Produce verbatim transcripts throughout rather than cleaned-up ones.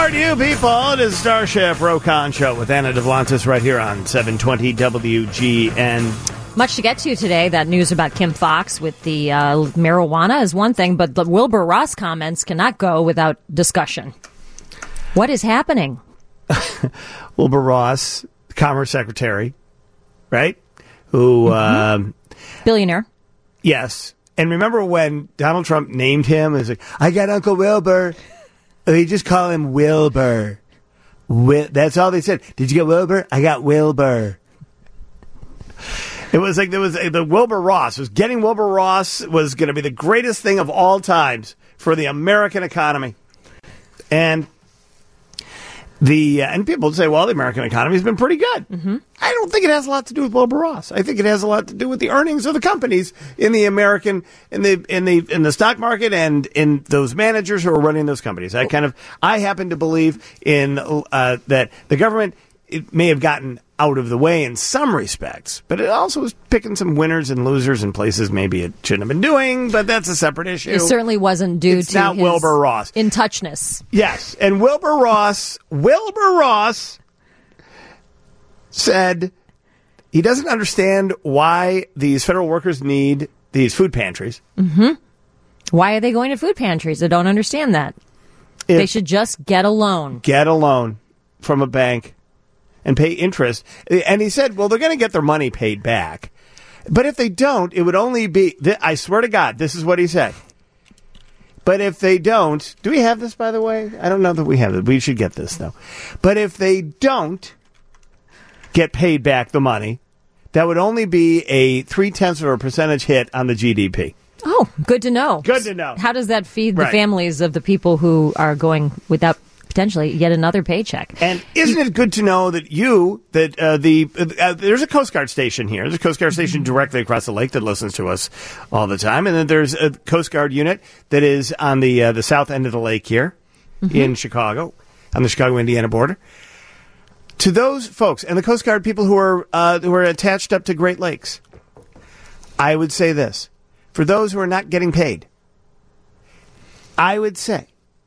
to you, people. It is Starship Rokon Show with Anna Devlantis right here on seven twenty W G N. Much to get to today. That news about Kim Foxx with the uh, marijuana is one thing, but the Wilbur Ross comments cannot go without discussion. What is happening? Wilbur Ross, Commerce Secretary, right? Who, mm-hmm. um, billionaire. Yes. And remember when Donald Trump named him? He's like, I got Uncle Wilbur. They just call him Wilbur. Wil- That's all they said. Did you get Wilbur? I got Wilbur. It was like there was a, the Wilbur Ross. It was getting Wilbur Ross was going to be the greatest thing of all times for the American economy. And the uh, and people would say, well, the American economy has been pretty good. Mm-hmm. I don't think it has a lot to do with Wilbur Ross. I think it has a lot to do with the earnings of the companies in the American in the in the in the stock market and in those managers who are running those companies. I kind of I happen to believe in uh, that the government it may have gotten out of the way in some respects, but it also was picking some winners and losers in places maybe it shouldn't have been doing, but that's a separate issue. It certainly wasn't due it's to not his Wilbur Ross. in-touchness. Yes, and Wilbur Ross, Wilbur Ross said he doesn't understand why these federal workers need these food pantries. Mm-hmm. Why are they going to food pantries? I don't understand that. If they should just get a loan. Get a loan from a bank and pay interest. And he said, well, they're going to get their money paid back. But if they don't, it would only be, I swear to God, this is what he said. But if they don't, do we have this, by the way? I don't know that we have it. We should get this, though. But if they don't get paid back the money, that would only be a three-tenths of a percentage hit on the G D P. Oh, good to know. Good to know. How does that feed the right. families of the people who are going without potentially yet another paycheck? And isn't it good to know that you, that uh, the uh, there's a Coast Guard station here. There's a Coast Guard station directly across the lake that listens to us all the time. And then there's a Coast Guard unit that is on the uh, the south end of the lake here mm-hmm. in Chicago, on the Chicago-Indiana border. To those folks and the Coast Guard people who are uh, who are attached up to Great Lakes, I would say this. For those who are not getting paid, I would say,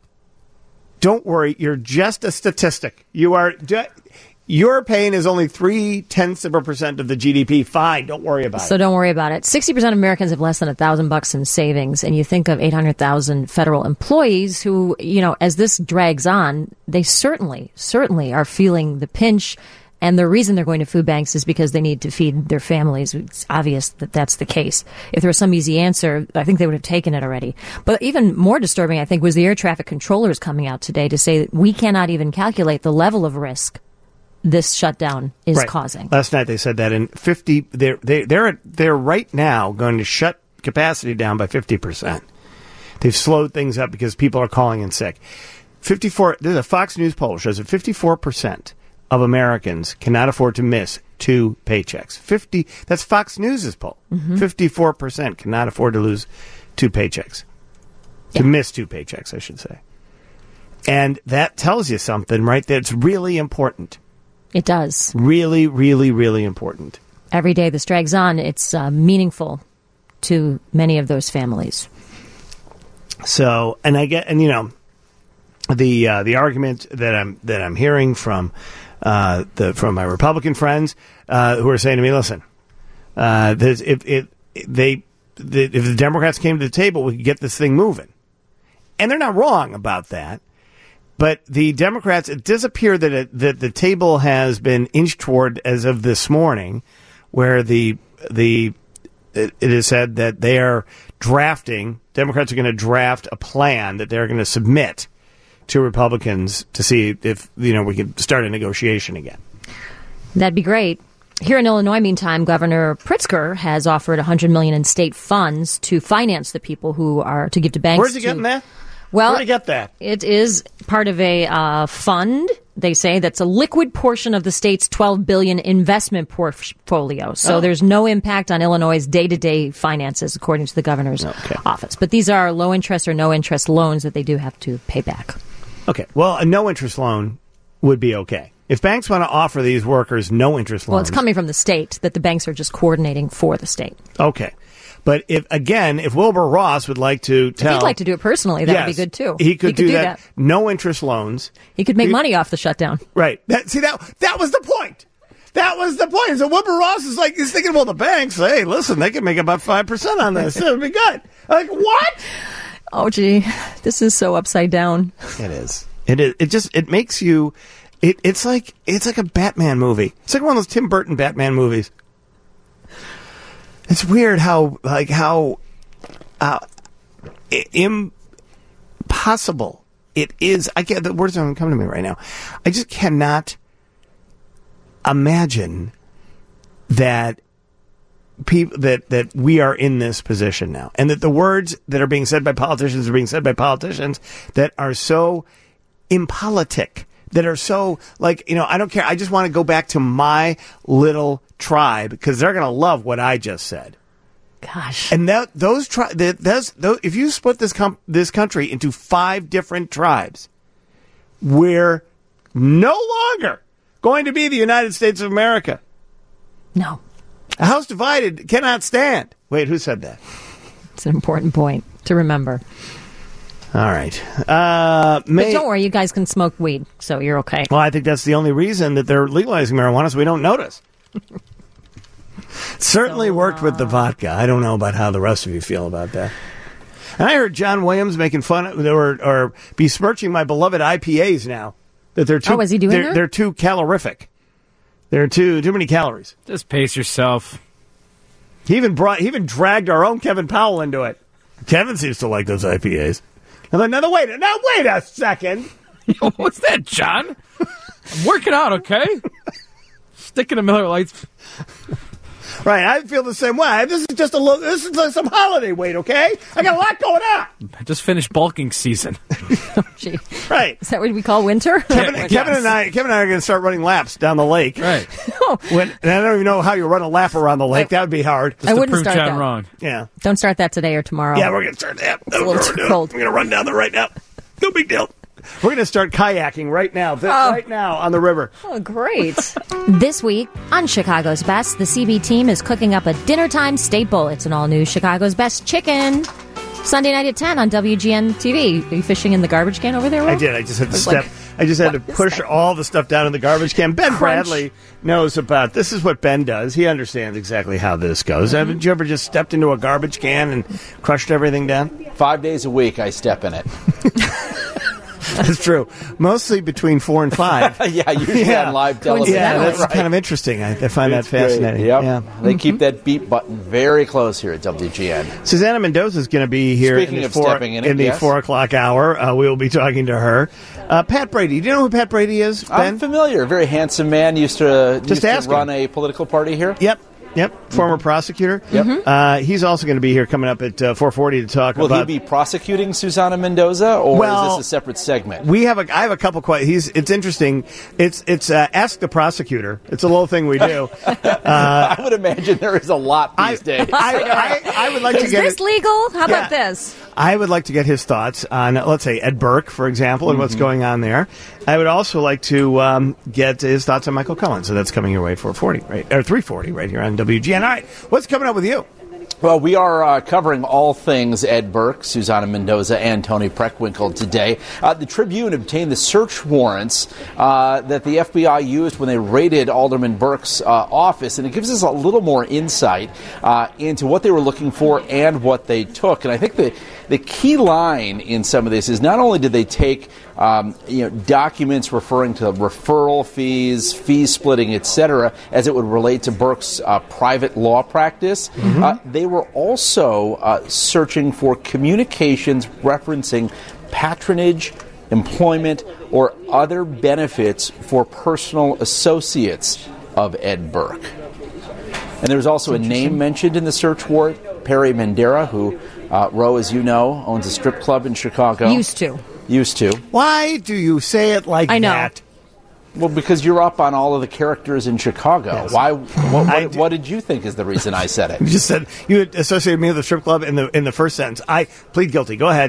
don't worry, you're just a statistic. You are ju- your pain is only three-tenths of a percent of the G D P. Fine, don't worry about so it. So don't worry about it. sixty percent of Americans have less than a thousand bucks in savings, and you think of eight hundred thousand federal employees who, you know, as this drags on, they certainly, certainly are feeling the pinch. And the reason they're going to food banks is because they need to feed their families. It's obvious that that's the case. If there was some easy answer, I think they would have taken it already. But even more disturbing, I think, was the air traffic controllers coming out today to say that we cannot even calculate the level of risk this shutdown is right. causing. Last night they said that in fifty, they're they, they're they're right now going to shut capacity down by fifty percent. They've slowed things up because people are calling in sick. Fifty-four. There's a Fox News poll shows that fifty-four percent of Americans cannot afford to miss two paychecks. Fifty. That's Fox News' poll. Mm-hmm. Fifty-four percent cannot afford to lose two paychecks. Yeah. To miss two paychecks, I should say. And that tells you something, right? That's really important. It does. Really, really, really important. Every day this drags on, it's uh, meaningful to many of those families. So, and I get, and you know, the uh, the argument that I'm that I'm hearing from uh, the from my Republican friends uh, who are saying to me, listen, uh, if if they the, if the Democrats came to the table, we could get this thing moving, and they're not wrong about that. But the Democrats, it does appear that it, that the table has been inched toward as of this morning, where the the it, it is said that they are drafting. Democrats are going to draft a plan that they're going to submit to Republicans to see if you know we can start a negotiation again. That'd be great. Here in Illinois, meantime, Governor Pritzker has offered one hundred million dollars in state funds to finance the people who are to give to banks. Where's he to, getting that? Well, Where'd he get that? It is part of a uh, fund, they say, that's a liquid portion of the state's twelve billion dollars investment portfolio. So oh. there's no impact on Illinois' day-to-day finances, according to the governor's okay. office. But these are low-interest or no-interest loans that they do have to pay back. Okay. Well, a no-interest loan would be okay. If banks want to offer these workers no-interest loans... Well, it's coming from the state, that the banks are just coordinating for the state. Okay. But if again, if Wilbur Ross would like to tell, if he'd like to do it personally, that yes, would be good too. He could, he could do, do that. that. No interest loans. He could make he, money off the shutdown. Right. That, see that that was the point. That was the point. So Wilbur Ross is like, he's thinking, well, the banks, hey, listen, they can make about five percent on this. It would be good. Like, what? Oh, gee, this is so upside down. It is. It is. It just, it makes you, it, it's like, it's like a Batman movie. It's like one of those Tim Burton Batman movies. It's weird how, like, how uh, impossible it is. I can't, the words aren't coming to me right now. I just cannot imagine that people that that we are in this position now, and that the words that are being said by politicians are being said by politicians that are so impolitic, that are so, like, you know, I don't care. I just want to go back to my little tribe because they're going to love what I just said. Gosh. And that those tri- that those, those if you split this com- this country into five different tribes, we're no longer going to be the United States of America. No. A house divided cannot stand. Wait, who said that? It's an important point to remember. All right. Uh, may- but don't worry, you guys can smoke weed, so you're okay. Well, I think that's the only reason that they're legalizing marijuana, so we don't notice. Certainly so, worked uh... with the vodka. I don't know about how the rest of you feel about that. And I heard John Williams making fun of, or, or besmirching my beloved I P As now. That they're too, oh, is he doing they're, that? They're too calorific. They're too too many calories. Just pace yourself. He even brought, he even dragged our own Kevin Powell into it. Kevin seems to like those I P As. Now, now wait, now wait a second. Yo, what's that, John? I'm working out, okay? Sticking a Miller Lights. Right, I feel the same way. This is just a little, this is like some holiday weight, okay? I got a lot going on. I just finished bulking season. Oh, gee. Right. Is that what we call winter? Kevin, yes. Kevin and I, Kevin and I are going to start running laps down the lake. Right. Oh. When, and I don't even know how you run a lap around the lake. I, that would be hard. Just I to wouldn't prove start John that. wrong. Yeah. Don't start that today or tomorrow. Yeah, we're going to start that. It's a little too cold. We're going to run down there right now. No big deal. We're going to start kayaking right now, th- oh. right now on the river. Oh, great. This week on Chicago's Best, the C B team is cooking up a dinner time staple. It's an all-new Chicago's Best chicken. Sunday night at ten on W G N T V. Are you fishing in the garbage can over there, Will? I did. I just had to I step. Like, I just had to push all the stuff down in the garbage can. Ben Crunch. Bradley knows about this. Is what Ben does. He understands exactly how this goes. Mm-hmm. Haven't you ever just stepped into a garbage can and crushed everything down? Five days a week, I step in it. That's true. Mostly between four and five. yeah, usually yeah. on live television. Yeah, that's right. kind of interesting. I, I find it's that fascinating. Great. Yep. Yeah. They Mm-hmm. keep that beep button very close here at W G N. Susanna Mendoza is going to be here Speaking in the, of four, stepping in it, in the yes. four o'clock hour. Uh, we will be talking to her. Uh, Pat Brady. Do you know who Pat Brady is, Ben? I'm familiar. Very handsome man. Used to, Just used ask to run him. a political party here. Yep. Yep, former prosecutor. Yep. Uh, he's also going to be here coming up at uh, four forty to talk Will about... he be prosecuting Susanna Mendoza, or Well, is this a separate segment? We have a. I have a couple questions. He's. It's interesting. It's. It's. Uh, Ask the prosecutor. It's a little thing we do. I would imagine there is a lot these I, days. I, I, I would like to Is get. this it- legal? How Yeah. about this? I would like to get his thoughts on, let's say, Ed Burke, for example, and what's going on there. I would also like to um, get his thoughts on Michael Cohen. So that's coming your way at four forty, right, or three forty, right here on W G N. All right, what's coming up with you? Well, we are uh, covering all things Ed Burke, Susanna Mendoza, and Tony Preckwinkle today. Uh, the Tribune obtained the search warrants uh, that the F B I used when they raided Alderman Burke's uh, office, and it gives us a little more insight uh, into what they were looking for and what they took. And I think the the key line in some of this is not only did they take Um, you know, documents referring to referral fees, fee splitting, et cetera, as it would relate to Burke's uh, private law practice. Mm-hmm. Uh, they were also uh, searching for communications referencing patronage, employment, or other benefits for personal associates of Ed Burke. And there was also a name mentioned in the search warrant, Perry Mandera, who, uh, Roe, as you know, owns a strip club in Chicago. Used to. Used to. Why do you say it like I know. that? Well, because you're up on all of the characters in Chicago. Yes. Why? What, I what, do- what did you think is the reason I said it? You just said you had associated me with the strip club in the in the first sentence. I plead guilty. Go ahead.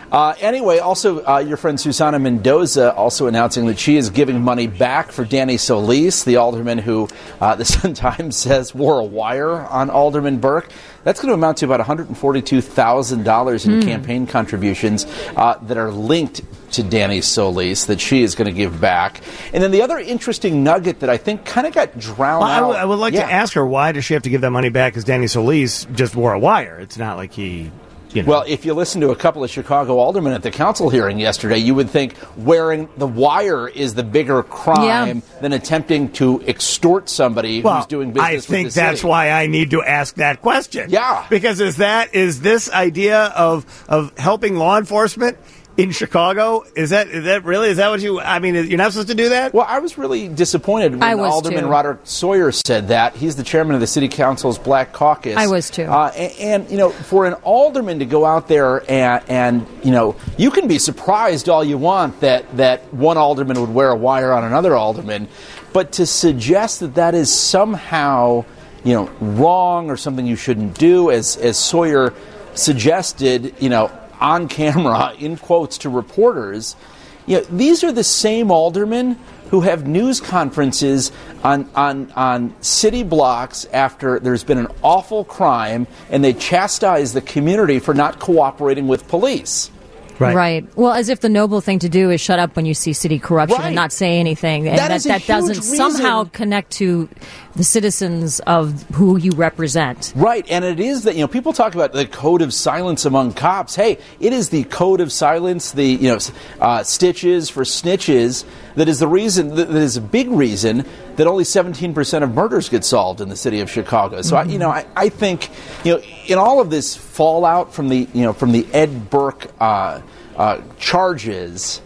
Uh, anyway, also, uh, your friend Susana Mendoza also announcing that she is giving money back for Danny Solis, the alderman who uh, the Sun-Times says wore a wire on Alderman Burke. That's going to amount to about one hundred forty-two thousand dollars in mm. campaign contributions uh, that are linked to Danny Solis that she is going to give back. And then the other interesting nugget that I think kind of got drowned well, out. I, w- I would like yeah. to ask her, why does she have to give that money back? Because Danny Solis just wore a wire. It's not like he... You know. Well, if you listen to a couple of Chicago aldermen at the council hearing yesterday, you would think wearing the wire is the bigger crime yeah. than attempting to extort somebody well, who's doing business I with think the city. that's why I need to ask that question. Yeah. Because is that is this idea of of helping law enforcement in Chicago, is that is that really, is that what you, I mean, you're not supposed to do that? Well, I was really disappointed when I was Alderman too. Roderick Sawyer said that. He's the chairman of the City Council's Black Caucus. I was too. Uh, and, and, you know, for an alderman to go out there and, and, you know, you can be surprised all you want that, that one alderman would wear a wire on another alderman, but to suggest that that is somehow, you know, wrong or something you shouldn't do, as, as Sawyer suggested, you know, on camera, in quotes, to reporters, you know, these are the same aldermen who have news conferences on, on, on city blocks after there's been an awful crime, and they chastise the community for not cooperating with police. Right. Right. Well, as if the noble thing to do is shut up when you see city corruption Right. and not say anything. And That that, is a that huge doesn't reason. somehow connect to the citizens of who you represent. Right, and it is that, you know, people talk about the code of silence among cops. Hey, it is the code of silence, the, you know, uh, stitches for snitches, that is the reason, that is a big reason that only seventeen percent of murders get solved in the city of Chicago. So, mm-hmm. I, you know, I, I think, you know, in all of this fallout from the, you know, from the Ed Burke uh, uh, charges,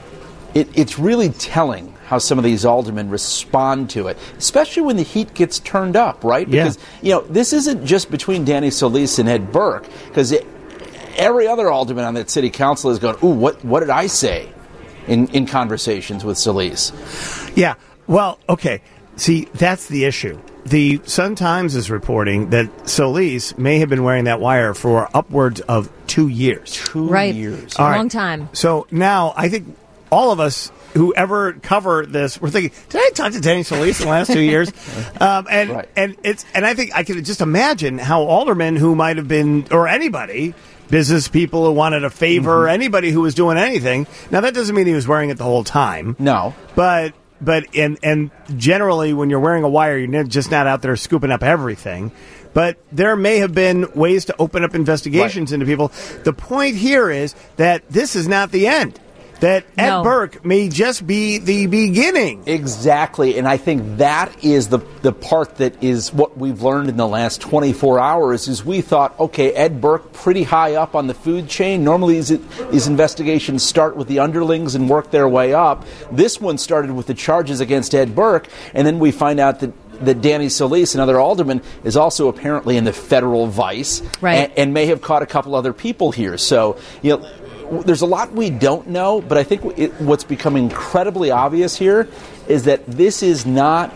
it, it's really telling how some of these aldermen respond to it, especially when the heat gets turned up, right? Because, yeah. you know, this isn't just between Danny Solis and Ed Burke, because every other alderman on that city council is going, ooh, what, what did I say in, in conversations with Solis? Yeah, well, okay. See, that's the issue. The Sun-Times is reporting that Solis may have been wearing that wire for upwards of two years. Two right. years. A All long right. time. So now I think all of us who ever cover this, we're thinking, did I talk to Danny Solis in the last two years? Um, and Right. and it's and I think I can just imagine how aldermen who might have been, or anybody, business people who wanted a favor, mm-hmm. anybody who was doing anything. Now that doesn't mean he was wearing it the whole time. No. But but and and generally when you're wearing a wire, you're just not out there scooping up everything. But there may have been ways to open up investigations right. into people. The point here is that this is not the end. That Ed No. Burke may just be the beginning. Exactly, and I think that is the the part that is what we've learned in the last twenty-four hours, is we thought, okay, Ed Burke, pretty high up on the food chain. Normally these, these investigations start with the underlings and work their way up. This one started with the charges against Ed Burke, and then we find out that that Danny Solis, another alderman, is also apparently in the federal vice, right. and, and may have caught a couple other people here. So, you know, there's a lot we don't know, but I think it, what's become incredibly obvious here is that this is not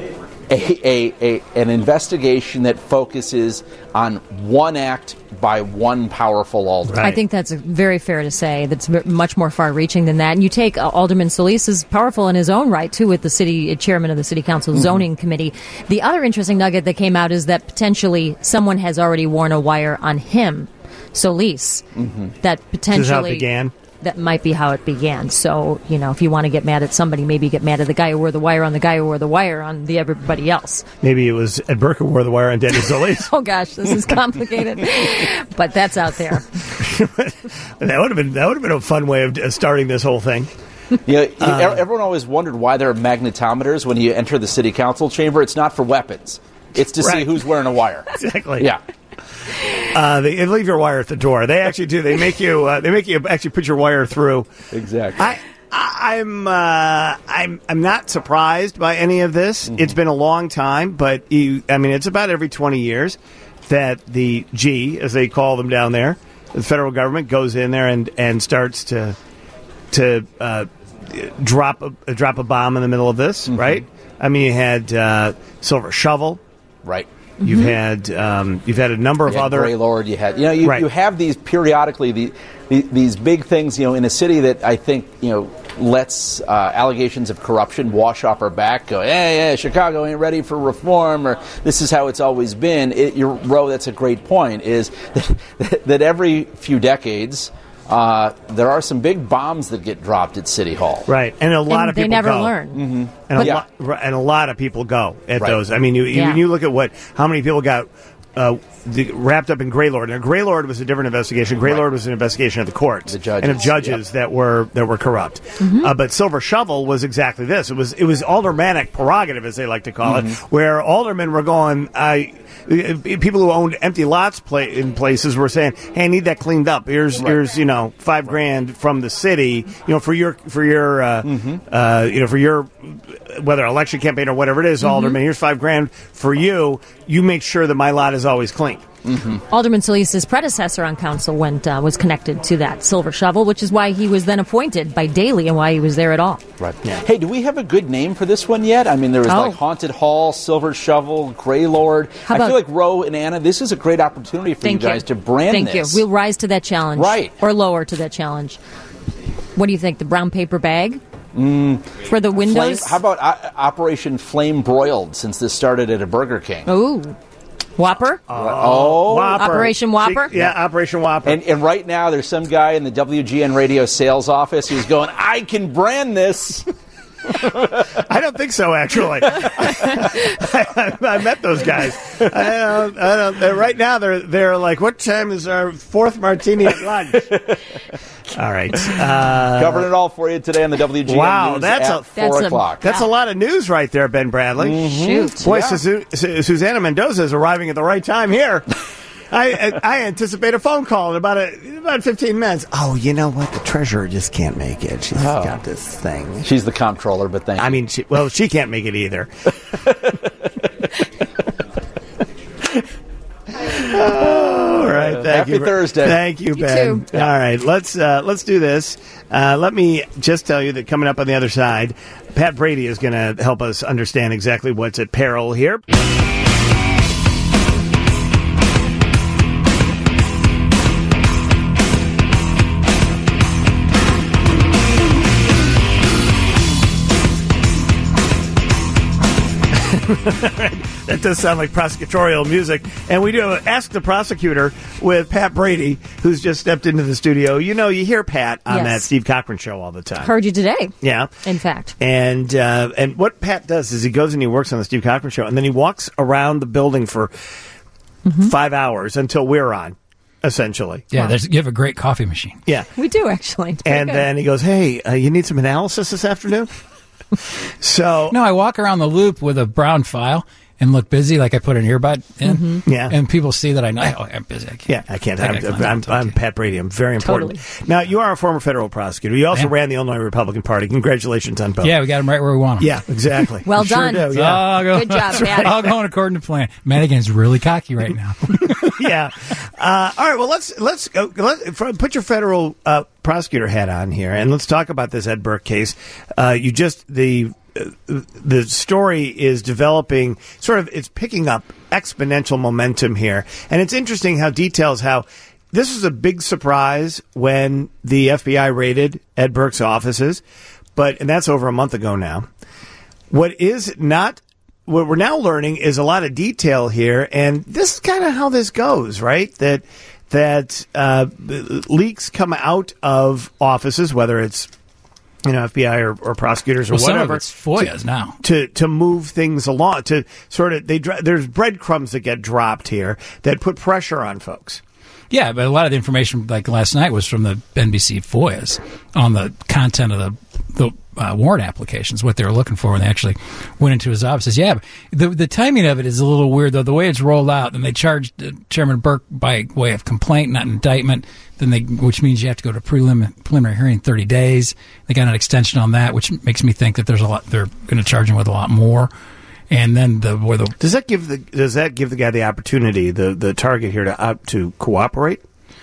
a, a, a an investigation that focuses on one act by one powerful alderman. I think that's very fair to say. That's v- much more far-reaching than that. And you take uh, Alderman Solis is powerful in his own right, too, with the city uh, chairman of the City Council Mm-hmm. Zoning Committee. The other interesting nugget that came out is that potentially someone has already worn a wire on him, Solis, mm-hmm. that potentially... This is how it began? That might be how it began. So, you know, if you want to get mad at somebody, maybe get mad at the guy who wore the wire on the guy who wore the wire on the everybody else. Maybe it was Ed Burke who wore the wire on Danny Solis. Oh, gosh, this is complicated. But that's out there. that would have been that would have been a fun way of uh, starting this whole thing. Yeah, you know, uh, everyone always wondered why there are magnetometers when you enter the city council chamber. It's not for weapons. It's to right. see who's wearing a wire. Exactly. Yeah. Uh, they, they leave your wire at the door. They actually do. They make you. Uh, they make you actually put your wire through. Exactly. I, I, I'm. Uh, I'm. I'm not surprised by any of this. Mm-hmm. It's been a long time, but you, I mean, it's about every twenty years that the G, as they call them down there, the federal government goes in there and, and starts to to uh, drop a drop a bomb in the middle of this. Mm-hmm. Right. I mean, you had uh, Silver Shovel. Right. You've had um, you've had a number of you had other Gaylord. You had you know you, Right. you have these periodically the, the these big things you know in a city that I think you know lets uh, allegations of corruption wash off our back. Go, yeah, yeah, Chicago ain't ready for reform, or this is how it's always been. It, you're, Ro, that's a great point. Is that, that every few decades. Uh, there are some big bombs that get dropped at City Hall. Right, and a lot And of they people never go. learn. Mm-hmm. And, a Yeah. lot, and a lot of people go at Right. those. I mean, you, you, Yeah. when you look at what how many people got uh, the, wrapped up in Gaylord. Now, Gaylord was a different investigation. Gaylord Right. was an investigation of the courts The judges, and of judges yep. that were that were corrupt. Mm-hmm. Uh, but Silver Shovel was exactly this. It was it was aldermanic prerogative, as they like to call Mm-hmm. it, where aldermen were going. I. People who owned empty lots play, in places were saying, "Hey, I need that cleaned up. Here's, Right. here's, you know, five grand from the city, you know, for your, for your, uh, Mm-hmm. uh, you know, for your, whether election campaign or whatever it is, Mm-hmm. alderman. Here's five grand for you. You make sure that my lot is always clean." Alderman Solis's predecessor on council went uh, was connected to that Silver Shovel, which is why he was then appointed by Daley and why he was there at all. Right. Hey, do we have a good name for this one yet? I mean, there was Oh. like Haunted Hall, Silver Shovel, Gaylord. How I about- feel like Ro and Anna, this is a great opportunity for Thank you guys you. to brand Thank this. you. We'll rise to that challenge. Right. Or lower to that challenge. What do you think? The brown paper bag? Mm. For the Flame, windows? how about uh, Operation Flame Broiled, since this started at a Burger King? Ooh. Whopper? oh. Whopper. Operation Whopper? Yeah, Operation Whopper. And, and right now, there's some guy in the W G N radio sales office who's going, I can brand this. I don't think so, actually. I, I, I met those guys. I don't, I don't, they're- right now, they're they're like, what time is our fourth martini at lunch? All right. Uh, Covering it all for you today on the W G N Wow, News that's at a- four That's a- o'clock. that's a lot of news right there, Ben Bradley. Shoot. Boy, Yeah. Suzu- Su- Susanna Mendoza is arriving at the right time here. I, I I anticipate a phone call in about a, about fifteen minutes. Oh, you know what? The treasurer just can't make it. She's Oh. got this thing. She's the comptroller, but thank I mean, she, well, she can't make it either. All right, thank Happy you. Thursday. Thank you, You Ben. too. All right, let's uh, let's do this. Uh, let me just tell you that coming up on the other side, Pat Brady is going to help us understand exactly what's at peril here. That does sound like prosecutorial music. And we do Ask the Prosecutor with Pat Brady, who's just stepped into the studio. You know, you hear Pat on Yes. that Steve Cochran show all the time. Heard you today, Yeah. in fact. And uh, and what Pat does is he goes and he works on the Steve Cochran show, and then he walks around the building for five hours until we're on, essentially. Yeah, there's, you have a great coffee machine. Yeah. We do, actually. It's pretty And good. then he goes, hey, uh, you need some analysis this afternoon? So, No, I walk around the loop with a brown file and look busy, like I put an earbud in. Mm-hmm. Yeah. And people see that I know, oh, I'm busy. I can't. yeah, I can't. I I'm, gotta I'm, climb I'm, up, talk to you. Pat Brady. I'm very important. Totally. Now, you are a former federal prosecutor. You also Yeah. ran the Illinois Republican Party. Congratulations on both. Yeah, we got them right where we want them. Yeah, exactly. Well You sure done. do, yeah. All go- Good job, Pat. All going according to plan. Madigan's really cocky right now. yeah. Uh, all right. Well, let's let's go. Let, put your federal uh, prosecutor hat on here, and let's talk about this Ed Burke case. Uh, you just the uh, the story is developing. Sort of, it's picking up exponential momentum here, and it's interesting how details how. This was a big surprise when the F B I raided Ed Burke's offices, but and that's over a month ago now. What is not what we're now learning is a lot of detail here, and this is kind of how this goes, right? That that uh, leaks come out of offices, whether it's you know F B I or, or prosecutors or Well, some whatever. of it's FOIAs now. To to move things along, to sort of they dra- there's breadcrumbs that get dropped here that put pressure on folks. Yeah, but a lot of the information, like last night, was from the N B C FOIAs on the content of the the uh, warrant applications, what they were looking for when they actually went into his offices. Yeah, but the the timing of it is a little weird, though. The way it's rolled out, and they charged uh, Chairman Burke by way of complaint, not indictment. Then they, which means you have to go to prelim, preliminary hearing in thirty days. They got an extension on that, which makes me think that there's a lot. They're going to charge him with a lot more. And then the where the Does that give the does that give the guy the opportunity, the the target here, to uh, to cooperate?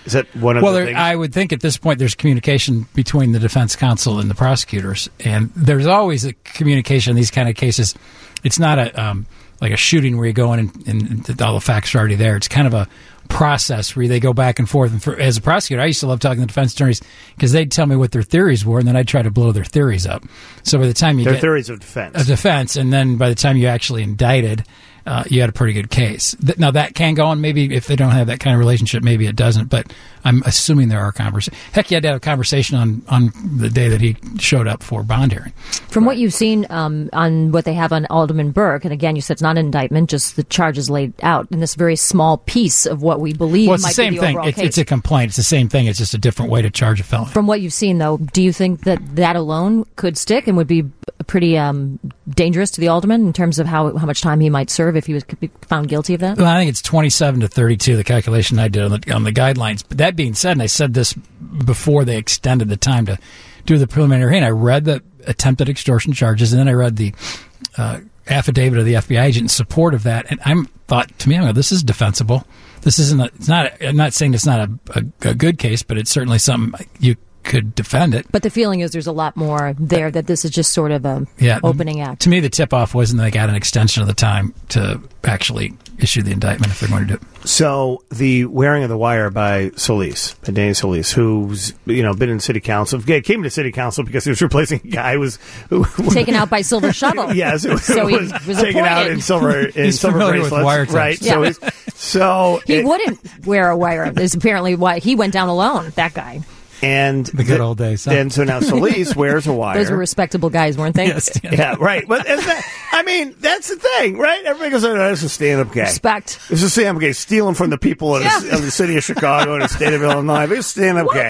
Is that one of well, the there, things? I would think at this point there's communication between the defense counsel and the prosecutors, and there's always a communication in these kind of cases. It's not a um, like a shooting where you go in and, and, and all the facts are already there. It's kind of a process where they go back and forth. And for, as a prosecutor, I used to love talking to defense attorneys because they'd tell me what their theories were, and then I'd try to blow their theories up. So by the time you Their get theories of defense. a defense, and then by the time you actually indicted, uh, you had a pretty good case. Th- now that can go on. Maybe if they don't have that kind of relationship, maybe it doesn't. But I'm assuming there are conversations. Heck, you had to have a conversation on, on the day that he showed up for bond hearing. From what you've seen um, on what they have on Alderman Burke, and again, you said it's not an indictment, just the charges laid out in this very small piece of what we believe Well, it's might the same be the thing. overall It's, case. it's a complaint. It's the same thing. It's just a different way to charge a felony. From what you've seen, though, do you think that that alone could stick and would be pretty um, dangerous to the alderman in terms of how how much time he might serve if he was could be found guilty of that? Well, I think it's twenty-seven to thirty-two, the calculation I did on the, on the guidelines. But that being said, and I said this before they extended the time to do the preliminary hearing, I read the attempted extortion charges, and then I read the uh, affidavit of the F B I agent in support of that. And I'm thought, to me, I'm like, this is defensible. This isn't, a, it's not, a, I'm not saying it's not a, a, a good case, but it's certainly something you could defend it. But the feeling is there's a lot more there, that this is just sort of a Yeah, opening act. To me, the tip-off wasn't they got an extension of the time to actually issue the indictment if they're going to do it. So the wearing of the wire by Solis, by Danny Solis, who's you know been in city council, yeah, came to city council because he was replacing a guy who was who, Taken out by Silver Shovel. yes, it So he was, was taken out appointed. in silver in He's silver familiar with bracelets, wiretaps. right? Yeah. So, he's, so He it- wouldn't wear a wire. Is apparently why he went down alone, that guy. and The good old days, huh? And so now Solis wears a wire. Those were respectable guys, weren't they? Yes, yeah. Yeah, right. But isn't that, I mean, that's the thing, right? Everybody goes, oh, no, this is a stand-up guy. Respect. This is a stand-up guy stealing from the people of, Yeah. the, of the city of Chicago and the state of Illinois. But it's a stand-up What? guy.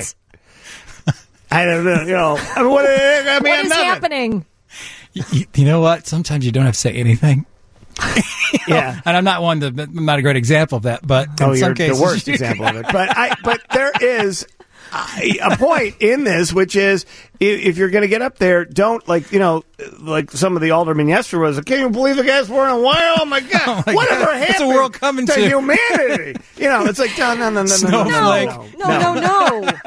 I don't know, you know. I mean, what, I mean, What is nothing. happening? You, you know what? Sometimes you don't have to say anything. Yeah. And I'm not one to, I'm not a great example of that, but in Oh, some you're cases, the worst example of it. But I, but there is a, a point in this, which is if, if you're going to get up there, don't like you know, like some of the aldermen yesterday was. I can't even believe the guy's wearing a wire. Oh my god! Oh my Whatever God. happened It's a world coming to, to- humanity? You know, it's like no, no, no, no, no, no, Snowflake. no, No, no, no. no.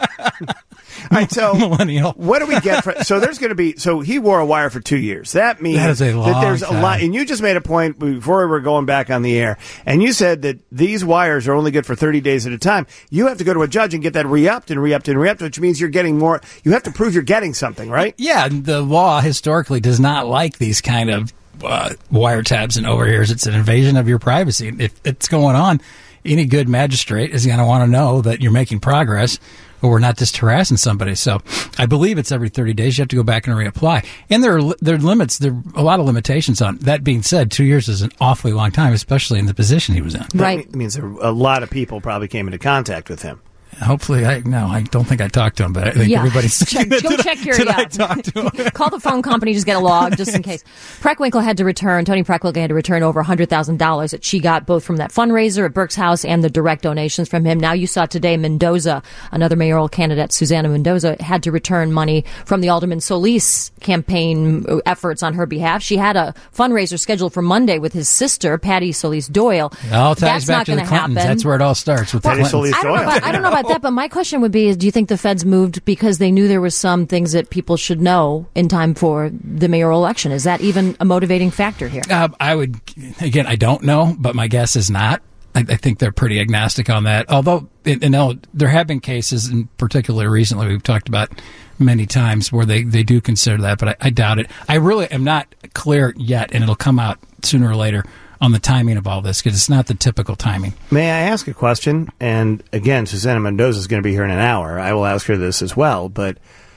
All right, so Millennial. what do we get? For, so there's going to be. So he wore a wire for two years. That means That is a long that there's a time. lot. And you just made a point before we were going back on the air, and you said that these wires are only good for thirty days at a time. You have to go to a judge and get that re-upped and re-upped and re-upped, which means you're getting more. You have to prove you're getting something, right? Yeah, the law historically does not like these kind of uh, wiretaps and overhears. It's an invasion of your privacy. If it's going on, any good magistrate is going to want to know that you're making progress or we're not just harassing somebody. So I believe it's every thirty days. You have to go back and reapply. And there are, there are limits. There are a lot of limitations on. That being said, two years is an awfully long time, especially in the position he was in. Right. That means a lot of people probably came into contact with him. Hopefully, I no, I don't think I talked to him, but I think Yeah. everybody's Check- saying that. go Did I- check your- Did I yeah. talk to him? Call the phone company, just get a log, just in case. Preckwinkle had to return, Tony Preckwinkle had to return over one hundred thousand dollars that she got both from that fundraiser at Burke's house and the direct donations from him. Now you saw today Mendoza, another mayoral candidate, Susanna Mendoza, had to return money from the Alderman Solis campaign efforts on her behalf. She had a fundraiser scheduled for Monday with his sister, Patty Solis Doyle. It all ties That's back not to the going to Clintons. happen. That's where it all starts with Patty the Clintons. Solis I don't, know Doyle. about, I don't know about that, but my question would be: is do you think the feds moved because they knew there was some things that people should know in time for the mayoral election? Is that even a motivating factor here? Uh, I would, again, I don't know, but my guess is not. I, I think they're pretty agnostic on that. Although, and, and there have been cases, and particularly recently, we've talked about many times where they, they do consider that, but I, I doubt it. I really am not clear yet, and it'll come out sooner or later on the timing of all this because it's not the typical timing. May I ask a question? And again, Susanna Mendoza is going to be here in an hour. I will ask her this as well. But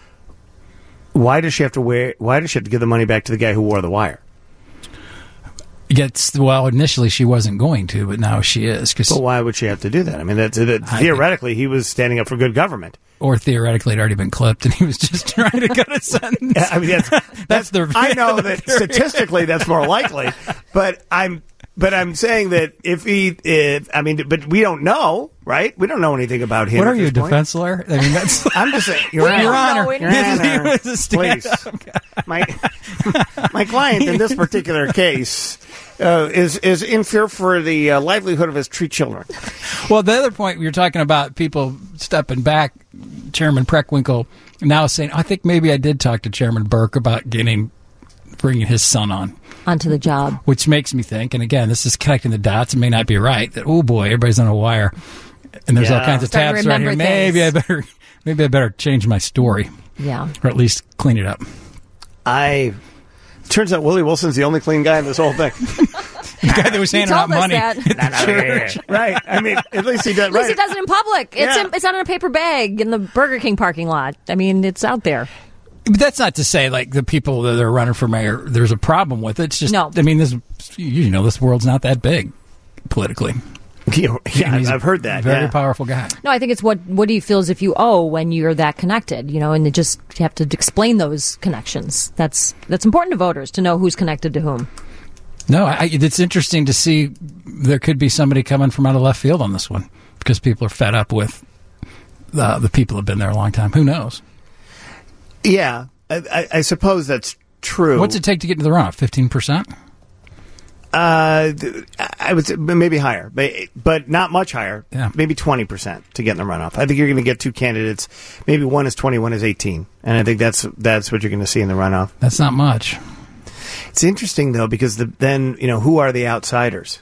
why does she have to wear? Why does she have to give the money back to the guy who wore the wire? Gets well. Initially, she wasn't going to, but now she is. Cause, But why would she have to do that? I mean, that's, that, I theoretically, he was standing up for good government. or theoretically, it had already been clipped, and he was just trying to cut a sentence. I mean, that's, that's, That's the- I know the that theory. statistically that's more likely, but I'm but I'm saying that if he, if I mean, but we don't know, right? We don't know anything about him. What at are you, a this point. defense lawyer? I mean, that's. I'm just saying, Your We don't Honor. know Your anything. Honor, He was a please. stand-up My my client in this particular case uh, is is in fear for the uh, livelihood of his three children. Well, the other point you're talking about people stepping back, Chairman Preckwinkle now saying, I think maybe I did talk to Chairman Burke about getting bringing his son on. Onto the job. Which makes me think, and again, this is connecting the dots. It may not be right, that, oh boy, everybody's on a wire. And there's Yeah. all kinds of Starting to tabs right here. remember Maybe I things. better maybe I better change my story. Yeah. Or at least clean it up. I turns out Willie Wilson's the only clean guy in this whole thing. The guy that was handing out told us money. that. at the church. Right. I mean, at least he does. At least Right. he does it in public. It's Yeah. in, it's not in a paper bag in the Burger King parking lot. I mean, it's out there. But that's not to say, like, the people that are running for mayor, there's a problem with it. It's just, No. I mean, this, you know, this world's not that big politically. Yeah, yeah, And he's a I've heard that. Very yeah. powerful guy. No, I think it's what what he feels if you owe when you're that connected, you know, and you just you have to explain those connections. That's that's important to voters to know who's connected to whom. No, I, it's interesting to see there could be somebody coming from out of left field on this one because people are fed up with the, the people who have been there a long time. Who knows? Yeah, I, I, I suppose that's true. What's it take to get into the runoff? fifteen percent? Uh, th- I would say maybe higher, but, but not much higher. Yeah. Maybe twenty percent to get in the runoff. I think you're going to get two candidates. Maybe one is twenty, one is eighteen, and I think that's that's what you're going to see in the runoff. That's not much. It's interesting though because the, then you know who are the outsiders.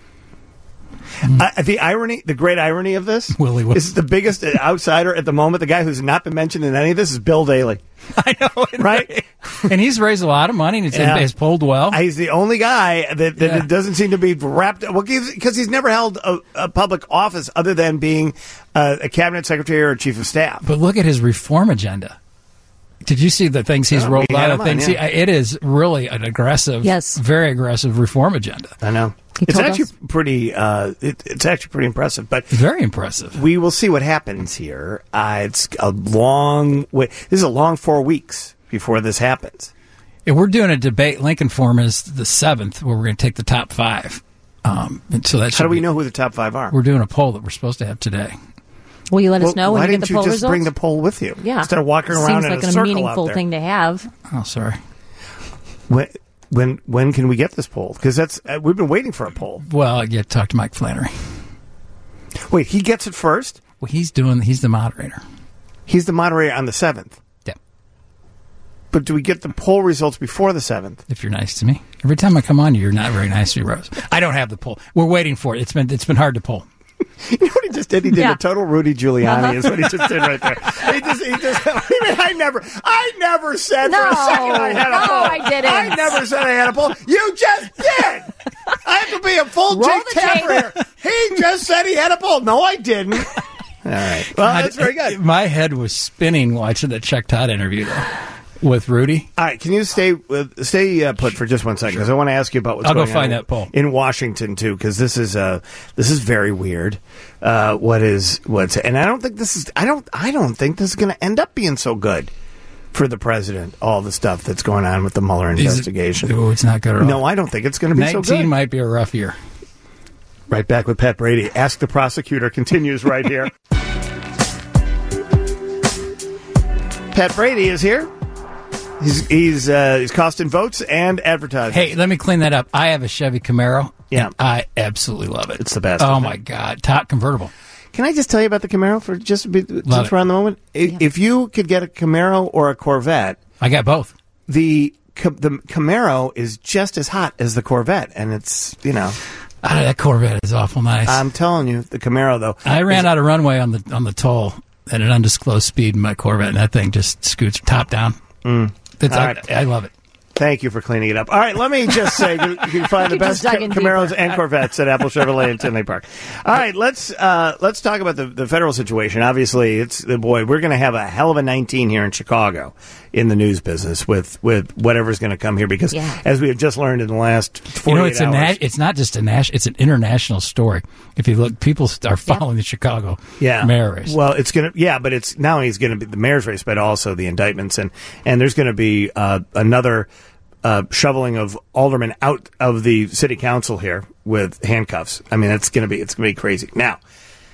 Uh, the irony, the great irony of this, Willie Wilson. is the biggest outsider at the moment. The guy who's not been mentioned in any of this is Bill Daley, I know. right? And he's raised a lot of money and it's, Yeah. has polled well. He's the only guy that, that Yeah. doesn't seem to be wrapped well because he's never held a, a public office other than being uh, a cabinet secretary or chief of staff. But look at his reform agenda. Did you see the things he's Yeah, rolled we had out? him The on, things yeah. he, it is really an aggressive, Yes. very aggressive reform agenda. I know He it's told actually us. pretty. Uh, it, it's actually pretty impressive, but. Very impressive. We will see what happens here. Uh, it's a long way. This is a long four weeks before this happens. And we're doing a debate. Lincoln Forum is the seventh, where we're going to take the top five. Um, and so that How do we be- know who the top five are? We're doing a poll that we're supposed to have today. Will you let us Well, know why when you didn't get the you poll just results? bring the poll with you? yeah, Instead of walking around seems in like a a circle meaningful out there. thing to have. Oh, sorry. When, when when can we get this poll? Because that's uh, we've been waiting for a poll. Well, yeah, talk to Mike Flannery. Wait, he gets it first. Well, he's doing. He's the moderator. He's the moderator on the seventh. Yeah. But do we get the poll results before the seventh? If you're nice to me, every time I come on, you're not very nice to me, Rose. I don't have the poll. We're waiting for it. It's been it's been hard to poll. You know what he just did? He did Yeah. a total Rudy Giuliani. Uh-huh. Is what he just did right there. He just, he just. I mean, I never, I never said for a No. second I had a No, poll. I didn't. I never said I had a poll. You just did. I have to be a full Roll Jake the Tapper here. He just said he had a poll. No, I didn't. All right. Well, I- that's very good. My head was spinning watching the Chuck Todd interview though, with Rudy. All right, can you stay with, stay uh, put for just one second? Because I want to ask you about what's I'll go going find on that poll. in Washington too. Because this is uh, this is very weird. Uh, what is what's and I don't think this is I don't I don't think this is going to end up being so good for the president. All the stuff that's going on with the Mueller Is it- investigation. Oh, it's not good at all. No, I don't think it's going to be so nineteen good. might be a rough year. Right back with Pat Brady. Ask the Prosecutor continues right here. Pat Brady is here. He's he's uh, he's costing votes and advertising. Hey, let me clean that up. I have a Chevy Camaro. Yeah. and I absolutely love it. It's the best, Oh isn't my it? God, top convertible. Can I just tell you about the Camaro for just a bit, since it. we're on the moment? I- If you could get a Camaro or a Corvette, I got both. the Ca- the Camaro is just as hot as the Corvette, and it's you know Ah, that Corvette is awful nice. I'm telling you, the Camaro though. I ran is- out of runway on the on the toll at an undisclosed speed in my Corvette, and that thing just scoots top down. Mm. It's, All I, right. I love it. Thank you for cleaning it up. All right, let me just say you, you can find the You best just dug Ca- in Camaros deeper. and Corvettes at Apple Chevrolet in Tinley Park. All right, let's uh, let's talk about the, the federal situation. Obviously, it's the boy. We're going to have a hell of a nineteen here in Chicago in the news business with with whatever's going to come here because Yeah. as we have just learned in the last You forty-eight know, it's a hours. na- it's not just a national; it's an international story. If you look, people are following the Chicago yeah. mayor race. Well, it's going to yeah, but it's now he's going to be the mayor's race, but also the indictments and and there's going to be uh, another uh, shoveling of aldermen out of the city council here with handcuffs. I mean, it's going to be it's going to be crazy. Now,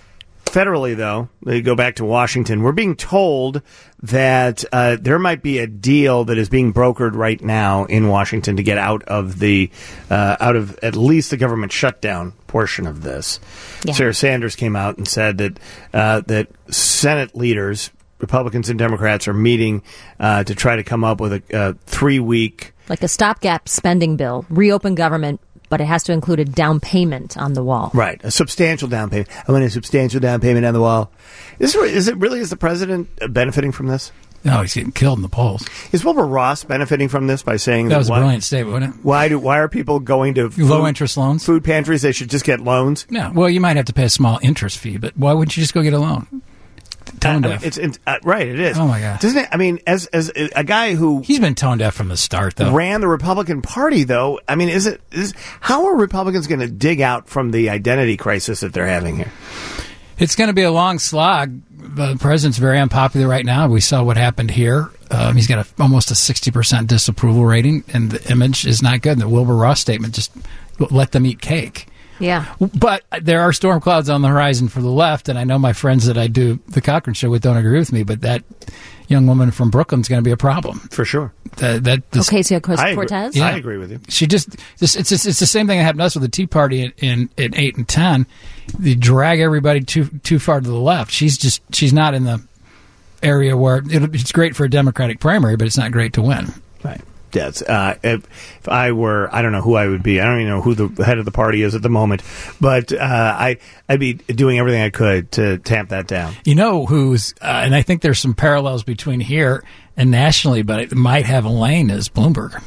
federally, though, they go back to Washington. We're being told that uh, there might be a deal that is being brokered right now in Washington to get out of the uh, out of at least the government shutdown portion of this. Yeah. Sarah Sanders came out and said that uh, that Senate leaders, Republicans and Democrats, are meeting uh, to try to come up with a, a three-week... Like a stopgap spending bill, reopen government, but it has to include a down payment on the wall. Right, a substantial down payment. I want a substantial down payment on the wall. Is, is it really, is the president benefiting from this? No, he's getting killed in the polls. Is Wilbur Ross benefiting from this by saying That that was a why, brilliant statement, wasn't it? Why do why are people going to food, Low interest loans? food pantries? They should just get loans. Yeah, well, you might have to pay a small interest fee, but why wouldn't you just go get a loan? Tone Uh, deaf. it's, it's uh, right. It is. Oh, my God. Doesn't it? I mean, as as a guy who He's been tone deaf from the start, though. ran the Republican Party, though, I mean, is it is how are Republicans going to dig out from the identity crisis that they're having here? It's going to be a long slog. The president's very unpopular right now. We saw what happened here. Um, he's got a, almost a sixty percent disapproval rating, and the image is not good. And the Wilbur Ross statement just let them eat cake. Yeah. But there are storm clouds on the horizon for the left, and I know my friends that I do the Cochran Show with don't agree with me, but that young woman from Brooklyn's going to be a problem. For sure. That, that this, Ocasio-Cortez? I, agree, I agree with you. She just this, it's it's it's the same thing that happened to us with the Tea Party in, in, in eight and ten. They drag everybody too too far to the left. She's just she's not in the area where it, it's great for a Democratic primary, but it's not great to win. Right. Yes. Uh, if, if I were, I don't know who I would be. I don't even know who the head of the party is at the moment, but uh, I I'd be doing everything I could to tamp that down. You know who's, uh, and I think there's some parallels between here and nationally, but it might have a lane is Bloomberg.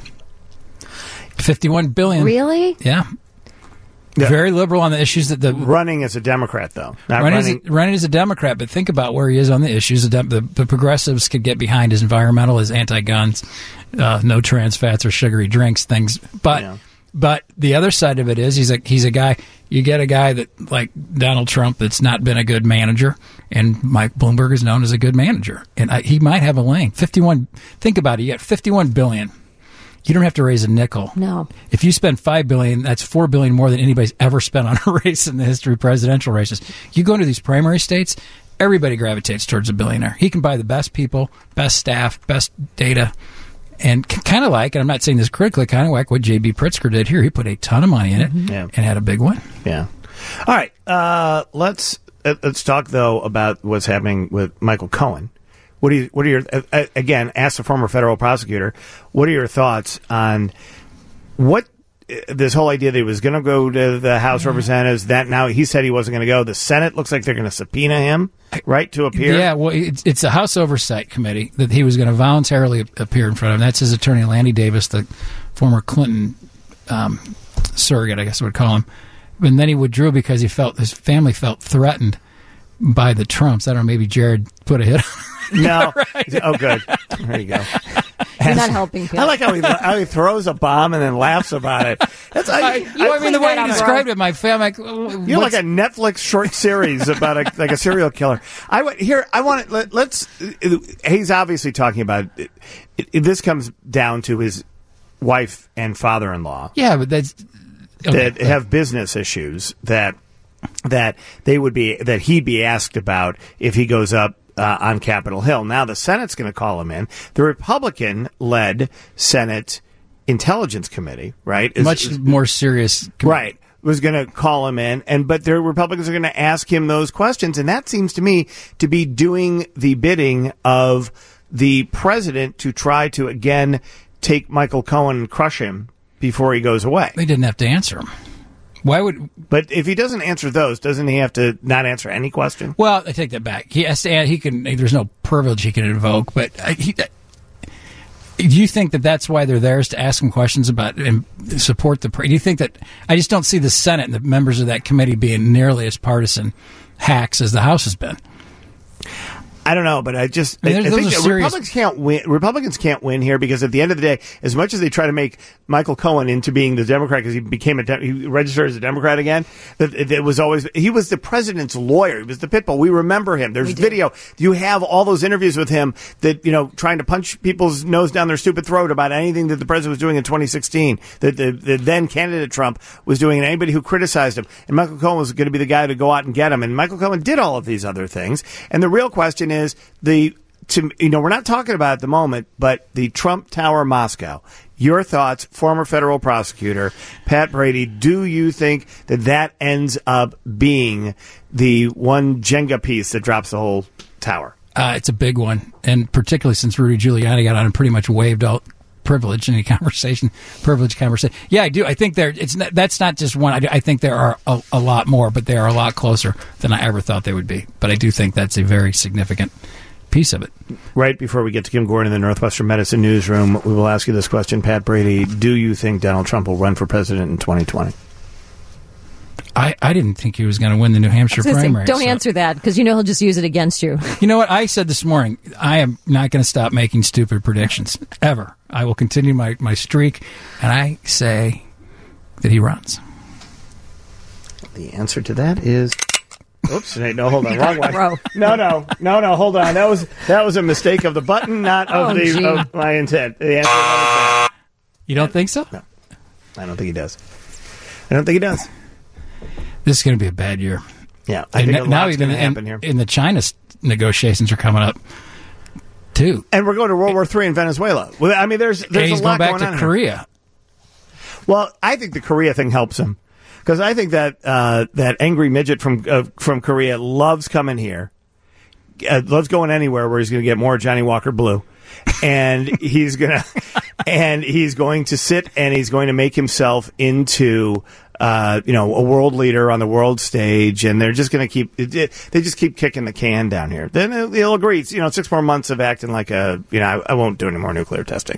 fifty-one billion dollars. Really? Yeah. Yeah. Very liberal on the issues that the Running as a Democrat, though. Not running, running. As a, running as a Democrat, but think about where he is on the issues. The, the, the progressives could get behind his environmental, his anti-guns, uh, no trans fats or sugary drinks, things. But Yeah. but the other side of it is he's a he's a guy. You get a guy that like Donald Trump that's not been a good manager, and Mike Bloomberg is known as a good manager, and I, he might have a lane. Fifty-one. Think about it. You got fifty-one billion. You don't have to raise a nickel. No. If you spend five billion dollars, that's four billion dollars more than anybody's ever spent on a race in the history of presidential races. You go into these primary states, everybody gravitates towards a billionaire. He can buy the best people, best staff, best data, and kind of like, and I'm not saying this critically, kind of like what J B. Pritzker did here. He put a ton of money in it Yeah. and had a big win. Yeah. All right. Uh, let's uh, let's talk though about what's happening with Michael Cohen. What do you? What are your? Uh, again, ask the former federal prosecutor. What are your thoughts on what uh, this whole idea that he was going to go to the House of Representatives? That now he said he wasn't going to go. The Senate looks like they're going to subpoena him, right, to appear. Yeah, well, it's, it's a House Oversight Committee that he was going to voluntarily appear in front of. And that's his attorney, Landy Davis, the former Clinton um, surrogate, I guess I would call him. And then he withdrew because he felt his family felt threatened by the Trumps. I don't know, maybe Jared put a hit on No. Oh, good. There you go. You're not helping people. I like how he how he throws a bomb and then laughs about it. That's I, I, I, mean, the way that you up, described bro. it, my family. You're like a Netflix short series about a like a serial killer. I want here. I want to let, let's. He's obviously talking about. It, it, this comes down to his wife and father-in-law Yeah, but that's okay. that have business issues that that they would be that he'd be asked about if he goes up uh, on Capitol Hill. Now the Senate's going to call him in. The Republican-led Senate Intelligence Committee, right, is, much is, more serious. right, was going to call him in, and but the Republicans are going to ask him those questions, and that seems to me to be doing the bidding of the president to try to again take Michael Cohen and crush him before he goes away. They didn't have to answer him. Why would? But if he doesn't answer those, doesn't he have to not answer any question? Well, I take that back. He has to. He can. There's no privilege he can invoke. But I, he, do you think that that's why they're there, is to ask him questions about and support the? Do you think that? I just don't see the Senate and the members of that committee being nearly as partisan hacks as the House has been. I I don't know, but I just I mean, I, I those think are that serious- Republicans can't win. Republicans can't win here because at the end of the day, as much as they try to make Michael Cohen into being the Democrat because he became a de- he registered as a Democrat again, that it, it was always he was the president's lawyer. He was the pit bull. We remember him. There's video. You have all those interviews with him that you know trying to punch people's nose down their stupid throat about anything that the president was doing in twenty sixteen. That the, the then candidate Trump was doing, and anybody who criticized him. And Michael Cohen was going to be the guy to go out and get him. And Michael Cohen did all of these other things. And the real question is the to you know we're not talking about it at the moment, but the Trump Tower Moscow. Your thoughts, former federal prosecutor Pat Brady. Do you think that that ends up being the one Jenga piece that drops the whole tower? Uh, it's a big one, and particularly since Rudy Giuliani got on and pretty much waived out privilege in any conversation, privilege conversation. Yeah, I do. I think there. It's not, that's not just one. I, I think there are a, a lot more, but they are a lot closer than I ever thought they would be. But I do think that's a very significant piece of it. Right before we get to Kim Gordon in the Northwestern Medicine Newsroom, we will ask you this question, Pat Brady. Do you think Donald Trump will run for president in twenty twenty? I, I didn't think he was going to win the New Hampshire I was gonna say, primary. don't so- answer that because you know he'll just use it against you. You know what? I said this morning, I am not going to stop making stupid predictions, ever. I will continue my, my streak, and I say that he runs. The answer to that is... Oops, no, hold on, wrong one. Bro. No, no, no, no, hold on. That was that was a mistake of the button, not of Oh, the gee. of my intent. The answer is You don't think so? no. I don't think he does. I don't think he does. This is going to be a bad year. Yeah, I And think a now lot's even going to happen in, here. in the China s- negotiations are coming up, too. And we're going to World War Three in Venezuela. Well, I mean, there's And there's he's a lot going back going to on Korea. here. Well, I think the Korea thing helps him because I think that uh, that angry midget from uh, from Korea loves coming here, uh, loves going anywhere where he's going to get more Johnny Walker Blue, and he's gonna and he's going to sit and he's going to make himself into. Uh, you know, a world leader on the world stage, and they're just going to keep, it, it, they just keep kicking the can down here. Then they'll, they'll agree, you know, six more months of acting like a, you know, I, I won't do any more nuclear testing.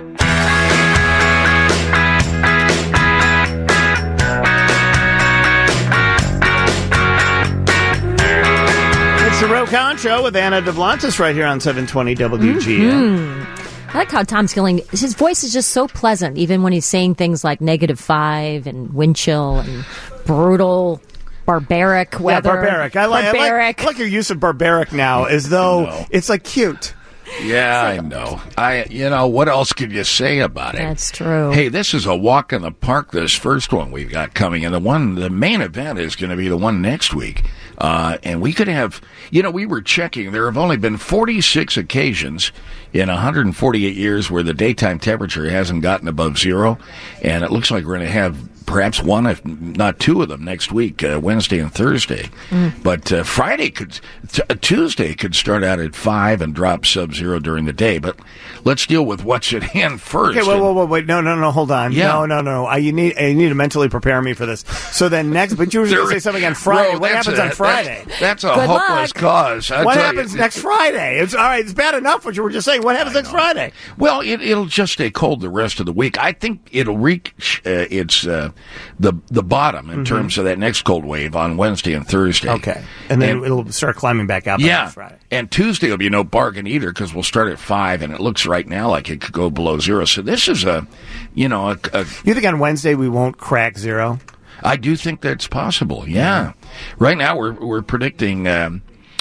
It's the Ro Khan Show with Anna DeVlantis right here on seven twenty W G N. Mm-hmm. I like how Tom Skilling, his voice is just so pleasant, even when he's saying things like negative five and wind chill and brutal, barbaric weather. Yeah, barbaric. I like, barbaric. I like, I like your use of barbaric now as though No. it's like cute. Yeah, I know. I, you know, what else could you say about it? That's true. Hey, this is a walk in the park. This first one we've got coming, and the one, the main event is going to be the one next week. Uh, and we could have, you know, we were checking. There have only been forty-six occasions in one hundred forty-eight years where the daytime temperature hasn't gotten above zero, and it looks like we're going to have perhaps one, if not two of them next week, uh, Wednesday and Thursday. Mm. But uh, Friday could, t- Tuesday could start out at five and drop sub-zero during the day. But let's deal with what's at hand first. Okay, wait, wait, wait, wait. No, no, no, hold on. Yeah. No, no, no. I, you need, you need to mentally prepare me for this. So then next, but you were going to say something on Friday. Bro, what that's happens a- on Friday? That's, that's a Good hopeless luck. cause. I What tell happens you. next Friday? It's all right. It's bad enough what you were just saying. What happens next Friday? Well, it, it'll just stay cold the rest of the week. I think it'll reach uh, its uh, the the bottom in terms of that next cold wave on Wednesday and Thursday. Okay, and then And- it'll start climbing back out. by Yeah, next Friday. and Tuesday will be no bargain either because we'll start at five, and it looks right now like it could go below zero. So this is a, you know, a, a You think on Wednesday we won't crack zero? I do think that's possible. Yeah, right now we're we're predicting. Um,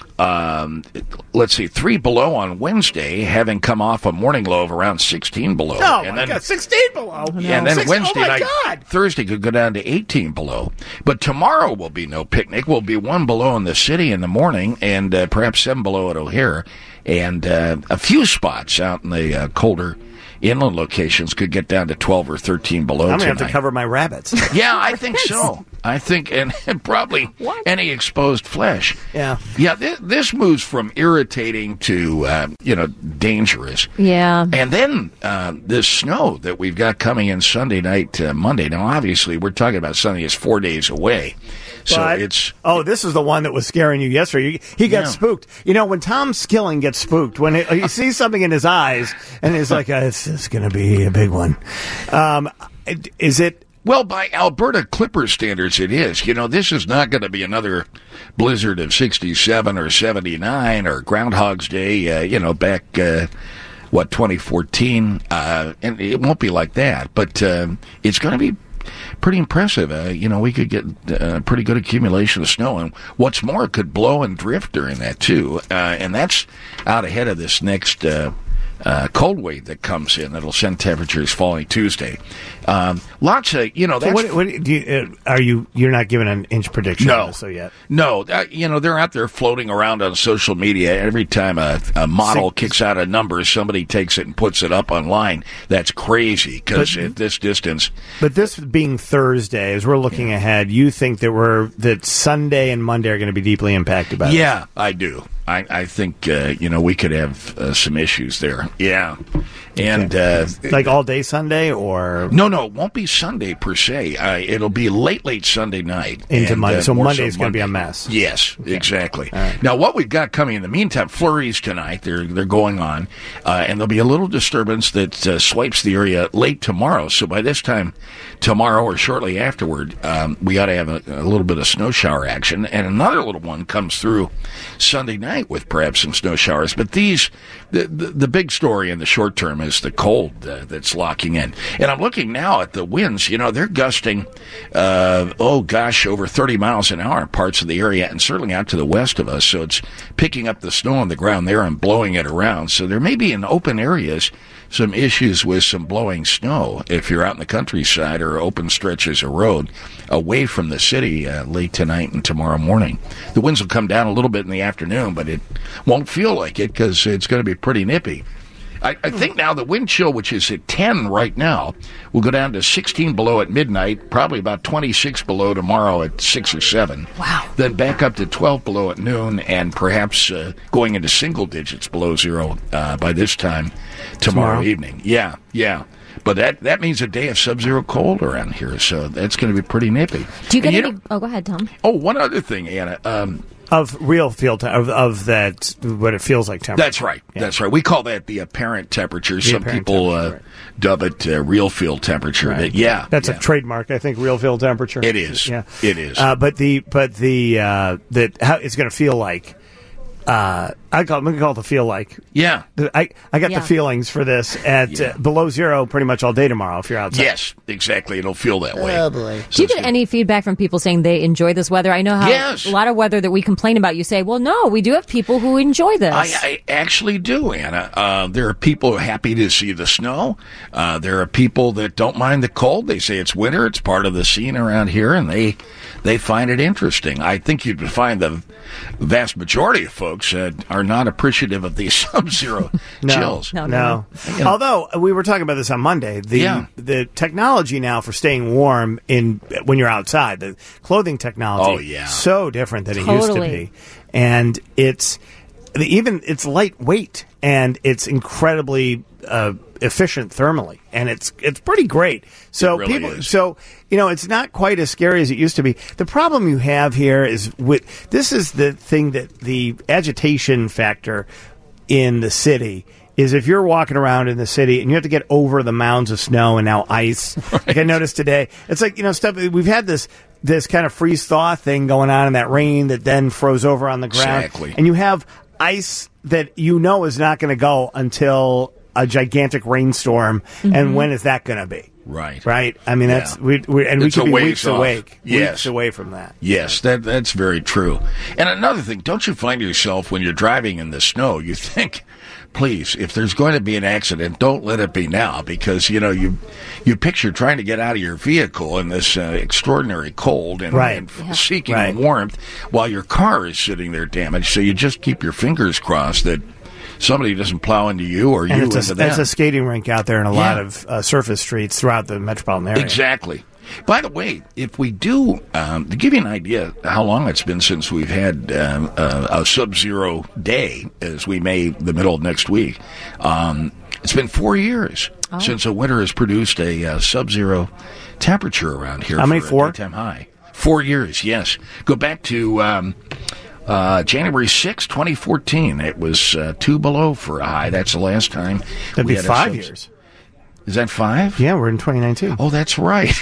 um, let's see, three below on Wednesday, having come off a morning low of around sixteen below. Oh and my then, God, sixteen below. Yeah, and then Six- Wednesday oh my night, God. Thursday could go down to eighteen below. But tomorrow will be no picnic. We'll be one below in the city in the morning, and uh, perhaps seven below at O'Hare, and uh, a few spots out in the uh, colder inland locations could get down to twelve or thirteen below. I'm gonna have to tonight. cover my rabbits. Yeah, I think so. I think, and, and probably any exposed flesh. Yeah. Yeah, this, this moves from irritating to, uh, you know, dangerous. Yeah. And then uh, this snow that we've got coming in Sunday night, uh, Monday. Now, obviously, we're talking about Sunday is four days away. So But- it's... oh, this is the one that was scaring you yesterday. You- He got Yeah. spooked. You know, when Tom Skilling gets spooked, when it, he sees something in his eyes, and he's like, uh, "This is going to be a big one." Um, is it Well, by Alberta Clipper standards, it is. You know, this is not going to be another blizzard of sixty-seven or seventy-nine or Groundhog's Day, uh, you know, back, uh, what, twenty fourteen. Uh, and it won't be like that. But uh, it's going to be pretty impressive. Uh, you know, we could get a uh, pretty good accumulation of snow. And what's more, it could blow and drift during that, too. Uh, and that's out ahead of this next uh, uh, cold wave that comes in that'll send temperatures falling Tuesday. Um, lots of, you know, that's... So what, what do you, uh, are you, you're not giving an inch prediction no, on this so yet? No. Uh, you know, they're out there floating around on social media. Every time a, a model Six. kicks out a number, somebody takes it and puts it up online. That's crazy, because at this distance... But this being Thursday, as we're looking yeah. ahead, you think that we're that Sunday and Monday are going to be deeply impacted by Yeah, this? I do. I, I think, uh, you know, we could have uh, some issues there. Yeah. And uh, like all day Sunday, or no, no, it won't be Sunday per se. Uh, it'll be late, late Sunday night into and, Monday. Uh, so Monday's so going to Monday. be a mess. Yes, okay. Exactly. Right. Now, what we've got coming in the meantime, flurries tonight. They're they're going on, uh, and there'll be a little disturbance that uh, swipes the area late tomorrow. So by this time tomorrow or shortly afterward, um, we ought to have a, a little bit of snow shower action, and another little one comes through Sunday night with perhaps some snow showers. But these, the the, the big story in the short term is the cold. Uh, that's locking in. And I'm looking now at the winds. You know, they're gusting, uh, oh gosh, over thirty miles an hour in parts of the area, and certainly out to the west of us. So it's picking up the snow on the ground there and blowing it around. So there may be in open areas some issues with some blowing snow if you're out in the countryside or open stretches of road away from the city uh, late tonight and tomorrow morning. The winds will come down a little bit in the afternoon, but it won't feel like it because it's going to be pretty nippy. I, I think now the wind chill, which is at ten right now, will go down to sixteen below at midnight, probably about twenty-six below tomorrow at six or seven. Wow. Then back up to twelve below at noon, and perhaps uh, going into single digits below zero uh, by this time tomorrow, tomorrow evening. Yeah, yeah. But that, that means a day of sub-zero cold around here, so that's going to be pretty nippy. Do you get and any... You know, oh, go ahead, Tom. Oh, one other thing, Anna. Um, Of real feel te- of of that what it feels like temperature. That's right. Yeah. That's right. We call that the apparent temperature. The Some apparent people temperature, uh, right. dub it uh, real field temperature. Right. But yeah, that's yeah. a trademark. I think real feel temperature. It is. Yeah, it is. Uh, but the but the uh, that how it's going to feel like. Uh, I call, I'm going to call it the feel like. Yeah. I, I got Yeah. the feelings for this at Yeah. uh, below zero pretty much all day tomorrow if you're outside. Yes, exactly. It'll feel that way. Oh, boy. So Do you it's get good. any feedback from people saying they enjoy this weather? I know how Yes. a lot of weather that we complain about, you say, well, no, we do have people who enjoy this. I, I actually do, Anna. Uh, there are people who are happy to see the snow. Uh, there are people that don't mind the cold. They say it's winter. It's part of the scene around here, and they they find it interesting. I think you'd find the vast majority of folks uh, are not appreciative of these sub-zero No, chills. No, no. no, You know. Although we were talking about this on Monday, the Yeah. the technology now for staying warm in when you're outside, the clothing technology, Oh, yeah. so different than it used to Totally. be, and it's even it's lightweight and it's incredibly uh, efficient thermally, and it's it's pretty great. So It really people, is. so you know, it's not quite as scary as it used to be. The problem you have here is with this is the thing that the agitation factor in the city is if you're walking around in the city and you have to get over the mounds of snow and now ice. Right. Like I noticed today, it's like, you know, stuff. We've had this this kind of freeze thaw thing going on in that rain that then froze over on the ground, Exactly. and you have ice that you know is not going to go until a gigantic rainstorm. Mm-hmm. And when is that going to be? Right. Right. I mean, Yeah. that's we, we and It's we a could be ways weeks off. away, Yes. weeks away from that. Yes, that that's very true. And another thing, don't you find yourself when you're driving in the snow, you think, please, if there's going to be an accident, don't let it be now, because you know you you picture trying to get out of your vehicle in this uh, extraordinary cold and, Right. and Yeah. seeking Right. warmth while your car is sitting there damaged. So you just keep your fingers crossed that somebody doesn't plow into you or And you it's into a, them. it's a skating rink out there in a Yeah. lot of uh, surface streets throughout the metropolitan area. Exactly. By the way, if we do, um, to give you an idea how long it's been since we've had um, a, a sub-zero day, as we may the middle of next week, um, it's been four years Oh. since a winter has produced a uh, sub-zero temperature around here. How many, for four? a daytime high. Four years, yes. Go back to um, uh, January sixth, twenty fourteen. It was uh, two below for a high. That's the last time That'd we be had a five sub- years. Is that five? Yeah, we're in twenty nineteen. Oh, that's right.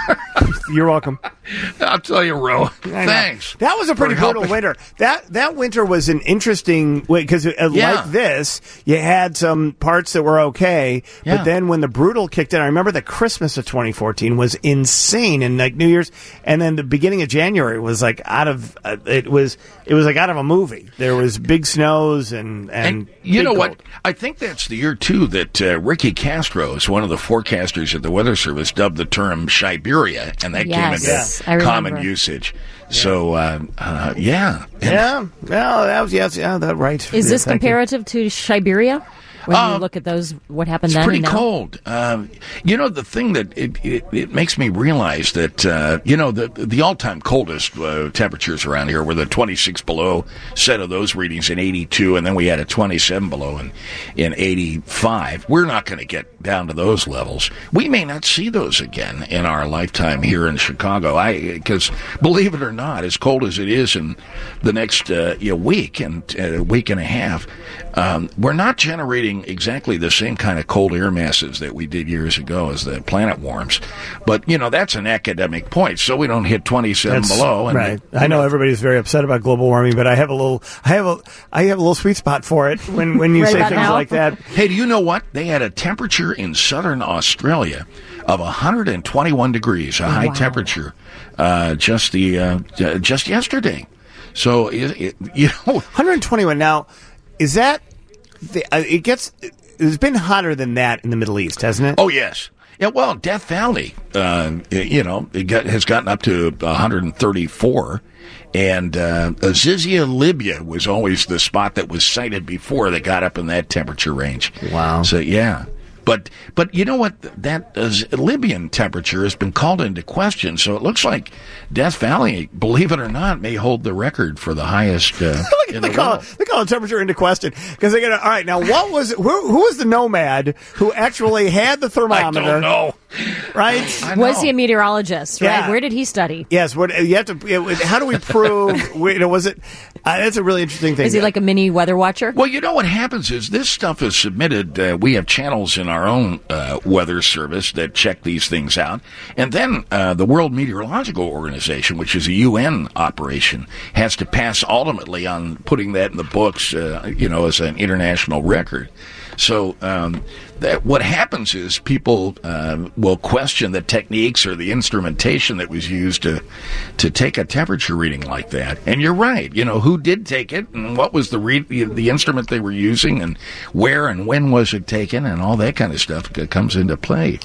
You're welcome. I'll tell you, Ro. I know. Thanks. That was a pretty for brutal helping. winter. That that winter was an interesting because uh, Yeah. like this, you had some parts that were okay, Yeah. but then when the brutal kicked in, I remember the Christmas of twenty fourteen was insane, and like New Year's, and then the beginning of January was like out of uh, it was it was like out of a movie. There was big snows and and, And you big know cold. what? I think that's the year, too, that uh, Ricky Castro is one of the forecasters at the Weather Service dubbed the term Shiberia, and that Yes, came I into remember. common usage. So, uh, uh, yeah. And- Yeah, well, that was yes, yeah, that right. Is Yeah, this thank you. comparative to Siberia? When you Um, look at those, what happened It's then? pretty and now? cold. Um, you know, the thing that it, it, it makes me realize that, uh, you know, the the all-time coldest uh, temperatures around here were the twenty-six below set of those readings in eighty-two, and then we had a twenty-seven below in, in eighty-five. We're not going to get down to those levels. We may not see those again in our lifetime here in Chicago. I Because, believe it or not, as cold as it is in the next uh, you know, week and a uh, week and a half, um, we're not generating exactly the same kind of cold air masses that we did years ago as the planet warms. But, you know, that's an academic point, so we don't hit twenty-seven That's below. And, right. I know everybody's very upset about global warming, but I have a little, I have a, I have a little sweet spot for it when when you Right say about things now? like that. Hey, do you know what? They had a temperature in southern Australia of one hundred twenty-one degrees, a high Wow. temperature, uh, just the uh, j- just yesterday. So, it, it, you know, one hundred twenty-one. Now, is that the, uh, it gets? It's been hotter than that in the Middle East, hasn't it? oh yes, yeah. Well, Death Valley, uh, you know, it got, has gotten up to one hundred thirty-four. And uh, Azizia, Libya was always the spot that was cited before that got up in that temperature range. Wow. So, yeah. But, but you know what? That uh, Libyan temperature has been called into question. So it looks like Death Valley, believe it or not, may hold the record for the highest uh, in They the call, world. they call the temperature into question because they're gonna. All right, now what was who, who was the nomad who actually had the I thermometer? don't know. Right? I Was know. he a meteorologist, right? Yeah. Where did he study? Yes. What you have to? it- How do we prove? you know, was it? Uh, that's a really interesting thing. Is he like a mini weather watcher? Well, you know what happens is this stuff is submitted. Uh, we have channels in our own uh, weather service that check these things out. And then uh, the World Meteorological Organization, which is a U N operation, has to pass ultimately on putting that in the books, uh, you know, as an international record. So um, that what happens is people uh, will question the techniques or the instrumentation that was used to to take a temperature reading like that. And you're right. You know, who did take it and what was the re- the, the instrument they were using and where and when was it taken and all that kind of stuff that comes into play.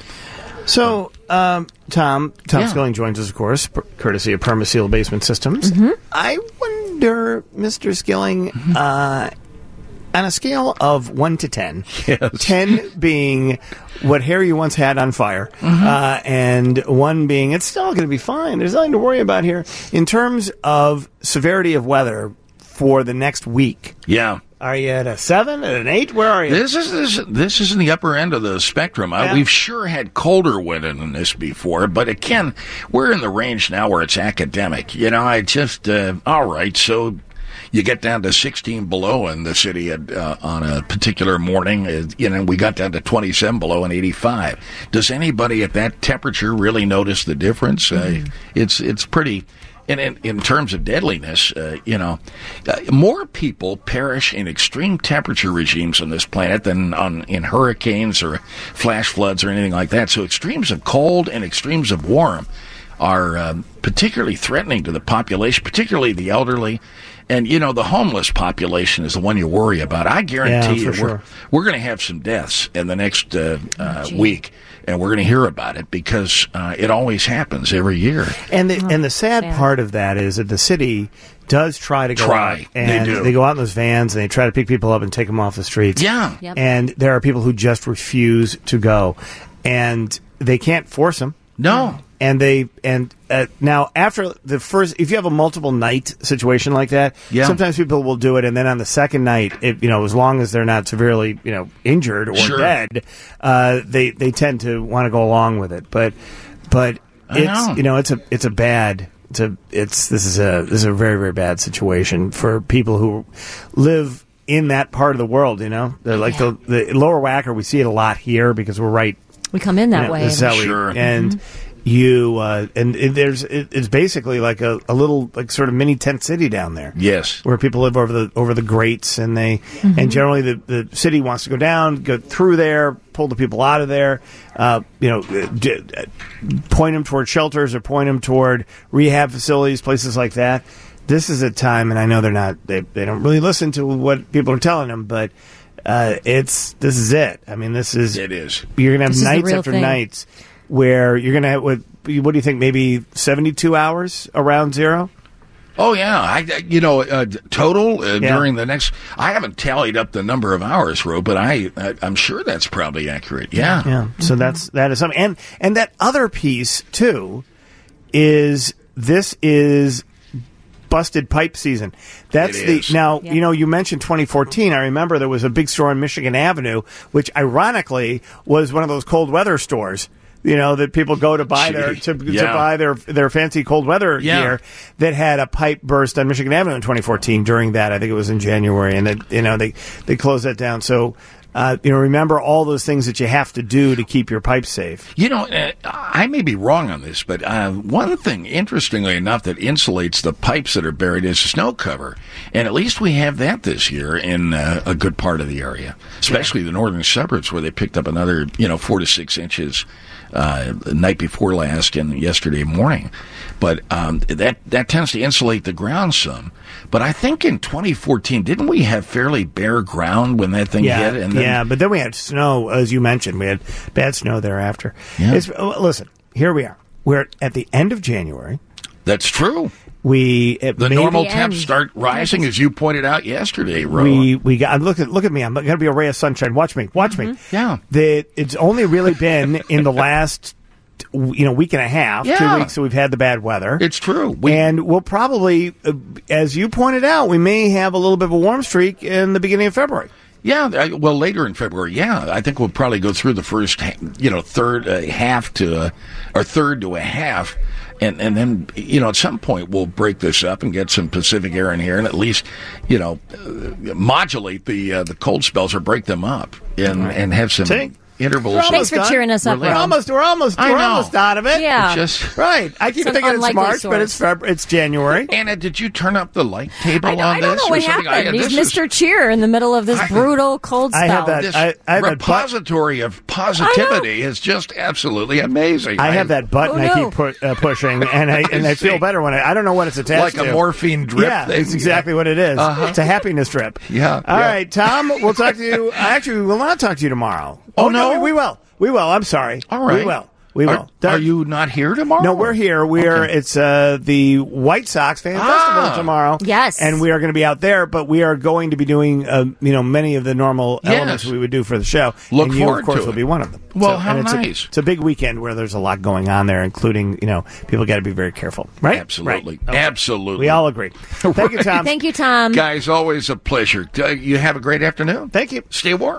So, um, Tom, Tom Yeah. Skilling joins us, of course, per- courtesy of Permaseal Basement Systems. I wonder, Mister Skilling, uh, on a scale of one to ten, Yes. ten being what hair you once had on fire, uh, and one being it's still going to be fine. There's nothing to worry about here in terms of severity of weather for the next week. Yeah. Are you at a seven, at an eight? Where are you? This is this, this is in the upper end of the spectrum. Uh, Yeah. We've sure had colder weather than this before, but again, we're in the range now where it's academic. You know, I just uh, all right. So you get down to sixteen below in the city at, uh, on a particular morning. Uh, you know, we got down to twenty-seven below and eighty-five. Does anybody at that temperature really notice the difference? Uh, it's it's pretty. And in, in terms of deadliness, uh, you know, uh, more people perish in extreme temperature regimes on this planet than on in hurricanes or flash floods or anything like that. So extremes of cold and extremes of warm are um, particularly threatening to the population, particularly the elderly. And, you know, the homeless population is the one you worry about. I guarantee Yeah, you for we're, sure. we're going to have some deaths in the next uh, uh, week. And we're going to hear about it because uh, it always happens every year. And the and the sad sad. part of that is that the city does try to go Try. out and They do. go out in those vans and they try to pick people up and take them off the streets. Yeah. Yep. And there are people who just refuse to go, and they can't force them. No. And they and uh, now after the first, if you have a multiple night situation like that, Yeah. sometimes people will do it, and then on the second night, it, you know, as long as they're not severely, you know, injured or Sure. dead, uh, they they tend to want to go along with it. But but I it's know. you know it's a it's a bad it's a it's this is a this is a very very bad situation for people who live in that part of the world. You know, they're like Yeah. the the lower Wacker. We see it a lot here because we're right. We come in that you know, way. this is how we- Sure. and You uh, and it, there's it, it's basically like a, a little like sort of mini tent city down there. Yes, where people live over the over the grates, and they mm-hmm. and generally the, the city wants to go down, go through there, pull the people out of there, uh, you know, d- point them toward shelters or point them toward rehab facilities, places like that. This is a time, and I know they're not they they don't really listen to what people are telling them, but uh, it's this is it. I mean, this is it is. You're gonna have this nights after thing. nights. Where you're going to have, what, what do you think, maybe seventy-two hours around zero? Oh, yeah. I, you know, uh, total uh, yeah. during the next, I haven't tallied up the number of hours, Ro, but I, I, I'm sure that's probably accurate. Yeah. Yeah. Mm-hmm. So that's, that is something. And, and that other piece, too, is this is busted pipe season. That's It the is. now Yeah. you know you mentioned twenty fourteen. I remember there was a big store on Michigan Avenue, which ironically was one of those cold weather stores. You know that people go to buy Gee, their to, yeah. to buy their their fancy cold weather Yeah. gear. That had a pipe burst on Michigan Avenue in twenty fourteen. During that, I think it was in January, and that you know they they closed that down. So. Uh, you know, remember all those things that you have to do to keep your pipes safe. You know, uh, I may be wrong on this, but uh, one thing, interestingly enough, that insulates the pipes that are buried is snow cover. And at least we have that this year in uh, a good part of the area, especially yeah. the northern suburbs where they picked up another, you know, four to six inches uh, the night before last and yesterday morning. But um, that, that tends to insulate the ground some. But I think in twenty fourteen, didn't we have fairly bare ground when that thing yeah, hit? And then, yeah, but then we had snow, as you mentioned. We had bad snow thereafter. Yeah. It's, oh, listen, here we are. We're at the end of January. That's true. We it The maybe, normal The temps end. start rising, as you pointed out yesterday, Ro. we we got look at look at me. I'm going to be a ray of sunshine. Watch me. Watch me. Yeah. The it's only really been in the last you know week and a half, Yeah. two weeks that we've had the bad weather. It's true. We, and we'll probably, uh, as you pointed out, we may have a little bit of a warm streak in the beginning of February. Yeah, I- well, later in February, yeah. I think we'll probably go through the first, ha- you know, third uh, half to, uh, or third to a half. And, and then, you know, at some point we'll break this up and get some Pacific air in here and at least, you know, uh, modulate the uh, the cold spells or break them up and, and have some See? intervals. We're of- Thanks for done. cheering us up, We're Ron. almost, we're almost, I we're know. almost out of it. Yeah. Just Right. I keep It's an thinking it's unlikely March, but source. it's Feb- it's January. Anna, did you turn up the light table I, know, on I don't this? know or what something? I- happened. He's this is- Mister Cheer in the middle of this I- brutal cold I have spell. that- This I- I have that butt- repository of positivity is just absolutely amazing. I have that button Oh, I no. keep pu- uh, pushing, and I and I feel see. better when I. I don't know what it's attached Like to. a morphine drip Yeah, thing. it's exactly what it is. Uh-huh. It's a happiness drip. Yeah, All yeah. right, Tom. We'll talk to you. Actually, we will not talk to you tomorrow. Oh, no? we will. We will. I'm sorry. All right. We will. We will. Are, are you not here tomorrow? No, we're here. We're Okay. it's uh, the White Sox Fan Ah. Festival tomorrow. Yes. and we are going to be out there, but we are going to be doing uh, you know many of the normal Yes. elements we would do for the show. Look and you, forward of course, to will it. be one of them. Well, how and it's nice. A, it's a big weekend where there's a lot going on there, including you know people got to be very careful, right? Absolutely. Right. Okay. Absolutely. We all agree. Thank you, Tom. Thank you, Tom. Guys, always a pleasure. Uh, you have a great afternoon. Thank you. Stay warm.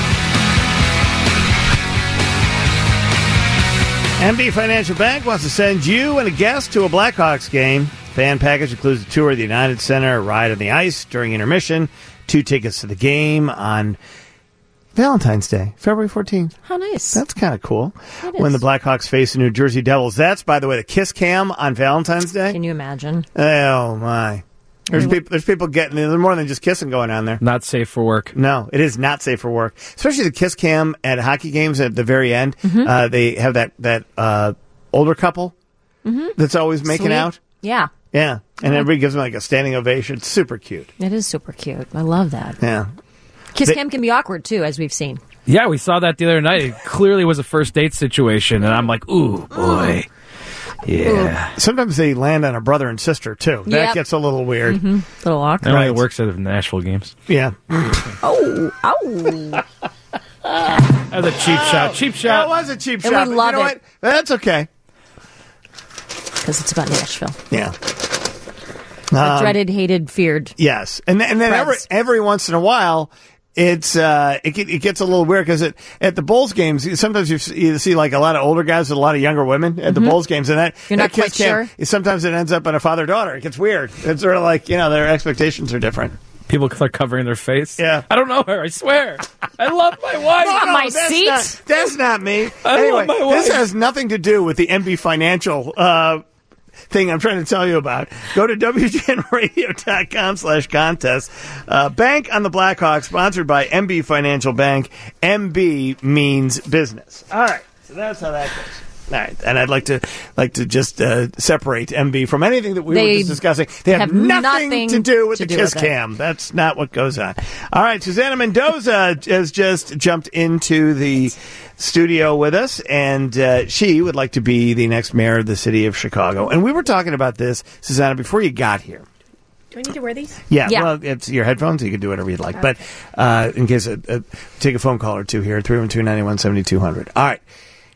M B Financial Bank wants to send you and a guest to a Blackhawks game. Fan package includes a tour of the United Center, a ride on the ice during intermission, two tickets to the game on Valentine's Day, February fourteenth. How nice. That's kind of cool. It is. When the Blackhawks face the New Jersey Devils. That's, by the way, the Kiss Cam on Valentine's Day. Can you imagine? Oh, my. There's people, there's people getting, there's more than just kissing going on there. Not safe for work. No, it is not safe for work. Especially the kiss cam at hockey games at the very end. Mm-hmm. Uh, they have that, that uh, older couple that's always making Sweet. out. Yeah. Yeah. And everybody gives them like a standing ovation. It's super cute. It is super cute. I love that. Yeah. Kiss They- cam can be awkward, too, as we've seen. Yeah, we saw that the other night. It clearly was a first date situation, and I'm like, ooh, boy. Yeah. Sometimes they land on a brother and sister, too. That Yep. gets a little weird. A little That awkward. only works at the Nashville games. Yeah. Oh, oh. That was a cheap shot. Cheap That shot. was a cheap And shot. we but love you know it. what? That's okay. Because it's about Nashville. Yeah. The Um, dreaded, hated, feared. Yes, and then, and then every Preds. every once in a while, it's uh, it get- it gets a little weird because it at the Bulls games sometimes you see, you see like a lot of older guys with a lot of younger women at the Bulls games, and that Mm-hmm. You're that not quite kiss cam- sure? sometimes it ends up on a father daughter. It gets weird. It's sort of like you know their expectations are different. People are covering their face. Yeah. I don't know her. I swear. I love my wife. No, my that's seat? Not, that's not me. I anyway, love my this wife. has nothing to do with the M B Financial uh, thing I'm trying to tell you about. Go to W G N radio dot com slash contest. Uh, Bank on the Blackhawks, sponsored by M B Financial Bank. M B means business. All right. So that's how that goes. All right, and I'd like to like to just uh, separate M B from anything that we They were just discussing. They have, have nothing, nothing to do with to the do kiss with it. cam. That's not what goes on. All right, Susanna Mendoza has just jumped into the studio with us, and uh, she would like to be the next mayor of the city of Chicago. And we were talking about this, Susanna, before you got here. Do I need to wear these? Yeah, Yeah. well, it's your headphones. You can do whatever you'd like. But uh, in case, uh, uh, take a phone call or two here, three one two, nine one, seven two zero zero. All right.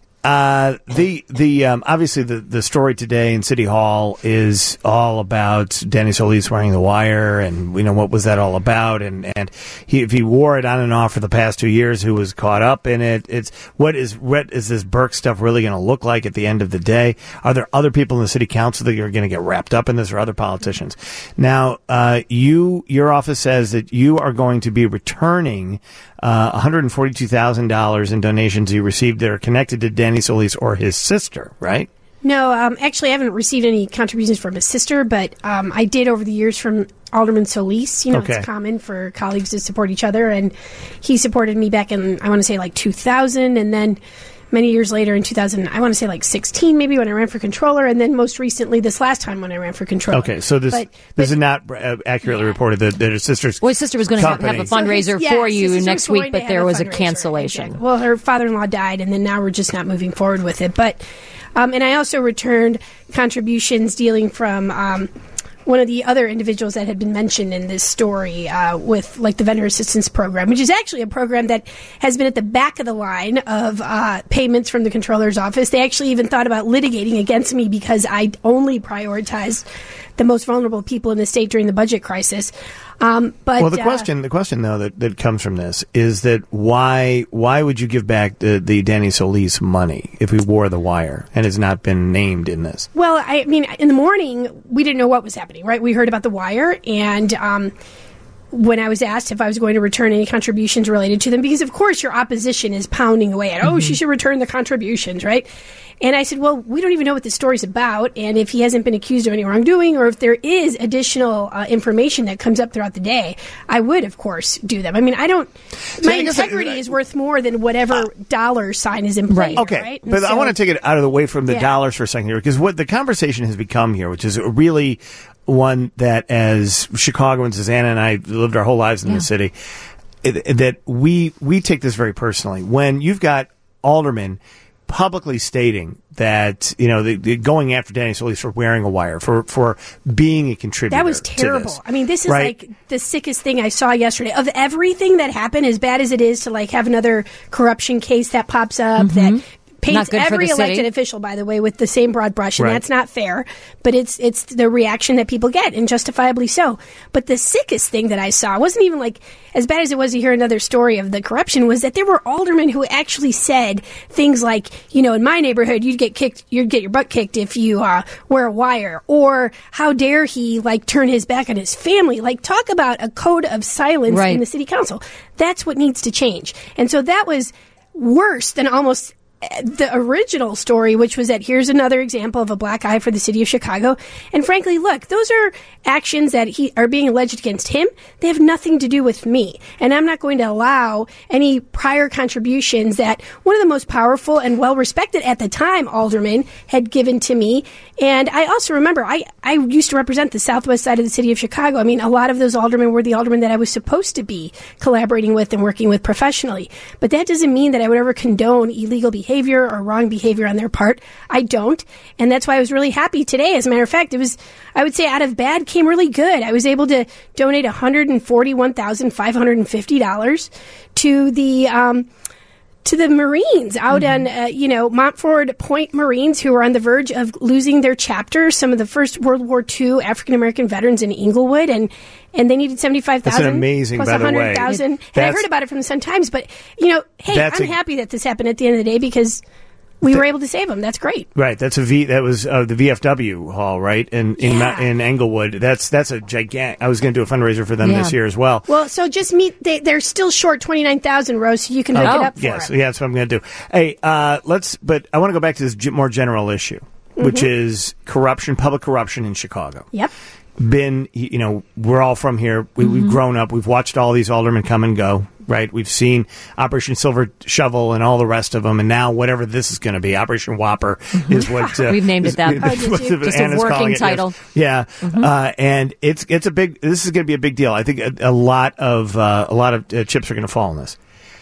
Uh, the the um, obviously the, the story today in City Hall is all about Danny Solis wearing the wire, and we know what was that all about, and and he if he wore it on and off for the past two years, who was caught up in it? It's what is what is this Burke stuff really going to look like at the end of the day? Are there other people in the city council that are going to get wrapped up in this, or other politicians? Now, uh, you your office says that you are going to be returning uh, one hundred forty-two thousand dollars in donations you received that are connected to Danny Solis or his sister, right? No, um, actually, I haven't received any contributions from his sister, but um, I did over the years from Alderman Solis. You know, Okay. it's common for colleagues to support each other, and he supported me back in, I want to say, like two thousand, and then many years later in two thousand, I want to say like sixteen maybe, when I ran for controller, and then most recently this last time when I ran for controller. Okay, so this But- this but- is not uh, accurately reported that, that his sister's Well, his sister was going to have, have a company- fundraiser Yeah, for his you sister next was going week, to but have there was a fundraiser. cancellation. Exactly. Well, her father-in-law died, and then now we're just not moving forward with it. But, um, and I also returned contributions dealing from um, one of the other individuals that had been mentioned in this story uh, with, like, the vendor assistance program, which is actually a program that has been at the back of the line of uh, payments from the controller's office. They actually even thought about litigating against me because I only prioritized the most vulnerable people in the state during the budget crisis. Um, but Well, the uh, question, the question though that, that comes from this is that why why would you give back the, the Danny Solis money if he wore the wire and has not been named in this? Well, I mean, in the morning, we didn't know what was happening, right? We heard about the wire, and um, when I was asked if I was going to return any contributions related to them, because, of course, your opposition is pounding away at, oh, she should return the contributions, right? And I said, well, we don't even know what this story's about, and if he hasn't been accused of any wrongdoing, or if there is additional uh, information that comes up throughout the day, I would, of course, do them. I mean, I don't... my I guess I- integrity is worth more than whatever dollar sign is in play, Right. Okay, right? And but I so- want to take it out of the way from the Yeah. dollars for a second here, because what the conversation has become here, which is really one that, as Chicagoans, Susanna and I lived our whole lives in Yeah. the city, it, that we we take this very personally. When you've got aldermen publicly stating that, you know, the, the going after Danny Solis for wearing a wire, for for being a contributor. That was to terrible. this, I mean, this is right? like the sickest thing I saw yesterday. Of everything that happened, as bad as it is to like have another corruption case that pops up that paints Not good for every the city. elected official, by the way, with the same broad brush, and Right. that's not fair. But it's it's the reaction that people get, and justifiably so. But the sickest thing that I saw wasn't even like as bad as it was to hear another story of the corruption. Was that there were aldermen who actually said things like, you know, in my neighborhood, you'd get kicked, you'd get your butt kicked if you uh, wear a wire, or how dare he like turn his back on his family? Like, talk about a code of silence Right. in the city council. That's what needs to change. And so that was worse than almost the original story, which was that here's another example of a black eye for the city of Chicago. And frankly, look, those are actions that he are being alleged against him. They have nothing to do with me. And I'm not going to allow any prior contributions that one of the most powerful and well-respected at the time aldermen had given to me. And I also remember, I, I used to represent the southwest side of the city of Chicago. I mean, a lot of those aldermen were the aldermen that I was supposed to be collaborating with and working with professionally. But that doesn't mean that I would ever condone illegal behavior or wrong behavior on their part. I don't. And that's why I was really happy today. As a matter of fact, it was, I would say, out of bad came really good. I was able to donate one hundred forty-one thousand five hundred fifty dollars to the, um, to the Marines out on, uh, you know, Montford Point Marines, who are on the verge of losing their chapter. Some of the first World War Two African American veterans in Inglewood, and and they needed seventy-five thousand. That's an amazing, plus by the way. one hundred thousand. And I That's- heard about it from the Sun Times. But you know, hey, That's I'm a- happy that this happened at the end of the day, because we were able to save them. That's great. Right. That's a V. That was uh, the V F W hall, right? In in, Yeah. Ma- in Englewood. That's that's a gigantic. I was going to do a fundraiser for them Yeah. this year as well. Well, so just meet. They, they're still short twenty nine thousand, Rose. So you can hook Oh. it up for Yes, it. yeah, that's what I'm going to do. Hey, uh, let's. But I want to go back to this g- more general issue, which is corruption, public corruption in Chicago. Yep. Been, you know, we're all from here. We, We've grown up. We've watched all these aldermen come and go. Right. We've seen Operation Silver Shovel and all the rest of them, and now whatever this is going to be, Operation Whopper is what uh, We've named it is- that. is Oh, did what you? Just a Anna's working calling it, yes. title. Yeah, uh, and it's it's a big. This is going to be a big deal. I think a, a lot of uh, a lot of uh, chips are going to fall on this.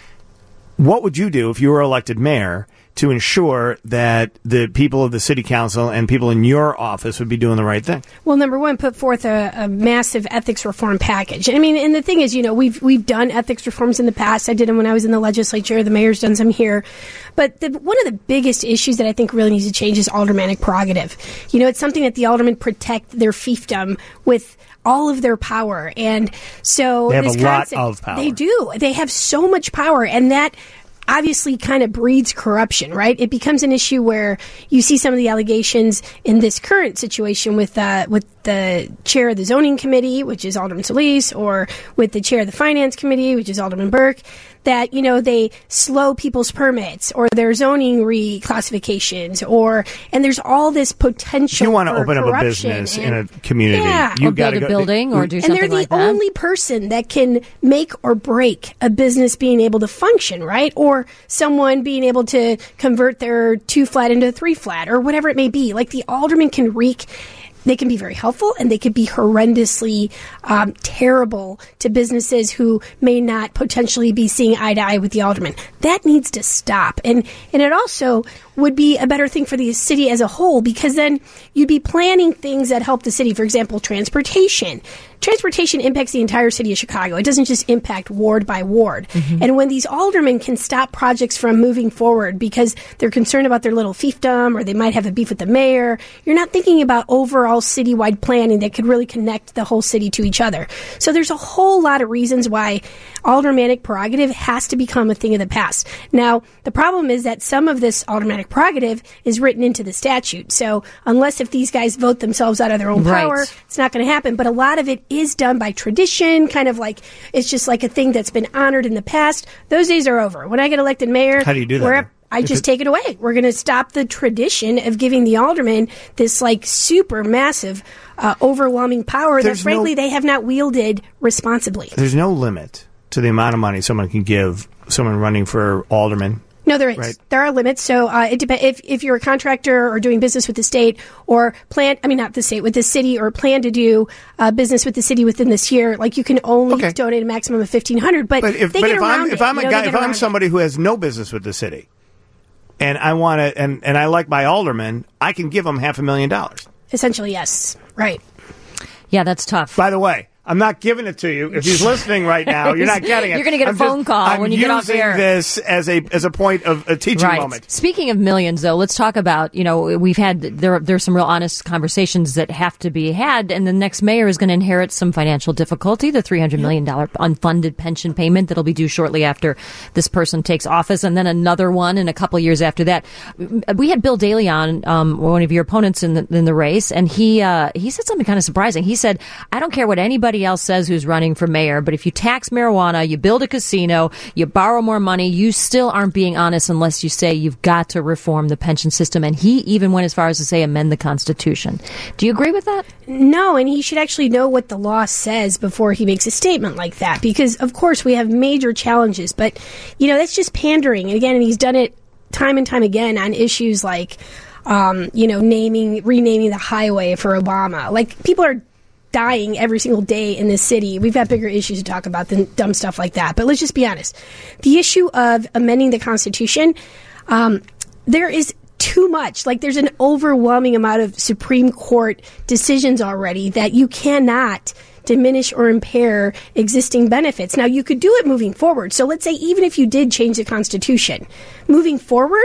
What would you do if you were elected mayor to ensure that the people of the city council and people in your office would be doing the right thing? Well, number one, put forth a, a massive ethics reform package. I mean, and the thing is, you know, we've we've done ethics reforms in the past. I did them when I was in the legislature. The mayor's done some here. But the, one of the biggest issues that I think really needs to change is aldermanic prerogative. You know, it's something that the aldermen protect their fiefdom with all of their power. And so They have this a lot concept- of power. They do. They have so much power, and that obviously kind of breeds corruption, right? It becomes an issue where you see some of the allegations in this current situation with uh, with the chair of the zoning committee, which is Alderman Solis, or with the chair of the finance committee, which is Alderman Burke, that, you know, they slow people's permits or their zoning reclassifications, or and there's all this potential. If you want to for open up a corruption business and- in a community, Yeah. you Or got build to a go, building or do and something they're the like that. only person that can make or break a business being able to function, right? Or someone being able to convert their two flat into a three flat, or whatever it may be. Like, the alderman can wreak. They can be very helpful, and they could be horrendously um, terrible to businesses who may not potentially be seeing eye to eye with the alderman. That needs to stop. And and it also would be a better thing for the city as a whole, because then you'd be planning things that help the city. For example, transportation. Transportation impacts the entire city of Chicago. It doesn't just impact ward by ward. Mm-hmm. And when these aldermen can stop projects from moving forward because they're concerned about their little fiefdom, or they might have a beef with the mayor, you're not thinking about overall citywide planning that could really connect the whole city to each other. So there's a whole lot of reasons why aldermanic prerogative has to become a thing of the past. Now, the problem is that some of this aldermanic prerogative is written into the statute. So unless if these guys vote themselves out of their own Right. power, it's not going to happen. But a lot of it is done by tradition, kind of like it's just like a thing that's been honored in the past. Those days are over. When I get elected mayor, How do you do that, we're- though? I If just it- take it away. We're going to stop the tradition of giving the aldermen this like super massive, uh, overwhelming power There's that frankly no- they have not wielded responsibly. There's no limit to the amount of money someone can give someone running for alderman. No, there is. Right. There are limits. So uh, it depends if if you're a contractor or doing business with the state, or plan. I mean, not the state, with the city, or plan to do uh, business with the city within this year. Like, you can only Okay. donate a maximum of fifteen hundred. But, But if, they but get if around I'm it. if I'm You a know, guy, they if get I'm around it. somebody who has no business with the city, and I want to, and and I like my alderman, I can give him half a million dollars. Essentially, yes. Right. Yeah, that's tough. By the way, I'm not giving it to you. If he's listening right now, you're not getting it. You're gonna get a I'm phone call I'm when you get off using air. this as a as a point of a teaching Right. moment. Speaking of millions, though, let's talk about, you know, we've had, there, there's some real honest conversations that have to be had, and the next mayor is going to inherit some financial difficulty, the three hundred million dollars unfunded pension payment that'll be due shortly after this person takes office, and then another one in a couple years after that. We had Bill Daley on, um, one of your opponents in the, in the race, and he, uh, he said something kind of surprising. He said, I don't care what anybody else says who's running for mayor, but if you tax marijuana, you build a casino, you borrow more money, you still aren't being honest unless you say you've got to reform the pension system. And he even went as far as to say amend the Constitution. Do you agree with that? No, and he should actually know what the law says before he makes a statement like that. Because, of course, we have major challenges. But, you know, that's just pandering. And again, and he's done it time and time again on issues like, um, you know, naming, renaming the highway for Obama. Like, people are dying every single day in this city. We've got bigger issues to talk about than dumb stuff like that. But let's just be honest. The issue of amending the Constitution, um, there is too much. Like, there's an overwhelming amount of Supreme Court decisions already that you cannot diminish or impair existing benefits. Now, you could do it moving forward. So let's say even if you did change the Constitution, moving forward,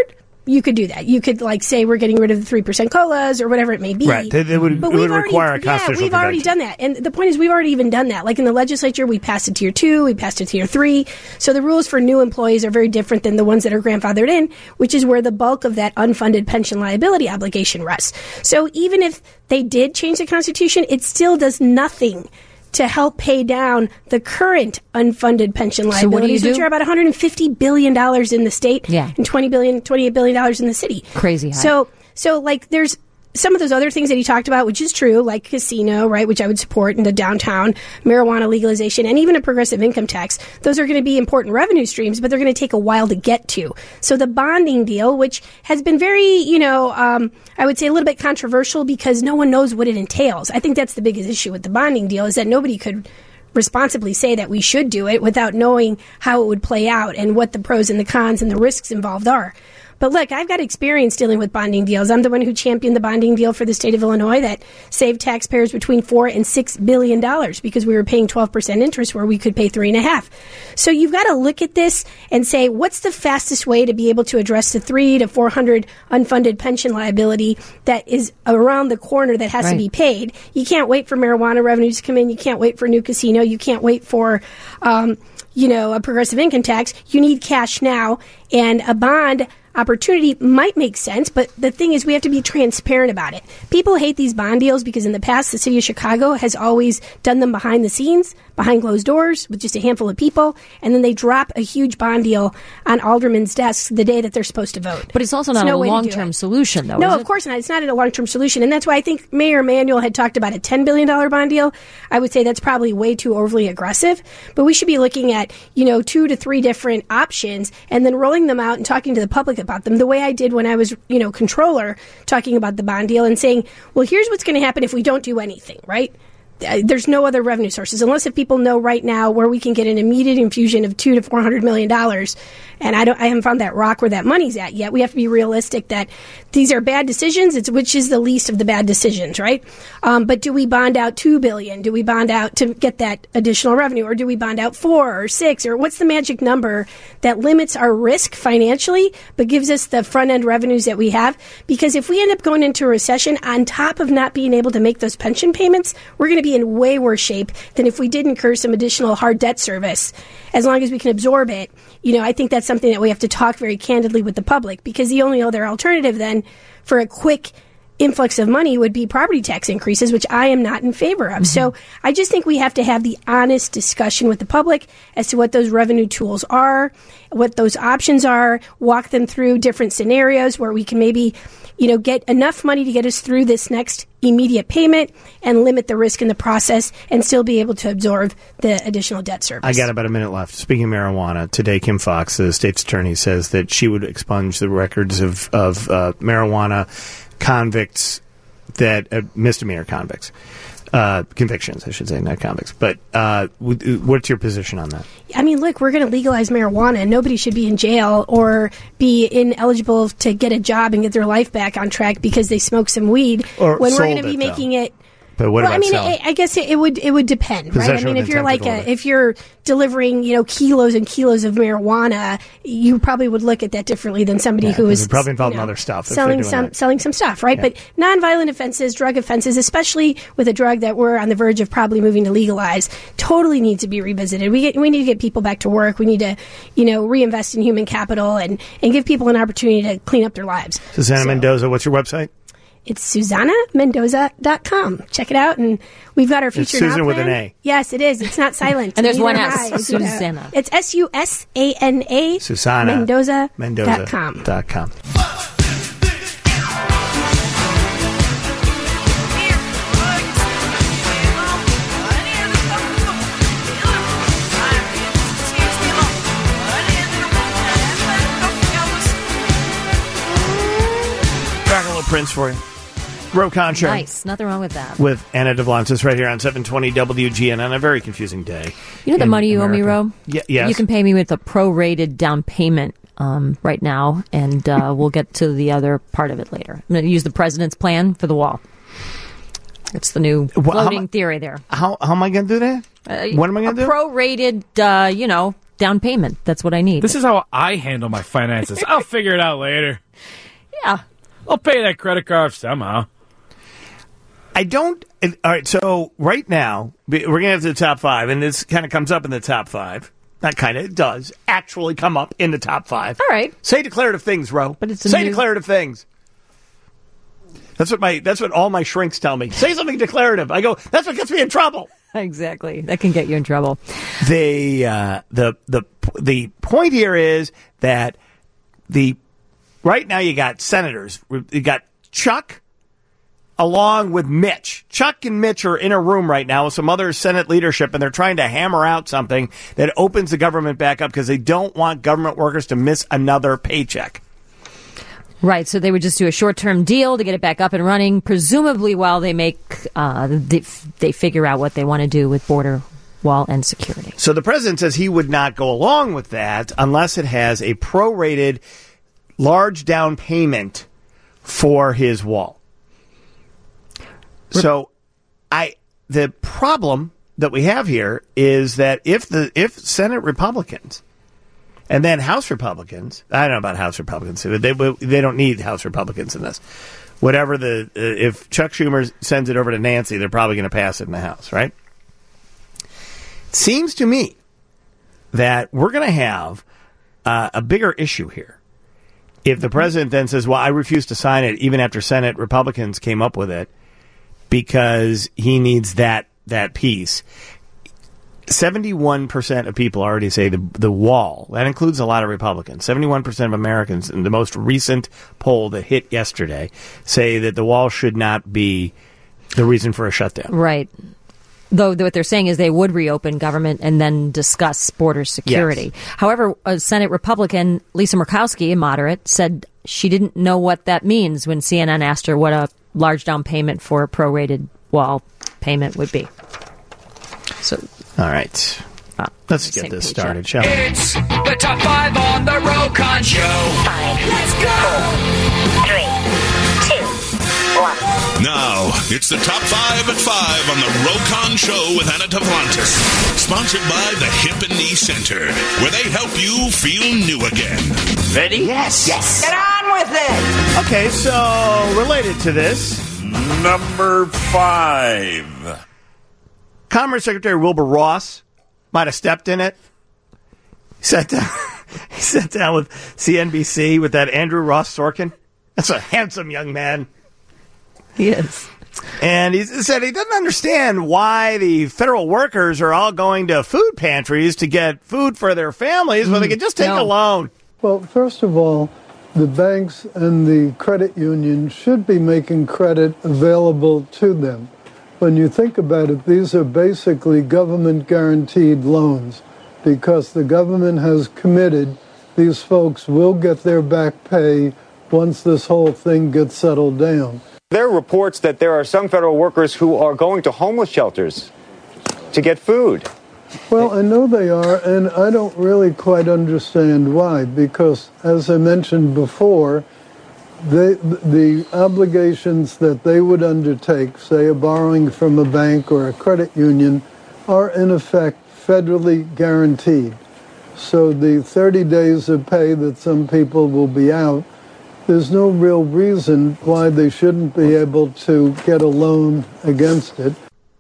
you could do that. You could like say we're getting rid of the three percent colas or whatever it may be. Right. They, they would, but it would already, require a constitutional Yeah, we've already convention. done that. And the point is we've already even done that. Like in the legislature, we passed a tier two, we passed a tier three. So the rules for new employees are very different than the ones that are grandfathered in, which is where the bulk of that unfunded pension liability obligation rests. So even if they did change the Constitution, it still does nothing to help pay down the current unfunded pension liabilities, So what do you do? which are about one hundred fifty billion dollars in the state Yeah. and twenty billion dollars, twenty-eight billion dollars in the city. Crazy high. So, so like there's some of those other things that he talked about, which is true, like casino, right, which I would support in the downtown, marijuana legalization, and even a progressive income tax. Those are going to be important revenue streams, but they're going to take a while to get to. So the bonding deal, which has been very, you know, um, I would say a little bit controversial because no one knows what it entails. I think that's the biggest issue with the bonding deal is that nobody could responsibly say that we should do it without knowing how it would play out and what the pros and the cons and the risks involved are. But look, I've got experience dealing with bonding deals. I'm the one who championed the bonding deal for the state of Illinois that saved taxpayers between four and six billion dollars because we were paying twelve percent interest where we could pay three and a half. So you've got to look at this and say, what's the fastest way to be able to address the three to four hundred unfunded pension liability that is around the corner that has Right. to be paid? You can't wait for marijuana revenues to come in. You can't wait for a new casino. You can't wait for, um, you know, a progressive income tax. You need cash now, and a bond opportunity might make sense, but the thing is we have to be transparent about it. People hate these bond deals because in the past the city of Chicago has always done them behind the scenes, behind closed doors with just a handful of people, and then they drop a huge bond deal on aldermen's desks the day that they're supposed to vote. But it's also There's not no a way to do long-term it. solution, though, No, is of it? course not. It's not a long-term solution. And that's why I think Mayor Emanuel had talked about a ten billion dollars bond deal. I would say that's probably way too overly aggressive. But we should be looking at, you know, two to three different options and then rolling them out and talking to the public about them the way I did when I was, you know, controller, talking about the bond deal and saying, well, here's what's going to happen if we don't do anything, right? Uh, There's no other revenue sources unless if people know right now where we can get an immediate infusion of two to four hundred million dollars, and I don't, I haven't found that rock where that money's at yet. We have to be realistic that these are bad decisions. It's which is the least of the bad decisions, right? Um, but do we bond out two billion? Do we bond out to get that additional revenue, or do we bond out four or six, or what's the magic number that limits our risk financially but gives us the front end revenues that we have? Because if we end up going into a recession on top of not being able to make those pension payments, we're going to be in way worse shape than if we did incur some additional hard debt service. As long as we can absorb it, you know, I think that's something that we have to talk very candidly with the public, because the only other alternative then for a quick influx of money would be property tax increases, which I am not in favor of. Mm-hmm. So I just think we have to have the honest discussion with the public as to what those revenue tools are, what those options are, walk them through different scenarios where we can maybe, you know, get enough money to get us through this next immediate payment and limit the risk in the process and still be able to absorb the additional debt service. I got about a minute left. Speaking of marijuana, today Kim Fox, the state's attorney, says that she would expunge the records of, of uh, marijuana convicts, that uh, misdemeanor convicts. Uh, convictions, I should say, not convicts. But uh, w- what's your position on that? I mean, look, we're going to legalize marijuana, and nobody should be in jail or be ineligible to get a job and get their life back on track because they smoked some weed. Or when we're sold going to be it, making though. it. But what well, about I mean, selling? I, I guess it, it would it would depend, right? I Possession mean, with if you're intent like to a, order. if you're delivering, you know, kilos and kilos of marijuana, you probably would look at that differently than somebody Yeah, who 'cause is they're probably involved you in know, other stuff if they're selling doing some that. selling some stuff, right? Yeah. But nonviolent offenses, drug offenses, especially with a drug that we're on the verge of probably moving to legalize, totally needs to be revisited. We get, we need to get people back to work. We need to, you know, reinvest in human capital and and give people an opportunity to clean up their lives. Susanna So- Mendoza, what's your website? It's Susanna Mendoza dot com. Check it out, and we've got our It's future Susan now with an plan. A. Yes, it is. It's not silent. And there's Neither one am S, I. Susanna. It's S U S A N A Susanna Mendoza Mendoza dot com. Dot com. Back a little Prince for you. Row Contract. Nice. Nothing wrong with that. With Anna DeVlantis right here on seven twenty W G N on a very confusing day. You know the in money you owe me, America. Ro? Yeah, yes. You can pay me with a prorated down payment um, right now, and uh, we'll get to the other part of it later. I'm going to use the president's plan for the wall. It's the new Wha- how floating mu- theory there. How how am I going to do that? Uh, what am I going a to do? prorated, uh, you know, down payment. That's what I need. This is how I handle my finances. I'll figure it out later. Yeah. I'll pay that credit card somehow. I don't. All right, so right now, we're going to have the top five, and this kind of comes up in the top five. Not kind of, it does actually come up in the top five. All right. Say declarative things, Ro. But it's a Say new- declarative things. That's what my. That's what all my shrinks tell me. Say something declarative. I go, that's what gets me in trouble. Exactly. That can get you in trouble. The uh, the the the point here is that the right now you got senators. You got Chuck along with Mitch. Chuck and Mitch are in a room right now with some other Senate leadership, and they're trying to hammer out something that opens the government back up because they don't want government workers to miss another paycheck. Right, so they would just do a short-term deal to get it back up and running, presumably while they make uh, they, they figure out what they want to do with border wall and security. So the president says he would not go along with that unless it has a prorated large down payment for his wall. So I the problem that we have here is that if the if Senate Republicans and then House Republicans, I don't know about House Republicans. They they don't need House Republicans in this. Whatever the uh, if Chuck Schumer sends it over to Nancy, they're probably going to pass it in the House, right? It seems to me that we're going to have uh, a bigger issue here. If the president then says, "Well, I refuse to sign it," even after Senate Republicans came up with it, because he needs that that piece. seventy-one percent of people already say the the wall. That includes a lot of Republicans. seventy-one percent of Americans in the most recent poll that hit yesterday say that the wall should not be the reason for a shutdown. Right. Though what they're saying is they would reopen government and then discuss border security. Yes. However, a Senate Republican, Lisa Murkowski, a moderate, said she didn't know what that means when C N N asked her what a large down payment for a prorated wall payment would be. So, all right. uh, Let's get same this page, started, yeah. shall we? It's the top five on the Rokon Show. Five, let's go. Four, three, two, one. Now, it's the top five at five on the Rokon Show with Anna Tavlantis. Sponsored by the Hip and Knee Center, where they help you feel new again. Ready? Yes. Yes. Get on with it. Okay, so related to this, Number five. Commerce Secretary Wilbur Ross might have stepped in it. He sat down, he sat down with C N B C with that Andrew Ross Sorkin. That's a handsome young man. He is. And he said he doesn't understand why the federal workers are all going to food pantries to get food for their families when they could just take no. a loan. Well, first of all, the banks and the credit union should be making credit available to them. When you think about it, these are basically government-guaranteed loans because the government has committed these folks will get their back pay once this whole thing gets settled down. There are reports that there are some federal workers who are going to homeless shelters to get food. Well, I know they are, and I don't really quite understand why, because, as I mentioned before, they, the obligations that they would undertake, say a borrowing from a bank or a credit union, are in effect federally guaranteed. So the thirty days of pay that some people will be out, there's no real reason why they shouldn't be able to get a loan against it.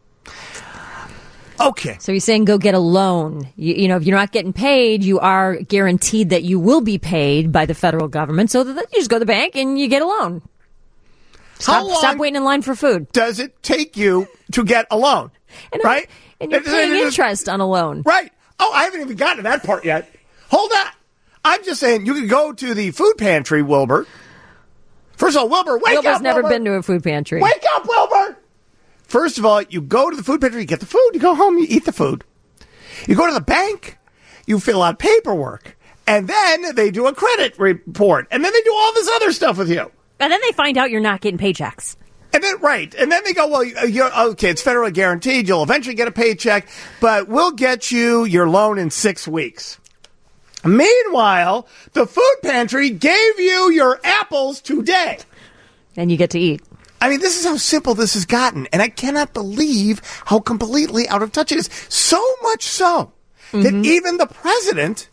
Okay. So he's saying go get a loan. You, you know, if you're not getting paid, you are guaranteed that you will be paid by the federal government. So that you just go to the bank and you get a loan. Stop, How long stop waiting in line for food. does it take you to get a loan? And, right? And you're paying interest on a loan. Right. Oh, I haven't even gotten to that part yet. Hold on. I'm just saying you could go to the food pantry, Wilbur. First of all, Wilbur, wake Wilbur's up, never Wilbur. been to a food pantry. Wake up, Wilbur. First of all, you go to the food pantry, you get the food, you go home, you eat the food. You go to the bank, you fill out paperwork, and then they do a credit report, and then they do all this other stuff with you. And then they find out you're not getting paychecks. And then, right, and then they go, well, you're, okay, it's federally guaranteed, you'll eventually get a paycheck, but we'll get you your loan in six weeks. Meanwhile, the food pantry gave you your apples today. And you get to eat. I mean, this is how simple this has gotten, and I cannot believe how completely out of touch it is. So much so that even the president,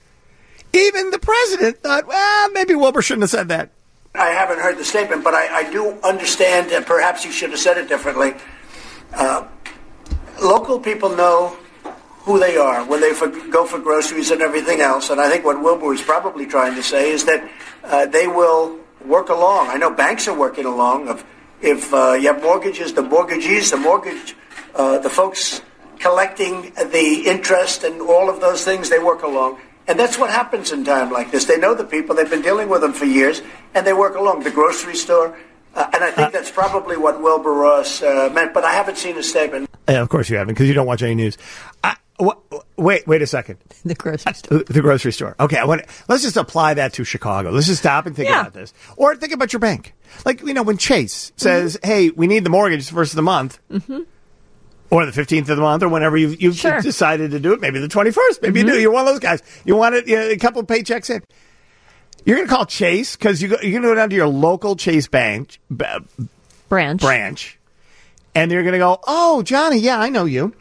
even the president thought, well, maybe Wilbur shouldn't have said that. I haven't heard the statement, but I, I do understand that perhaps he should have said it differently. Uh, local people know who they are when they for, go for groceries and everything else. And I think what Wilbur is probably trying to say is that uh, they will work along. I know banks are working along. If, if uh, you have mortgages, the mortgagees, the mortgage, uh, the folks collecting the interest and all of those things, they work along. And that's what happens in time like this. They know the people. They've been dealing with them for years, and they work along. The grocery store. Uh, and I think that's probably what Wilbur Ross uh, meant, but I haven't seen a statement. Yeah, of course you haven't, because you don't watch any news. I, w- wait, wait a second. The grocery store. Uh, the grocery store. Okay, I want. Let's just apply that to Chicago. Let's just stop and think Yeah. about this, or think about your bank. Like, you know, when Chase says, mm-hmm. "Hey, we need the mortgage the first of the month," mm-hmm. or the fifteenth of the month, or whenever you've, you've Sure. decided to do it, maybe the twenty-first. Maybe mm-hmm. you do. You're one of those guys. You want it, you know, a couple of paychecks in. You're going to call Chase because you go, you're going to go down to your local Chase bank. B- Branch. branch, and they're going to go, oh, Johnny, yeah, I know you.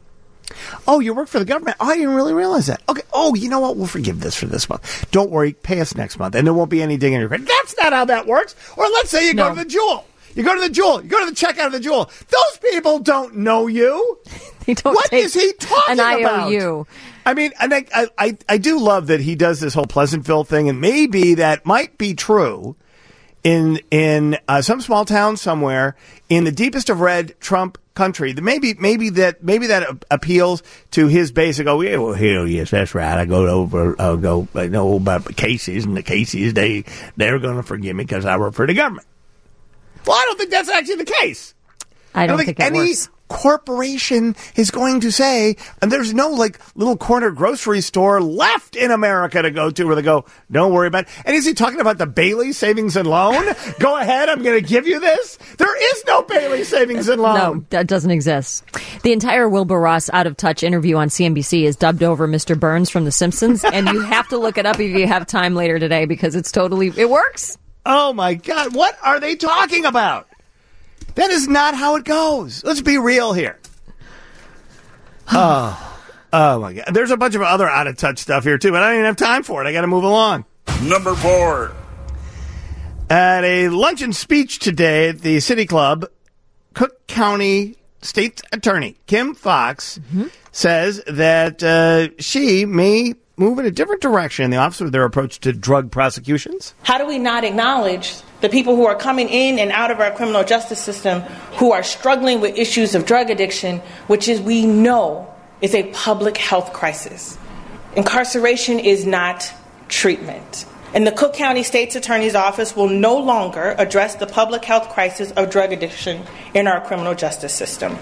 Oh, you work for the government. Oh, I didn't really realize that. Okay. Oh, you know what? We'll forgive this for this month. Don't worry. Pay us next month, and there won't be any ding in your credit. That's not how that works. Or let's say you No. go to the Jewel. You go to the Jewel. You go to the checkout of the Jewel. Those people don't know you. They don't What take is he talking an I O about? U. I mean, and I, I, I, I do love that he does this whole Pleasantville thing, and maybe that might be true in in uh, some small town somewhere in the deepest of red Trump country. That maybe maybe that maybe that a- appeals to his base. Oh, yeah, well, hell yes, that's right. I go over, I go, I know about the cases, and the cases they they're going to forgive me because I work for the government. Well, I don't think that's actually the case. I don't, think, that any works. corporation is going to say, and there's no like little corner grocery store left in America to go to where they go, don't worry about it. And is he talking about the Bailey Savings and Loan? Go ahead, I'm going to give you this. There is no Bailey Savings and Loan. No, that doesn't exist. The entire Wilbur Ross Out of Touch interview on C N B C is dubbed over Mister Burns from The Simpsons, and you have to look it up if you have time later today because it's totally, it works. Oh my God, what are they talking about? That is not how it goes. Let's be real here. Oh, oh my God. There's a bunch of other out of touch stuff here too, but I don't even have time for it. I got to move along. Number four. At a luncheon speech today at the City Club, Cook County State Attorney Kim Foxx mm-hmm. says that uh, she may move in a different direction in the office of their approach to drug prosecutions. How do we not acknowledge the people who are coming in and out of our criminal justice system who are struggling with issues of drug addiction, which is we know is a public health crisis. Incarceration is not treatment. And the Cook County State's Attorney's Office will no longer address the public health crisis of drug addiction in our criminal justice system.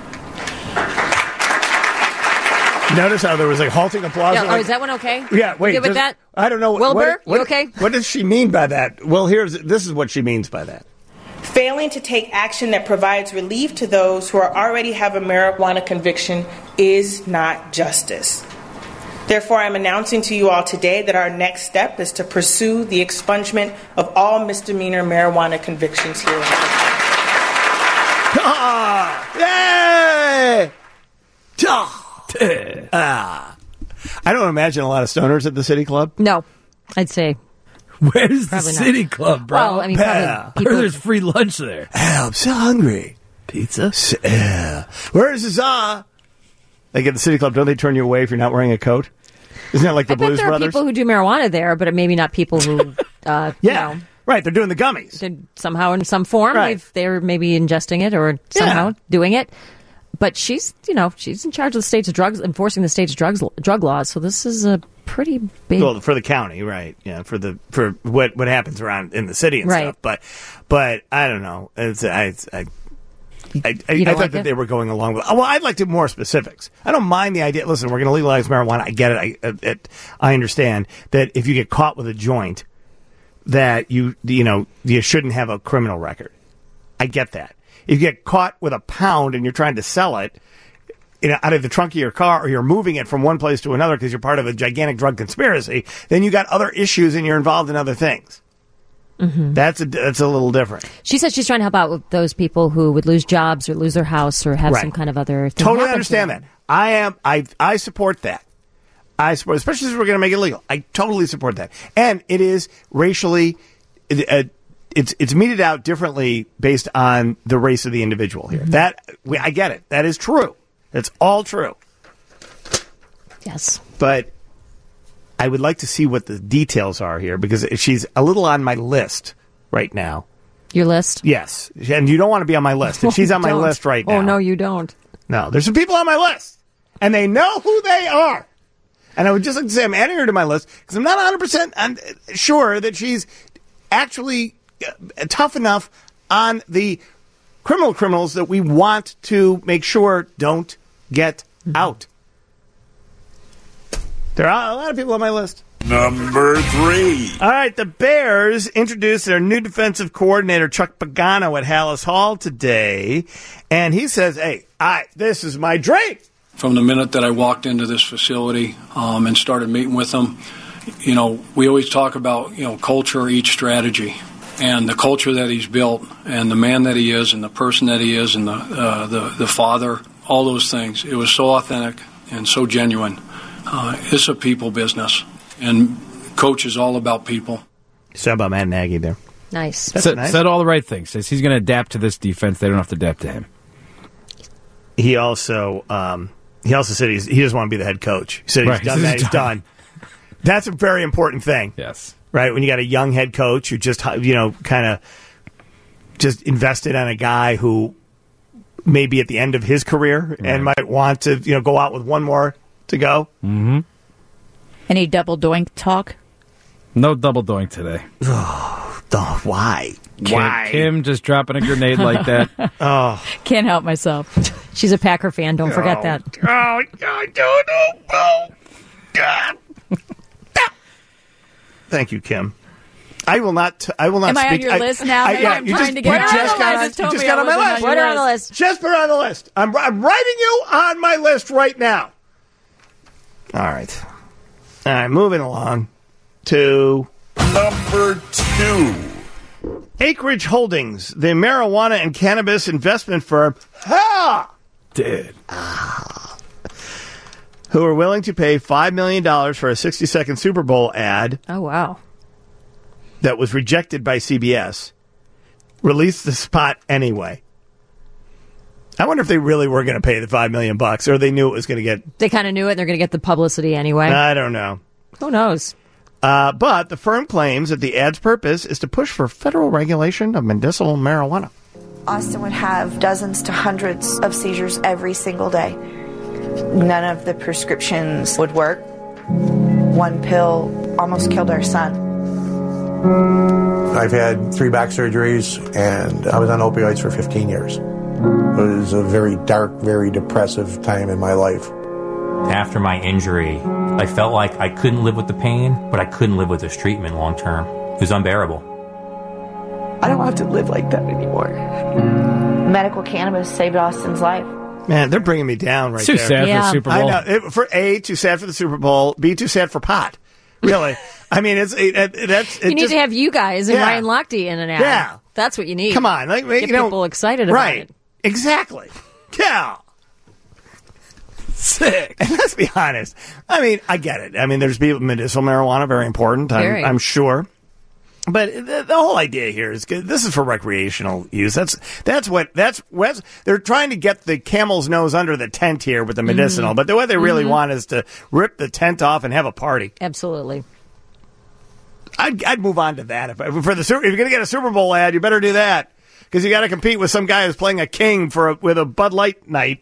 Notice how there was like halting applause. Yeah, like, oh, is that one okay? Yeah, wait. You good with does- that? I don't know. Wilbur, what, what, you okay? What does she mean by that? Well, here's this is what she means by that. Failing to take action that provides relief to those who are already have a marijuana conviction is not justice. Therefore, I'm announcing to you all today that our next step is to pursue the expungement of all misdemeanor marijuana convictions here in Cook County. Ah! Yay! Ah. I don't imagine a lot of stoners at the City Club. No, I'd say. Where's Probably the not. City Club, bro? Well, I mean, probably Yeah. I people- heard there's free lunch there. Oh, I'm so hungry. Pizza? Yeah. Where's the za? Like at the City Club, don't they turn you away if you're not wearing a coat? Isn't that like the I bet Blues there are Brothers? people who do marijuana there, but maybe not people who, uh, yeah. you know, Right, they're doing the gummies. did somehow in some form Right. they've- they're maybe ingesting it or somehow Yeah. doing it. But she's, you know, she's in charge of the state's drugs, enforcing the state's drugs drug laws. So this is a pretty big. Well, for the county, right? Yeah, for the for what what happens around in the city and Right. stuff. But but I don't know. It's I I. I, I, You I don't thought like that it? they were going along with. Well, I'd like to more specifics. I don't mind the idea. Listen, we're going to legalize marijuana. I get it. I it, it, I understand that if you get caught with a joint, that you you know you shouldn't have a criminal record. I get that. If you get caught with a pound and you're trying to sell it, you know, out of the trunk of your car, or you're moving it from one place to another because you're part of a gigantic drug conspiracy, then you got other issues and you're involved in other things. Mm-hmm. That's a, that's a little different. She said she's trying to help out with those people who would lose jobs or lose their house or have Right. some kind of other thing Totally happen to understand them. that. I am. I I support that. I support, especially if we're going to make it legal. I totally support that. And it is racially, uh, it's it's meted out differently based on the race of the individual here. Mm-hmm. That we, I get it. That is true. That's all true. Yes. But I would like to see what the details are here because she's a little on my list right now. Your list? Yes. And you don't want to be on my list. If she's on my Don't. list right now. Oh, no, you don't. No, there's some people on my list, and they know who they are. And I would just like to say I'm adding her to my list because I'm not one hundred percent sure that she's actually uh, tough enough on the criminal criminals that we want to make sure don't get mm-hmm. out. There are a lot of people on my list. Number three. All right, the Bears introduced their new defensive coordinator, Chuck Pagano, at Hallis Hall today. And he says, hey, I, this is my dream. From the minute that I walked into this facility um, and started meeting with them, you know, we always talk about, you know, culture eats strategy. And the culture that he's built and the man that he is and the person that he is and the, uh, the, the father, all those things, it was so authentic and so genuine. Uh, it's a people business. And coach is all about people. Said about Matt Nagy there. Nice. That's said, nice. said all the right things. Says he's going to adapt to this defense. They don't have to adapt to him. He also um, he also said he's, he doesn't want to be the head coach. He said right. he's done that. He's done. That's a very important thing. Yes. Right? When you got a young head coach who just, you know, kind of just invested on a guy who may be at the end of his career right. and might want to, you know, go out with one more to go. Mm-hmm. Any double doink talk? No double doink today. Oh, oh, why? Kim, Why? Kim just dropping a grenade like that. Oh, can't help myself. She's a Packer fan. Don't forget oh, that. Oh, God, no, no, oh, God. Thank you, Kim. I will not. T- I will not. Am I speak. on your I, list now? I, Maybe yeah, I'm you trying just, to get you on just the got list. on, Just told you just me got I on my wasn't list. on Put your her on the list. Just put her on the list. I'm, I'm writing you on my list right now. All right. All right. Moving along to number two. Acreage Holdings, the marijuana and cannabis investment firm. Ha! Dude. Ah. Who are willing to pay five million dollars for a sixty-second Super Bowl ad. Oh, wow. That was rejected by C B S, released the spot anyway. I wonder if they really were going to pay the five million bucks, or they knew it was going to get. They kind of knew it. And they're going to get the publicity anyway. I don't know. Who knows? Uh, but the firm claims that the ad's purpose is to push for federal regulation of medicinal marijuana. Austin would have dozens to hundreds of seizures every single day. None of the prescriptions would work. One pill almost killed our son. I've had three back surgeries, and I was on opioids for fifteen years. It was a very dark, very depressive time in my life. After my injury, I felt like I couldn't live with the pain, but I couldn't live with this treatment long term. It was unbearable. I don't have to live like that anymore. Medical cannabis saved Austin's life. Man, they're bringing me down right too there. Too sad yeah. for the Super Bowl. I know. It, for A, too sad for the Super Bowl. B, too sad for pot. Really. I mean, it's it, it, that's. It you need just, to have you guys and yeah. Ryan Lochte in an ad. Yeah. That's what you need. Come on. Like, Get you know, people excited about right. it. Exactly. Yeah. Sick. And let's be honest. I mean, I get it. I mean, there's people, medicinal marijuana, very important, I'm, Very. I'm sure. But the, the whole idea here is good. This is for recreational use. That's that's what that's what they're trying to get the camel's nose under the tent here with the medicinal. Mm-hmm. But the, what they really Mm-hmm. want is to rip the tent off and have a party. Absolutely. I'd, I'd move on to that. If, for the if you're going to get a Super Bowl ad, you better do that because you got to compete with some guy who's playing a king for a, with a Bud Light night.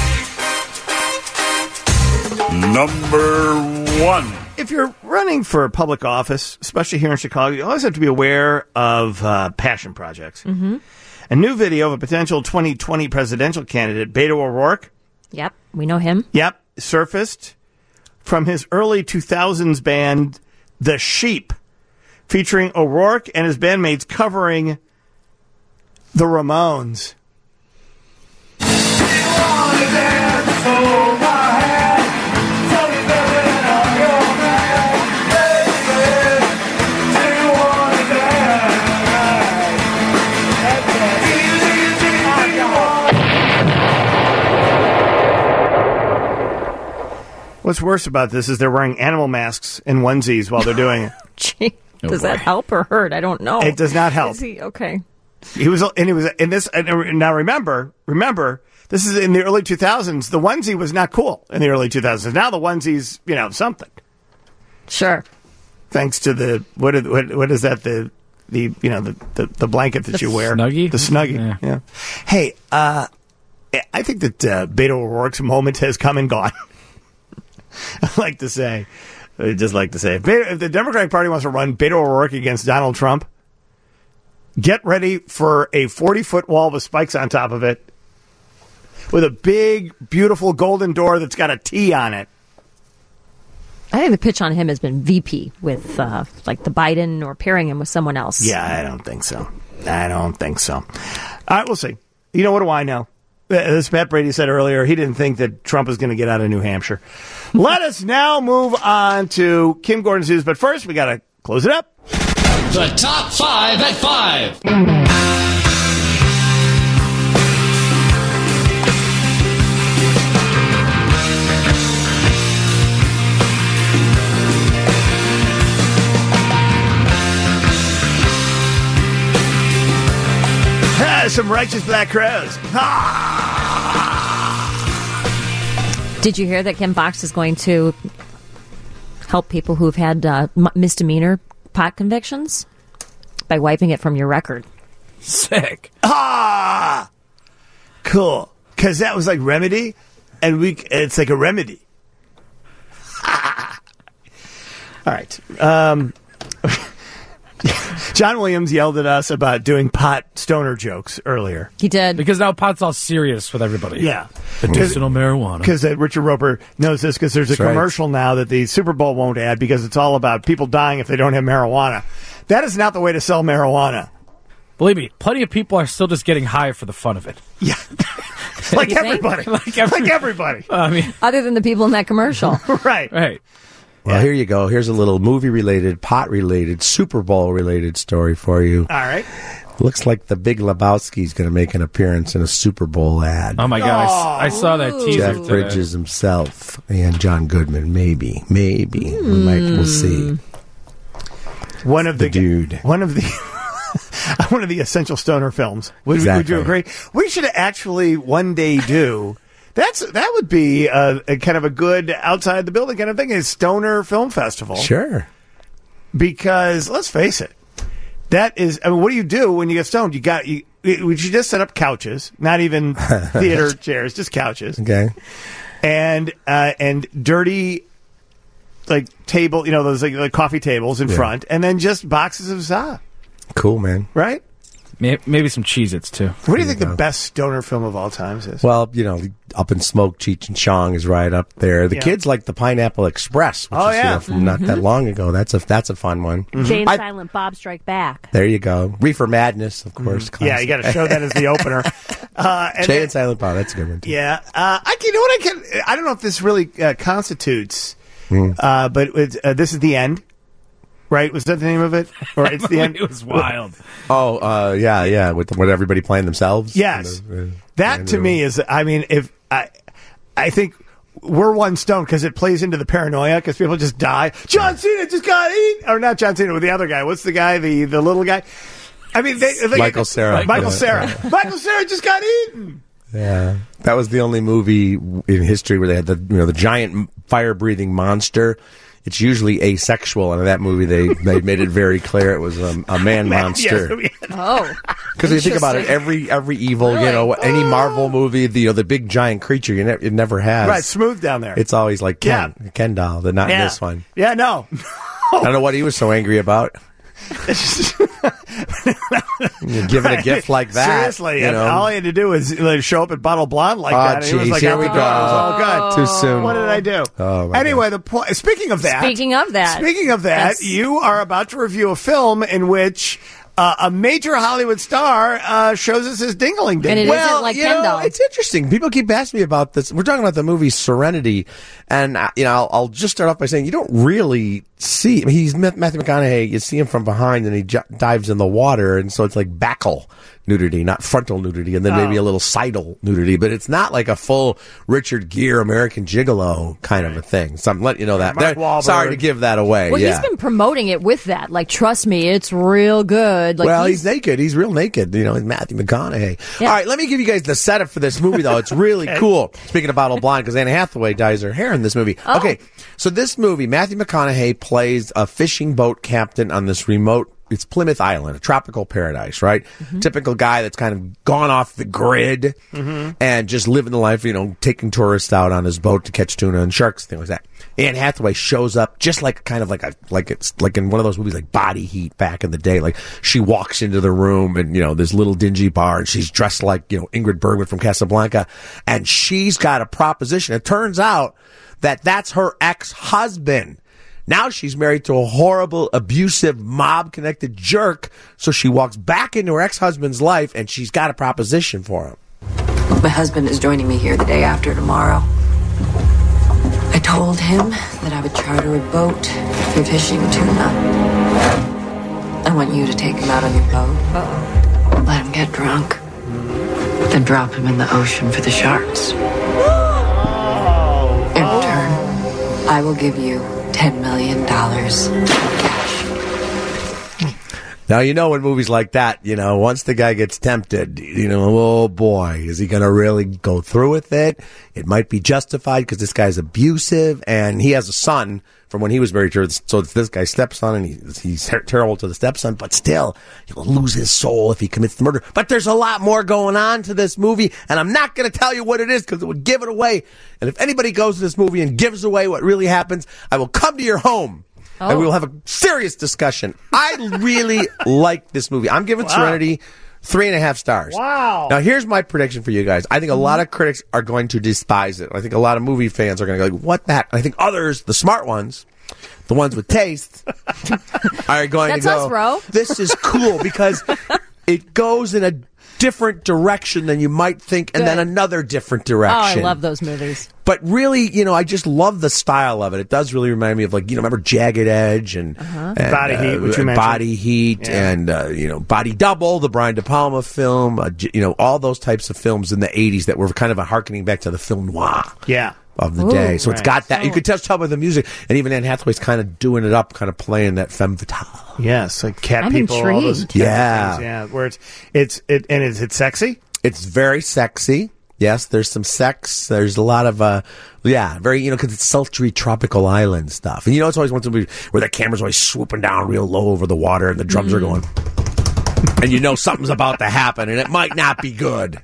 Number one. If you're running for public office, especially here in Chicago, you always have to be aware of uh, passion projects. Mm-hmm. A new video of a potential twenty twenty presidential candidate, Beto O'Rourke. Yep, we know him. Yep, surfaced from his early two thousands band, The Sheep, featuring O'Rourke and his bandmates covering the Ramones. What's worse about this is they're wearing animal masks and onesies while they're doing it. Gee, Oh, does boy. that help or hurt? I don't know. It does not help. Is he okay? He was, and he was in this. And now remember, remember, this is in the early two thousands. The onesie was not cool in the early two thousands. Now the onesie's, you know, something. Sure. Thanks to the what? Is, what, what is that? The the you know the the, the blanket that The you wear, Snuggie? the snuggie. Yeah. Yeah. Hey, uh, I think that uh, Beto O'Rourke's moment has come and gone. I like to say. I'd just like to say, if, Beto, if the Democratic Party wants to run Beto O'Rourke against Donald Trump, get ready for a forty-foot wall with spikes on top of it, with a big, beautiful golden door that's got a T on it. I think the pitch on him has been V P with, uh, like, the Biden or pairing him with someone else. Yeah, I don't think so. I don't think so. All right, we'll see. You know, what do I know? As Pat Brady said earlier, he didn't think that Trump was going to get out of New Hampshire. Let us now move on to Kim Gordon's news, but first we got to close it up. The top five at five. Ah, some righteous black crows. Ah! Did you hear that Kim Fox is going to help people who've had uh, m- misdemeanor pot convictions by wiping it from your record? Sick. Ah! Cool. Because that was like remedy, and we it's like a remedy. All right. Um, John Williams yelled at us about doing pot stoner jokes earlier. He did. Because now pot's all serious with everybody. Yeah. Medicinal marijuana. Because uh, Richard Roper knows this because there's a That's right. commercial now that the Super Bowl won't add because it's all about people dying if they don't have marijuana. That is not the way to sell marijuana. Believe me, plenty of people are still just getting high for the fun of it. Yeah. like You think? everybody. like, every, like everybody. I mean, Other than the people in that commercial. right. Right. Well, here you go. Here's a little movie-related, pot-related, Super Bowl-related story for you. All right. Looks like the Big Lebowski's going to make an appearance in a Super Bowl ad. Oh, my God. I, I saw that teaser Jeff today. Bridges himself and John Goodman. Maybe. Maybe. We might. We'll see. One of the, The dude. One of the one of the essential stoner films. Would, would Exactly. you agree? We should actually one day do. That's that would be a, a kind of a good outside the building kind of thing. A stoner film festival. Sure. Because let's face it, that is. I mean, what do you do when you get stoned? You got you. We should just set up couches, not even theater chairs, just couches. Okay. And uh, and dirty. Like table, you know, those like, like coffee tables in Yeah. front, and then just boxes of za, Cool, man. right? May- Maybe some Cheez-Its, too. What do you think the best stoner film of all times is? Well, you know, Up in Smoke, Cheech and Chong is right up there. The Yeah. kids like the Pineapple Express, which Oh, is you yeah. know, from not that long ago. That's a that's a fun one. Jay and I- Silent Bob Strike Back. There you go. Reefer Madness, of course. yeah, you got to show that as the opener. Uh, and Jay then- and Silent Bob. That's a good one. Too. yeah, uh, I you know what I can. I don't know if this really uh, constitutes, Mm. uh, but it's, uh, this is the end, right? Was that the name of it, or it's the end? It was wild. Oh, uh, yeah, yeah. With with everybody playing themselves. Yes, And the- uh, that and to the- me is. I mean, if I, I think we're one stone because it plays into the paranoia because people just die. John Cena just got eaten, or not John Cena with the other guy. What's the guy? The the little guy. I mean, they, they, Michael Cera. Michael Yeah. Cera. Michael Cera just got eaten. Yeah, that was the only movie in history where they had the you know the giant fire breathing monster. It's usually asexual, and in that movie they, they made it very clear it was a, a man monster. Yes, Oh. Because if you think about it, every every evil, you know, any Marvel movie, the you know, the big giant creature, you ne- it never has. Right, smooth down there. It's always like Ken, Ken doll, but not in yeah. this one. Yeah, no. I don't know what he was so angry about. You're giving a gift like that. Seriously, you and know. all I had to do is like, show up at Bottle Blonde like Oh, that. And he was geez, like, here out we the door. It was go. all good. Too soon. What did I do? Oh, my anyway, the point. Speaking of that. Speaking of that. Speaking of that, That's- you are about to review a film in which uh, a major Hollywood star uh, shows us his dingling ding. And it well, isn't like you Ken know, doll. it's interesting. People keep asking me about this. We're talking about the movie Serenity, and uh, you know, I'll, I'll just start off by saying you don't really see. I mean, he's Matthew McConaughey. You see him from behind, and he j- dives in the water, and so it's like backle nudity, not frontal nudity, and then maybe Oh. a little sidle nudity. But it's not like a full Richard Gere American Gigolo kind of a thing. So I'm letting you know that. Mark There- Wahlberg. Sorry to give that away. Well, yeah. he's been promoting it with that. Like, trust me, it's real good. Like, well, he's, naked. He's real naked. You know, he's Matthew McConaughey. Yeah. All right, let me give you guys the setup for this movie, though. It's really cool. Speaking of Bottle Blonde, because Anne Hathaway dyes her hair in this movie. Oh. Okay, so this movie, Matthew McConaughey plays a fishing boat captain on this remote. It's Plymouth Island, a tropical paradise, right? Mm-hmm. Typical guy that's kind of gone off the grid Mm-hmm. and just living the life, you know, taking tourists out on his boat to catch tuna and sharks, things like that. Anne Hathaway shows up just like kind of like a like it's like in one of those movies like Body Heat back in the day. Like she walks into the room and you know this little dingy bar and she's dressed like you know Ingrid Bergman from Casablanca, and she's got a proposition. It turns out that that's her ex-husband. Now she's married to a horrible, abusive, mob-connected jerk, so she walks back into her ex-husband's life, and she's got a proposition for him. My husband is joining me here the day after tomorrow. I told him that I would charter a boat for fishing tuna. I want you to take him out on your boat. Uh-oh. Let him get drunk. Then drop him in the ocean for the sharks. In return, I will give you ten million dollars cash. Now, you know, in movies like that, you know, once the guy gets tempted, you know, oh boy, is he going to really go through with it? It might be justified because this guy's abusive and he has a son from when he was married to her. So it's this guy's stepson and he, he's ter- terrible to the stepson, but still, he'll lose his soul if he commits the murder. But there's a lot more going on to this movie, and I'm not going to tell you what it is because it would give it away. And if anybody goes to this movie and gives away what really happens, I will come to your home. Oh. And we will have a serious discussion. I really like this movie. I'm giving Wow. Serenity three and a half stars. Wow. Now, here's my prediction for you guys. I think a lot of critics are going to despise it. I think a lot of movie fans are going to go, like, what that? I think others, the smart ones, the ones with taste, are going That's to go, us, bro. this is cool because it goes in a different direction than you might think, and Good. then another different Oh, direction. I love those movies. But really, you know, I just love the style of it. It does really remind me of, like, you know, remember Jagged Edge and, Uh-huh. and, Body Heat, which you and mentioned. Body Heat, Yeah. and uh, you know, Body Double, the Brian De Palma film. Uh, j- you know, all those types of films in the eighties that were kind of a harkening back to the film noir Yeah. of the Ooh, day. So it's right. got that. You could just tell by the music, and even Anne Hathaway's kind of doing it up, kind of playing that femme fatale. Yes, like cat I'm people, all those intrigued. kind of Yeah. things, yeah. Where it's it's it and is it sexy? It's very sexy. Yes, there's some sex. There's a lot of, uh, yeah, very, you know, because it's sultry tropical island stuff. And you know, it's always one movie where the camera's always swooping down real low over the water and the drums Mm. are going. And you know something's about to happen and it might not be good.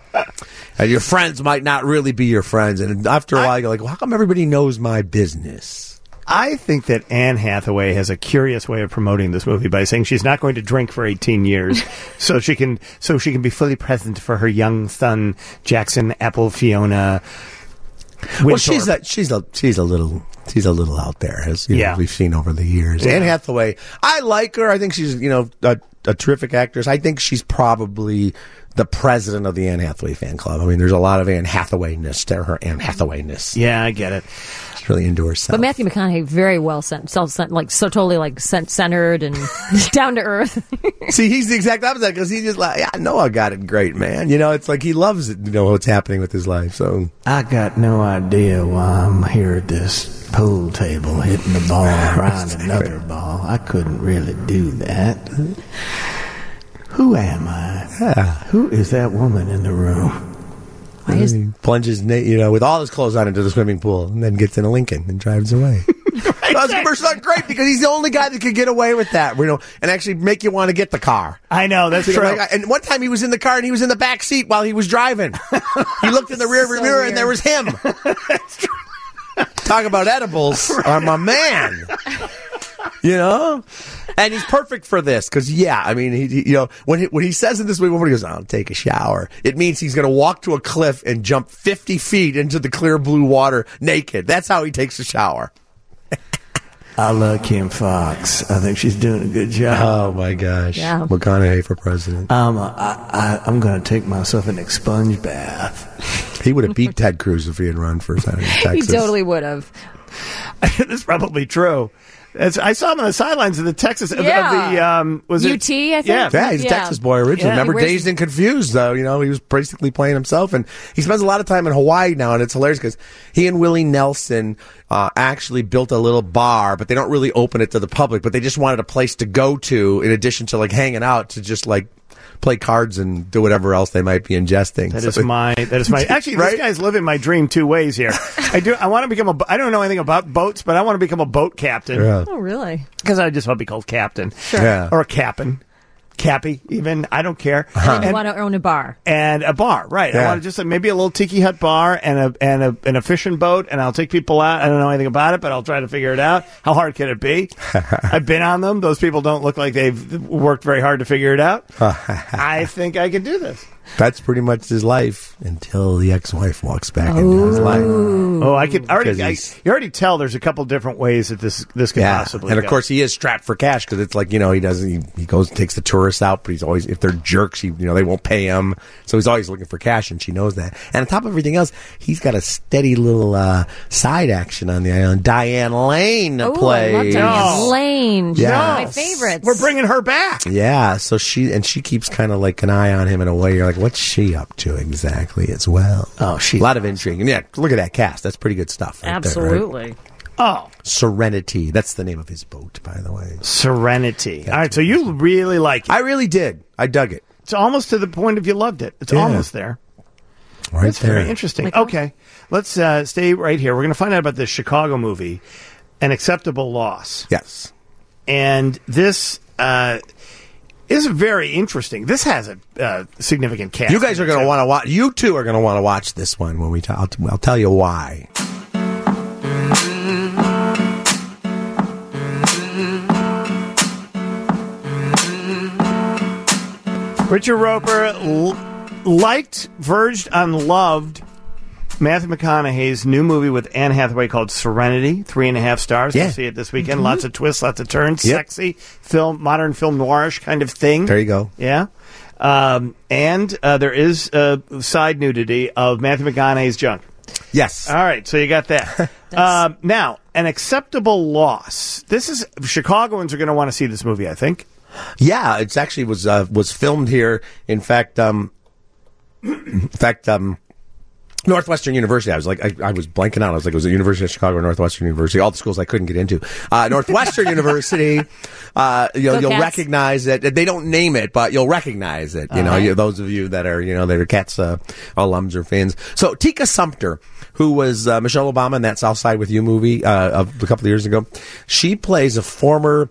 And your friends might not really be your friends. And after a while, you're like, well, how come everybody knows my business? I think that Anne Hathaway has a curious way of promoting this movie by saying she's not going to drink for eighteen years, so she can so she can be fully present for her young son Jackson Apple Fiona. Well, Winthorpe. she's a, she's a, she's a little, she's a little out there, as you know, Yeah. we've seen over the years. Yeah. Anne Hathaway, I like her. I think she's, you know, a, a terrific actress. I think she's probably the president of the Anne Hathaway fan club. I mean, there's a lot of Anne Hathaway-ness to her Anne Hathaway-ness. Yeah, I get it. She's really into herself. But Matthew McConaughey, very well sent, self like so totally like centered and down to earth. See, he's the exact opposite because he's just like, yeah, I know I got it great, man. You know, it's like he loves it, you know, what's happening with his life. So I got no idea why I'm here at this pool table hitting the ball around another ball. I couldn't really do that. Who am I? Yeah. Who is that woman in the room? And then he plunges, na- you know, with all his clothes on into the swimming pool, and then gets in a Lincoln and drives away. Those commercials are great because he's the only guy that could get away with that, you know, and actually make you want to get the car. I know, that's You know, true. like, and one time he was in the car and he was in the back seat while he was driving. He looked in the rear view So mirror weird. and there was him. Talk about edibles, I'm a man. You know, and he's perfect for this because, yeah, I mean, he, he, you know, when he, when he says in this movie, when he goes, "I'll take a shower," it means he's going to walk to a cliff and jump fifty feet into the clear blue water naked. That's how he takes a shower. I love Kim Fox. I think she's doing a good job. Oh my gosh, Yeah. McConaughey for president. Um, I, I, I'm going to take myself an expunge bath. He would have beat Ted Cruz if he had run for Senate in He Texas. totally would have. That's probably true. It's, I saw him on the sidelines of the Texas of, Yeah. of the um, was U it T, I think? Yeah, Yeah, he's a Yeah. Texas boy originally. Yeah. Remember, He wears- Dazed and Confused, though. You know, he was basically playing himself, and he spends a lot of time in Hawaii now, and it's hilarious because he and Willie Nelson uh, actually built a little bar, but they don't really open it to the public, but they just wanted a place to go to in addition to, like, hanging out to just, like, play cards and do whatever else they might be ingesting. That So- is my. That is my. Actually, Right? this guy's living my dream two ways here. I do. I want to become a. I don't know anything about boats, but I want to become a boat captain. Yeah. Oh, really? Because I just want to be called captain. Sure. Yeah. Or a captain. Cappy, even. I don't care. And then you And- want to own a bar. and a bar, right? I Yeah. want to just like, maybe a little tiki hut bar and a and a and a fishing boat, and I'll take people out. I don't know anything about it, but I'll try to figure it out. How hard can it be? I've been on them. Those people don't look like they've worked very hard to figure it out. I think I can do this. That's pretty much his life until the ex-wife walks back into his life. Oh, I could already. Because I, he's- you already tell there's a couple different ways that this this could Yeah, possibly. and of go. course he is strapped for cash because it's like, you know, he doesn't. He, he goes and takes the tourists out, but he's always, if they're jerks, he, you know, they won't pay him. So he's always looking for cash, and she knows that. And on top of everything else, he's got a steady little uh, side action on the island. Diane Lane Oh, I love plays. Diane No. Lane. She's Yeah. one of my favorites. we're bringing her back. Yeah, so she and she keeps kind of like an eye on him in a way. You're like, what's she up to exactly as well? Oh, she's a lot of intrigue. And yeah, look at that cast. That's pretty good stuff. Right there, right? Absolutely. Oh, Serenity. That's the name of his boat, by the way. Serenity. All right, so you really like it. I really did. I dug it. It's almost to the point of you loved it. It's Yeah. almost there. Right That's there. very interesting. Okay, let's uh, stay right here. We're going to find out about this Chicago movie, An Acceptable Loss. Yes. And this uh, is very interesting. This has a uh, significant cast. You guys are going to want to watch. You two are going to want to watch this one when we. T- I'll, t- I'll tell you why. Richard Roper l- liked, verged on, loved Matthew McConaughey's new movie with Anne Hathaway called Serenity. Three and a half stars. Yeah. We'll see it this weekend. Lots of twists, lots of turns. Yep. Sexy film, modern film noirish kind of thing. There you go. Yeah. Um, and uh, there is uh, side nudity of Matthew McConaughey's junk. Yes. All right, so you got that. um, now, An Acceptable Loss. This is Chicagoans are going to want to see this movie, I think. Yeah, it's actually was uh, was filmed here. In fact, um, in fact, um, Northwestern University. I was like, I, I was blanking out. I was like, it was the University of Chicago or Northwestern University. All the schools I couldn't get into. Uh, Northwestern University. Uh, you'll, Go you'll Cats. recognize it. They don't name it, but you'll recognize it. You know, Uh-huh. you, those of you that are, you know, that are Cats uh, alums or fans. So Tika Sumpter, who was uh, Michelle Obama in that South Side with You movie uh, of a couple of years ago, she plays a former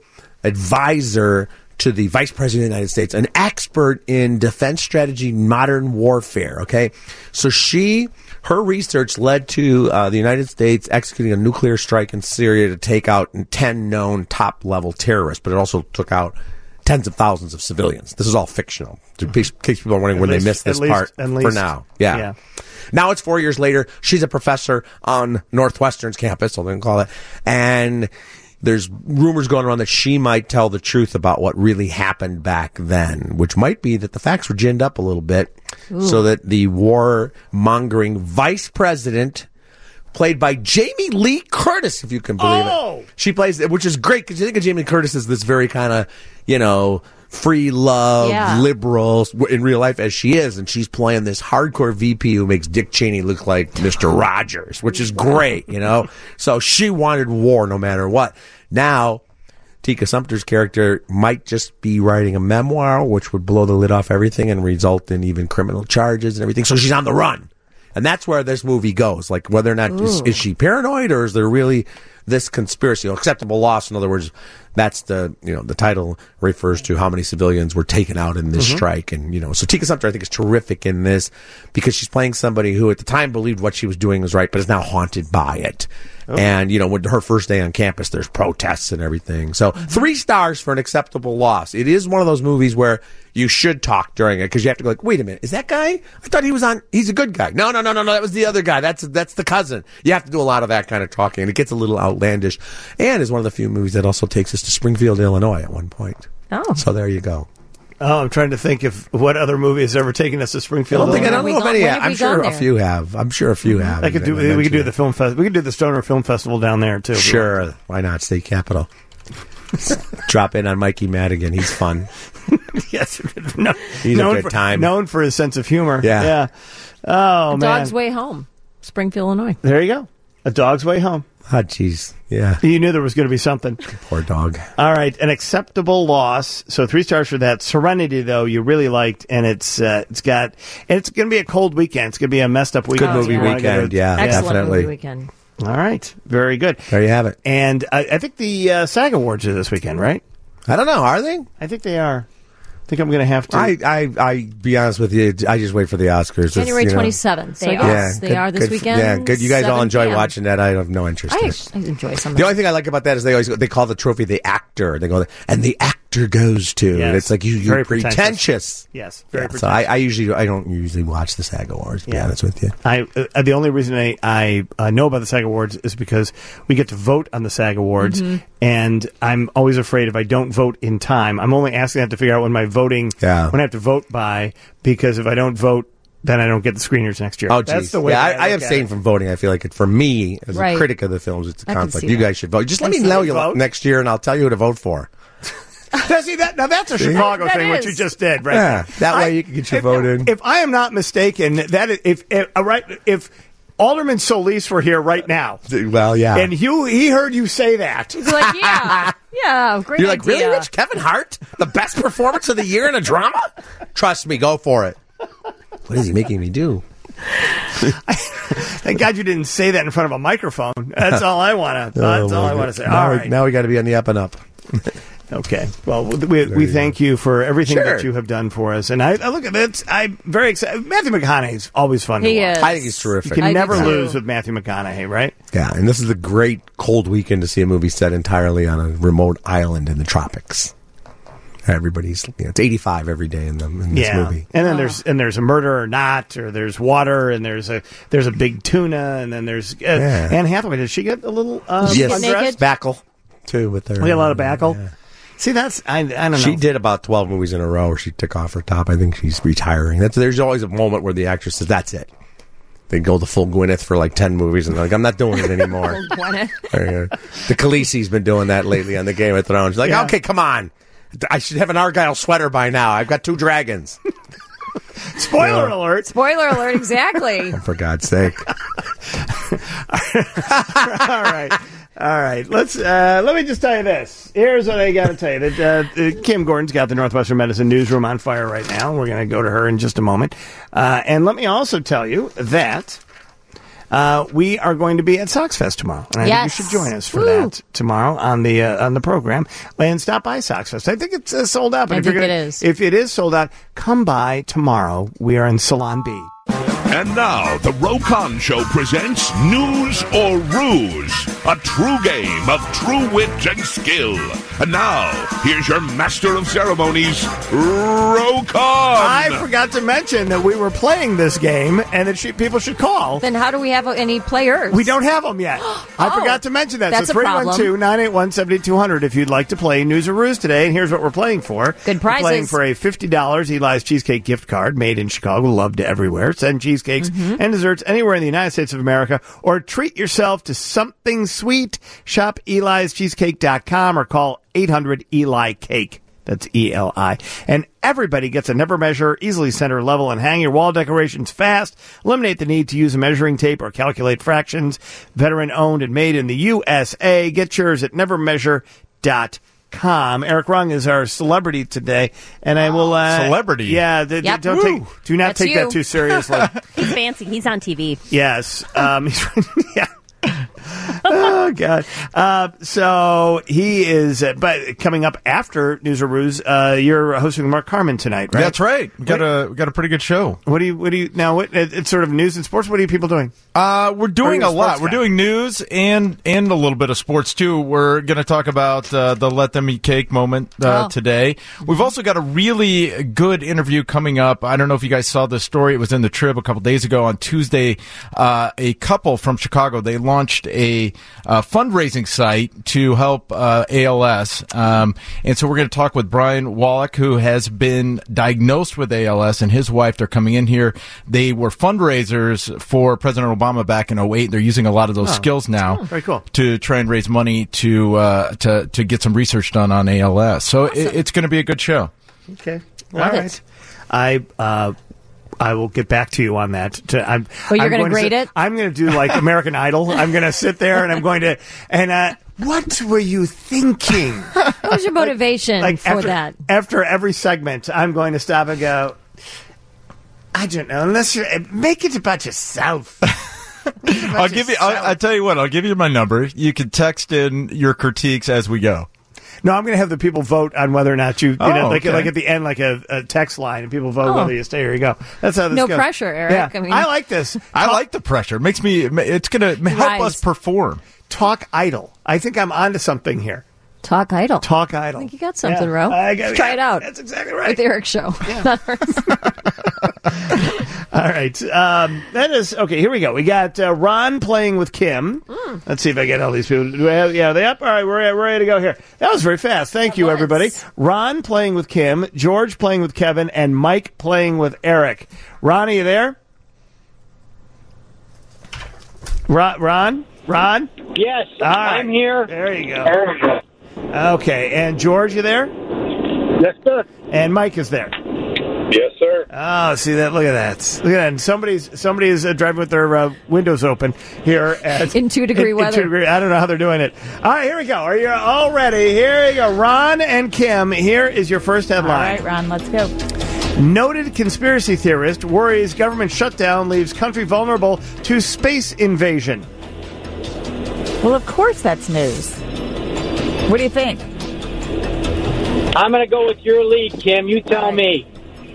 advisor to the Vice President of the United States, an expert in defense strategy, modern warfare. Okay, so she, her research led to uh, the United States executing a nuclear strike in Syria to take out ten known top-level terrorists, but it also took out tens of thousands of civilians. This is all fictional. In case people are wondering At when least- they missed at this least- part at for least- now. Yeah. yeah. Now it's four years later. She's a professor on Northwestern's campus, so they can call it, and there's rumors going around that she might tell the truth about what really happened back then, which might be that the facts were ginned up a little bit so that the war-mongering vice president, played by Jamie Lee Curtis, if you can believe Oh! it. She plays, which is great because you think of Jamie Lee Curtis as this very kind of, you know, free love, Yeah. liberal in real life as she is, and she's playing this hardcore V P who makes Dick Cheney look like Mister Rogers, which is great, you know? So she wanted war no matter what. Now, Tika Sumpter's character might just be writing a memoir, which would blow the lid off everything and result in even criminal charges and everything. So she's on the run. And that's where this movie goes. Like, whether or not is, is she paranoid or is there really this conspiracy? You know, acceptable loss, in other words, that's the, you know, the title refers to how many civilians were taken out in this Mhm. strike. And, you know, so Tika Sumpter, I think, is terrific in this because she's playing somebody who at the time believed what she was doing was right, but is now haunted by it. Oh. And, you know, when her first day on campus, there's protests and everything. So three stars for An Acceptable Loss. It is one of those movies where you should talk during it because you have to go like, wait a minute, is that guy? I thought he was on, he's a good guy. No, no, no, no, no, that was the other guy. That's, that's the cousin. You have to do a lot of that kind of talking and it gets a little outlandish and is one of the few movies that also takes us to Springfield, Illinois at one point. Oh. So there you go. Oh, I'm trying to think of what other movie has ever taken us to I Springfield. don't think I don't Illinois. know if any. I'm sure a few have. I'm sure a few have. I could do. They We could do mentioned the film fest. We could do the Stoner Film Festival down there too. it. Sure. Why not? State Capitol. Drop in on Mikey Madigan. He's fun. Yes, no, He's a known good for, time. Known for his sense of humor. Yeah. yeah. Oh, A man. Dog's Way Home, Springfield, Illinois. There you go. A Dog's Way Home. Oh, jeez. Yeah. You knew there was going to be something. Poor dog. All right, an acceptable loss. So three stars for that. Serenity, though, you really liked, and it's uh, it's got and it's going to be a cold weekend. It's going to be a messed up weekend. Good movie So you wanna go weekend. to- Yeah, Excellent definitely. movie weekend. All right, very good. There you have it. And I, I think the uh, SAG Awards are this weekend, right? I don't know. Are they? I think they are. I think I'm going to have to. I, I, I, be honest with you, I just wait for the Oscars. It's, January you know, twenty-seventh. So They yes, are. they good- are this good- weekend. Yeah, good. You guys all seven enjoy p.m. watching that. I have no interest I, in I it. enjoy some of The it. only thing I like about that is they always they call the trophy the actor. They go and the actor goes to. Yes. And it's like you, you're Very pretentious. pretentious. Yes, very Yeah, so I, I usually I don't usually watch the SAG Awards. To be Yeah. honest with you. I uh, the only reason I, I uh, know about the SAG Awards is because we get to vote on the SAG Awards, Mhm. and I'm always afraid if I don't vote in time, I'm only asking that to figure out when my voting Yeah. when I have to vote by, because if I don't vote, then I don't get the screeners next year. Oh, That's geez. the way yeah, that I, I look at abstain it. from voting. I feel like it for me as Right. a critic of the films, it's a I can conflict. see You that. guys should vote. Just let me That's know not you vote. next year, and I'll tell you who to vote for. Now, see, that, now that's a See? Chicago That thing, what is. you just did, right? Yeah, that way I- you can get your if, vote in. If I am not mistaken, that is, if, if uh, right, if Alderman Solis were here right now, Well, yeah. and you, he heard you say that, He's like, yeah, yeah, great You're like, idea. really, Rich? Kevin Hart? The best performance of the year in a drama? Trust me, go for it. What is he making me do? thank God you didn't say that in front of a microphone. That's all I want to. That's Oh, all my I want to God. say. Now, All we- right. now we got to be on the up and up. Okay. Well, we, we you thank you for everything Sure. that you have done for us, and I, I look at it. I'm very excited. Matthew McConaughey's always fun He to watch. is. I think he's You terrific. can I do never too. lose with Matthew McConaughey, right? Yeah, and this is a great cold weekend to see a movie set entirely on a remote island in the tropics. Everybody's, you know, it's eighty-five every day in, the, in this Yeah. movie. And then there's and there's a murder or not, or there's water, and there's a there's a big tuna, and then there's uh, Yeah. Anne Hathaway. Does she get a little uh, She Yes, get undressed? naked? Backle, too, with her. We got a lot of backle. Yeah. See, that's I I don't know. She did about twelve movies in a row where she took off her top. I think she's retiring. That's, there's always a moment where the actress says, that's it. They go the full Gwyneth for like ten movies, and they're like, I'm not doing it anymore. Gwyneth. Uh, the Khaleesi's been doing that lately on the Game of Thrones. She's like, Yeah. okay, come on. I should have an Argyle sweater by now. I've got two dragons. Spoiler Yeah. alert! Spoiler alert, exactly. For God's sake. All right. All right, let's uh, let me just tell you this. Here's what I got to tell you: that uh, uh, Kim Gordon's got the Northwestern Medicine newsroom on fire right now. We're going to go to her in just a moment, uh, and let me also tell you that uh, we are going to be at Sox Fest tomorrow, and I Yes. think you should join us for Woo. that tomorrow on the uh, on the program. And stop by Sox Fest. I think it's uh, sold out. But I if you're think gonna, it is. If it is sold out, come by tomorrow. We are in Salon B. And now, the Rokon Show presents News or Ruse, a true game of true wit and skill. And now, here's your master of ceremonies, Rokon. I forgot to mention that we were playing this game and that she, people should call. Then how do we have any players? We don't have them yet. I Oh, forgot to mention that. that's so a three problem. one two, nine eight one, seven two zero zero if you'd like to play News or Ruse today. And here's what we're playing for. Good prizes. We're playing for a fifty dollars Eli's Cheesecake gift card made in Chicago, loved everywhere. Send cheesecakes Mm-hmm. and desserts anywhere in the United States of America, or treat yourself to something sweet. Shop Eli's Cheesecake dot com or call eight hundred Eli Cake. That's E L I. And everybody gets a Never Measure, easily center level, and hang your wall decorations fast. Eliminate the need to use a measuring tape or calculate fractions. Veteran owned and made in the U S A. Get yours at never measure dot com. Eric Rung is our celebrity today, and I will uh, Celebrity? Yeah, th- th- Yep. don't Woo. take do not That's take you. that too seriously. He's fancy. He's on T V. Yes. Um, he's, yeah. Oh God! Uh, so he is, uh, but coming up after News or Ruse, uh, you're hosting Mark Carman tonight, right? That's right. We got a we got a pretty good show. What do you? What do you now? What, it, it's sort of news and sports. What are you people doing? Uh, we're doing Are a you a lot. sports We're guy? doing news and and a little bit of sports too. We're going to talk about uh, the Let Them Eat Cake moment uh, Oh. today. We've also got a really good interview coming up. I don't know if you guys saw this story. It was in the Trib a couple days ago on Tuesday. Uh, a couple from Chicago, they launched a uh, uh, fundraising site to help uh, A L S. Um, and so we're going to talk with Brian Wallach, who has been diagnosed with A L S, and his wife. They're coming in here. They were fundraisers for President Obama back in oh eight. They're using a lot of those Oh. skills now Oh, very cool. to try and raise money to uh, to to get some research done on A L S. So it, it's going to be a good show. Okay. Love All it. right. I uh, I will get back to you on that. To, I'm, Oh, you're I'm gonna going grade to, it? I'm going to do like American Idol. I'm going to sit there and I'm going to and uh, what were you thinking? What was your motivation Like for after, that? after every segment, I'm going to stop and go. I don't know. Unless you make it about yourself. I'll give you. I'll, I'll tell you what. I'll give you my number. You can text in your critiques as we go. No, I'm going to have the people vote on whether or not you, you Oh, know, like, okay. like at the end, like a, a text line, and people vote Oh. whether you stay or you go. That's how this No goes. pressure, Eric. Yeah. I mean- I like this. I like the pressure. It makes me. It's going to help Rise. us perform. Talk idle. I think I'm onto something here. Talk idle. Talk idle. I think you got something, Yeah. Ro. I got- Let's try yeah, it out. That's exactly right. With Eric's show. Not hers. All right. Um, that is okay. Here we go. We got uh, Ron playing with Kim. Hmm. Let's see if I get all these people. Do I have, yeah, they up? All right, we're, we're ready to go here. That was very fast. Thank you, everybody. Ron playing with Kim, George playing with Kevin, and Mike playing with Eric. Ron, are you there? Ron? Ron? Ron? Yes, All right. I'm here. There you go. Okay, and George, you there? Yes, sir. And Mike is there. Yes, sir. Oh, see that? Look at that! Look at that! And somebody's somebody is uh, driving with their uh, windows open here at In two-degree in- in weather. two degree- I don't know how they're doing it. All right, here we go. Are you all ready? Here you go. Ron and Kim. Here is your first All headline. right, Ron, let's go. Noted conspiracy theorist worries government shutdown leaves country vulnerable to space invasion. Well, of course that's news. What do you think? I'm going to go with your lead, Kim. You tell me.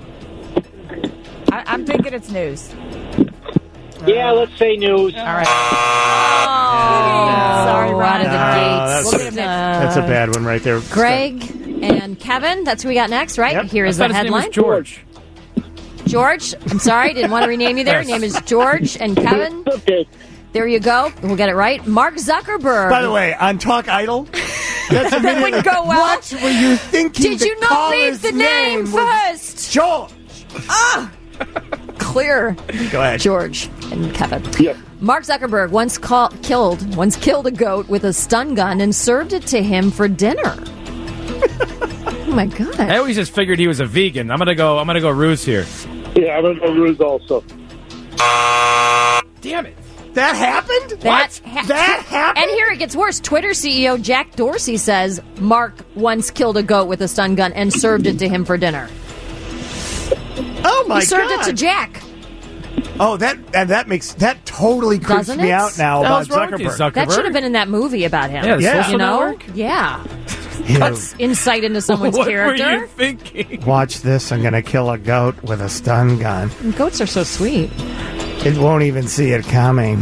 I, I'm thinking it's news. Yeah, let's say news. All right. Oh, Sorry, Ron. out of the No, gates. that's, We'll get him next. that's a bad one right there. Greg and Kevin, that's who we got next, right? Yep. Here is I the thought his name was headline. George. George, I'm sorry, didn't want to rename you there. Your name is George and Kevin. Okay. There you go. We'll get it right. Mark Zuckerberg. By the way, on Talk Idle, that's That immediately- wouldn't go well. What were you thinking? Did the you not caller's leave the name was first? George. Ah! Clear. Go ahead. George and Kevin. Yep. Mark Zuckerberg once call, killed once killed a goat with a stun gun and served it to him for dinner. Oh my god! I always just figured he was a vegan. I'm gonna go. I'm gonna go ruse here. Yeah, I'm going to go ruse also. Damn it! That happened? That, what? That happened? And here it gets worse. Twitter C E O Jack Dorsey says Mark once killed a goat with a stun gun and served it to him for dinner. Oh my he served god! it to Jack. Oh, that and that makes that totally creeps Doesn't me it? out now The about hell's wrong with you, Zuckerberg. Zuckerberg? That should have been in that movie about him. Yeah, the Yeah. social You know? network? Yeah. You know, That's insight into someone's what character. were you thinking? watch this. I'm going to kill a goat with a stun gun. And goats are so sweet. It won't even see it coming.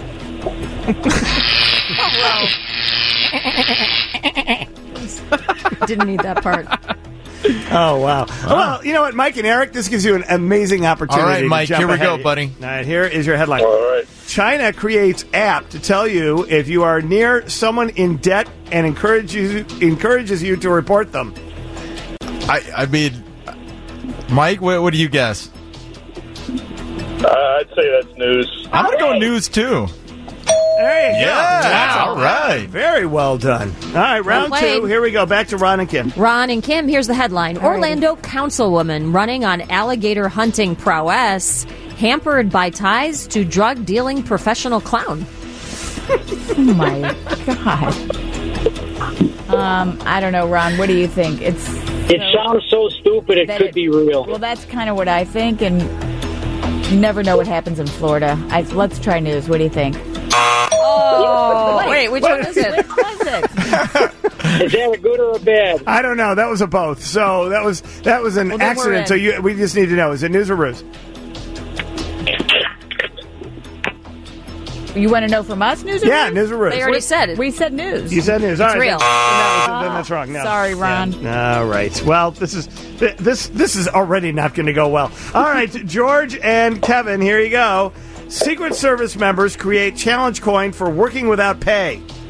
Didn't need that part. Oh wow! Well, you know what, Mike and Eric, this gives you an amazing opportunity. All right, to Mike, jump here we ahead. go, buddy. All right, here is your headline. All right. China creates app to tell you if you are near someone in debt and encourages encourages you to report them. I, I mean, Mike, what, what do you guess? Uh, I'd say that's news. I'm gonna go news too. There you Yeah, go. That's all right. Very well done. All right, round played. two. Here we go. Back to Ron and Kim. Ron and Kim, here's the headline. Orlando councilwoman running on alligator hunting prowess, hampered by ties to drug-dealing professional clown. Oh my god. Um, I don't know, Ron. What do you think? It's It sounds so stupid it that could it- be real. Well, that's kind of what I think, and you never know what happens in Florida. I, let's try news. What do you think? Oh, wait, which one is it? Which was it? Is that a good or a bad? I don't know. That was a both. So that was that was an Well, then we're accident. in. So you, we just need to know: is it news or ruse? You want to know from us, news or Yeah, ruse? news or ruse. They already said it. We said news. You said news. All It's right, real. Then, then, then that's wrong. No. Sorry, Ron. Yeah. All right. Well, this is th- this this is already not going to go well. All right, George and Kevin, here you go. Secret Service members create challenge coin for working without pay.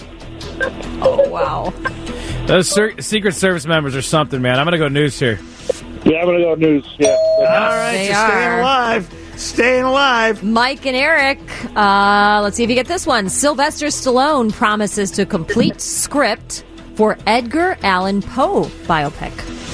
Oh, wow. Those ser- Secret Service members are something, man. I'm going to go news here. Yeah, I'm going to go news. Yeah. All right, They you're staying are. alive. Staying alive. Mike and Eric, uh, let's see if you get this one. Sylvester Stallone promises to complete script for Edgar Allan Poe biopic.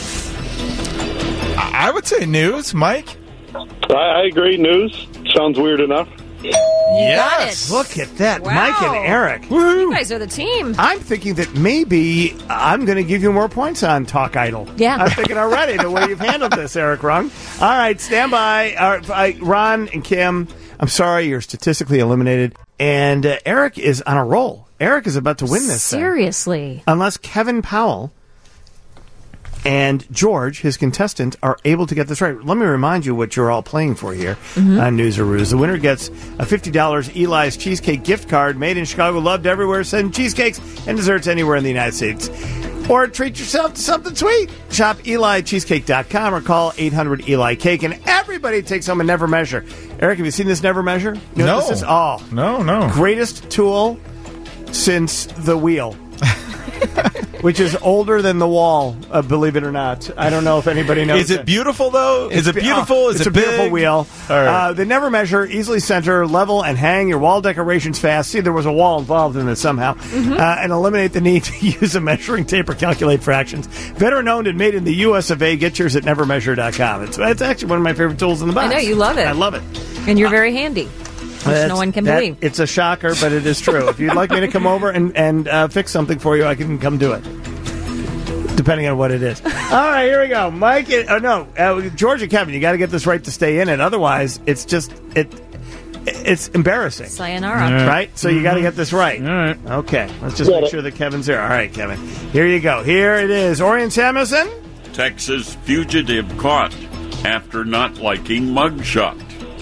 I would say news, Mike. I, I agree. News sounds weird enough. Yes. Look at that. Wow. Mike and Eric. You guys are the team. I'm thinking that maybe I'm going to give you more points on Talk Idol. Yeah. I'm thinking already the way you've handled this, Eric Rung. All right, stand by. All right, I- Ron and Kim, I'm sorry, you're statistically eliminated. And uh, Eric is on a roll. Eric is about to win this thing. Seriously. Unless Kevin Powell and George, his contestant, are able to get this right. Let me remind you what you're all playing for here Mhm. on News or Ruse. The winner gets a fifty dollars Eli's Cheesecake gift card, made in Chicago, loved everywhere, send cheesecakes and desserts anywhere in the United States. Or treat yourself to something sweet. Shop Eli Cheesecake dot com or call eight hundred Eli Cake, and everybody takes home a Never Measure. Eric, have you seen this Never Measure? You know what No. This is? Oh. No, no. Greatest tool since the wheel. Which is older than the wall, uh, believe it or not. I don't know if anybody knows. Is it beautiful, though? Is it be- beautiful? oh, Is it's it a beautiful big? wheel. All right. Uh, they never measure, easily center, level, and hang your wall decorations fast. See, there was a wall involved in this somehow. Mm-hmm. Uh, and eliminate the need to use a measuring tape or calculate fractions. Veteran owned and made in the U S of A. Get yours at never measure dot com. It's, it's actually one of my favorite tools in the box. I know, you love it. I love it. And you're very handy, which That's- no one can that- believe. It's a shocker, but it is true. If you'd like me to come over and, and uh, fix something for you, I can come do it. Depending on what it is. All right, here we go. Mike, and, oh no, uh, George and Kevin, you got to get this right to stay in it. Otherwise, it's just, it. it's embarrassing. Sayonara. Right? right? So you got to get this right. All right. Okay, let's just Got make it. sure that Kevin's here. All right, Kevin. Here you go. Here it is. Orion Samuelson. Texas fugitive caught after not liking mugshot.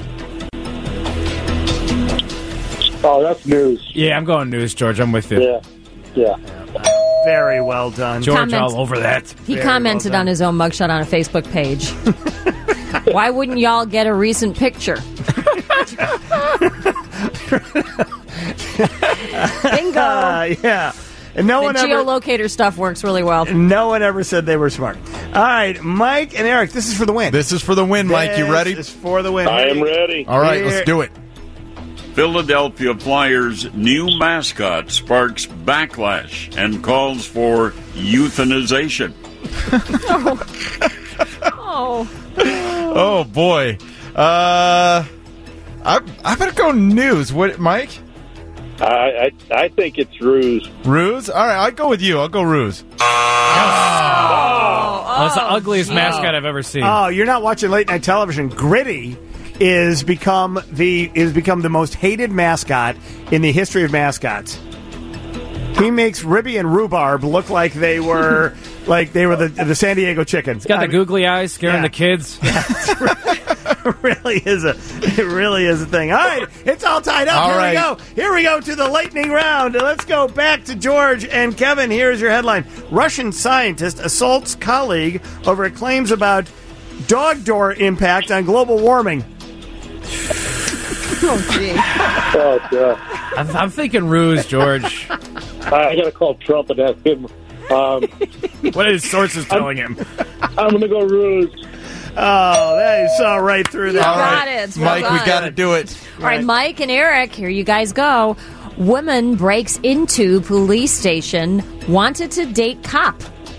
Oh, that's news. Yeah, I'm going news, George. I'm with you. Yeah. Yeah. Very well done. George, Comment- all over that. He Very commented well on done. his own mugshot on a Facebook page. Why wouldn't y'all get a recent picture? Bingo. Uh, yeah. And no the one ever, geolocator stuff works really well. no one ever said they were smart. All right, Mike and Eric, this is for the win. This is for the win, Mike. You ready? This is for the win. I am ready. All right, Here- let's do it. Philadelphia Flyers' new mascot sparks backlash and calls for euthanization. Oh. Oh boy. Uh, I I'm gonna go news. What, Mike? I, I I think it's ruse. Ruse? All right, I'll go with you. I'll go ruse. Oh, that's the ugliest mascot I've ever seen. Oh, you're not watching late night television. Gritty is become the is become the most hated mascot in the history of mascots. He makes Ribby and Rhubarb look like they were like they were the the San Diego Chickens. He's got the googly eyes scaring yeah. the kids. It really is a it really is a thing. All right, it's all tied up. All Here right. we go. Here we go to the lightning round. Let's go back to George and Kevin. Here's your headline: Russian scientist assaults colleague over claims about dog door impact on global warming. Oh, gee. Oh, God. I'm, I'm thinking ruse, George. I, I got to call Trump and ask him. Um, What are his sources telling him? I'm going to go ruse. Oh, that you saw right through You that. got it. Well Mike, we done. got to do it. All right, Mike and Eric, here you guys go. Woman breaks into police station, wanted to date cop.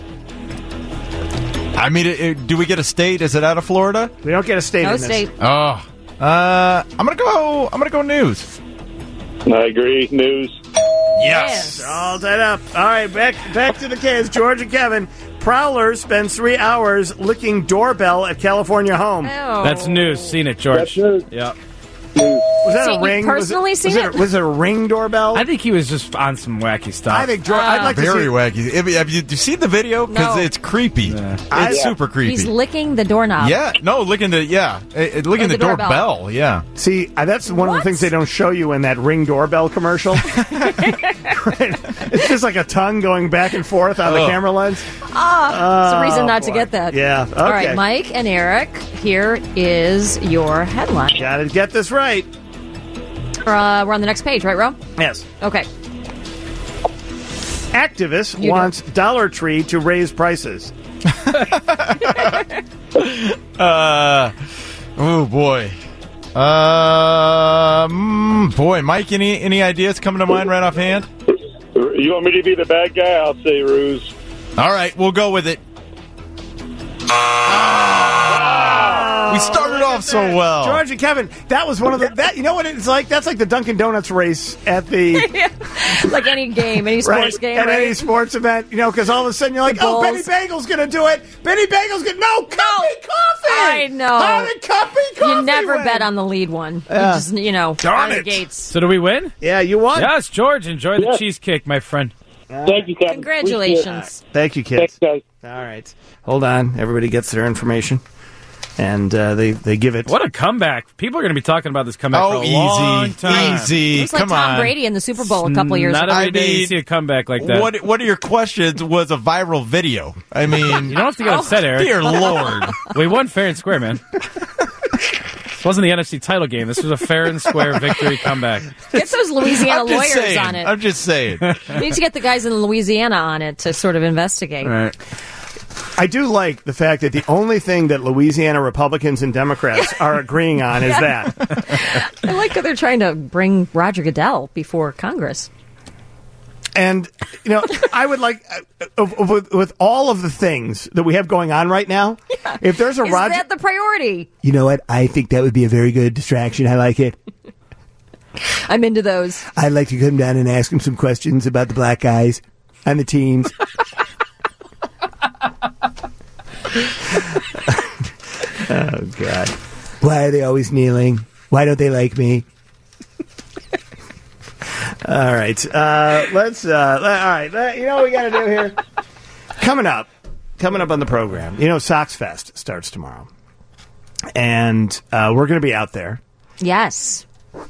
I mean, it, it- do we get a state? Is it out of Florida? We don't get a state No in this. state. Oh, uh, I'm gonna go. I'm gonna go news. I agree. News. Yes. All tied up. All right, back back to the kids. George and Kevin. Prowler spends three hours licking doorbell at California home. Ew. That's news. Seen it, George. That's news. Yeah. Was that See, a you've ring? personally was it, seen was it? Was it a ring doorbell? I think he was just on some wacky stuff. I think George. I'd like to Very see. wacky. Have you, have you, you seen the video? Because No. it's creepy. Yeah. It's I- super creepy. He's licking the doorknob. yeah. No, looking the yeah, uh, uh, looking the the doorbell. doorbell. Yeah. See, uh, that's one of the What? things they don't show you in that ring doorbell commercial. It's just like a tongue going back and forth on the Oh. camera lens. Ah, it's a reason not to boy. get that. Yeah. All Okay. right, Mike and Eric, here is your headline. Got to get this right. Uh, we're on the next page, right, Ro? Yes. Okay. Activist You wants Dollar Tree to raise prices. uh, oh boy. Uh, mm, boy, Mike, any any ideas coming to mind right offhand? You want me to be the bad guy? I'll say ruse. All right, we'll go with it. We started off so well. George and Kevin, that was one of the that you know what it's like? That's like the Dunkin' Donuts race at the Like any game, any sports right, game, at right? any sports event, you know, because all of a sudden you're like, The oh, Benny Bulls. Bagel's going to do it. Benny Bagel's going to no cuppy coffee. I know. How did cuppy coffee You never win? bet on the lead one. Yeah. You just, you know, Darn out of it. the gates. So do we win? Yeah, you won. Yes, George. Enjoy the Yes. cheesecake, my friend. Thank you, Kevin. Congratulations. Thank you, kids. Thanks, guys. All right. Hold on. Everybody gets their information. And uh, they, they give it. What a comeback. People are going to be talking about this comeback Oh, for a easy. long time. Easy. It was like Come Tom on. Brady in the Super Bowl a couple years Not ago. every I day you mean, see a comeback like that. What What are your questions was a viral video? I mean, You don't have to get upset, Eric. dear Lord. We won fair and square, man. This wasn't the N F C title game. This was a fair and square victory comeback. Get those Louisiana I'm just lawyers saying. on it. I'm just saying. You need to get the guys in Louisiana on it to sort of investigate. Right. I do like the fact that the only thing that Louisiana Republicans and Democrats are agreeing on is that. I like that they're trying to bring Roger Goodell before Congress. And, you know, I would like, uh, uh, with, with all of the things that we have going on right now, if there's a Is Roger. that the priority? You know what? I think that would be a very good distraction. I like it. I'm into those. I'd like to come down and ask him some questions about the black guys and the teams. Oh, God. Why are they always kneeling? Why don't they like me? All right. Uh, let's, uh, let, all right. Let, you know what we got to do here? Coming up, coming up on the program, you know, Sox Fest starts tomorrow. And uh, we're going to be out there. Yes.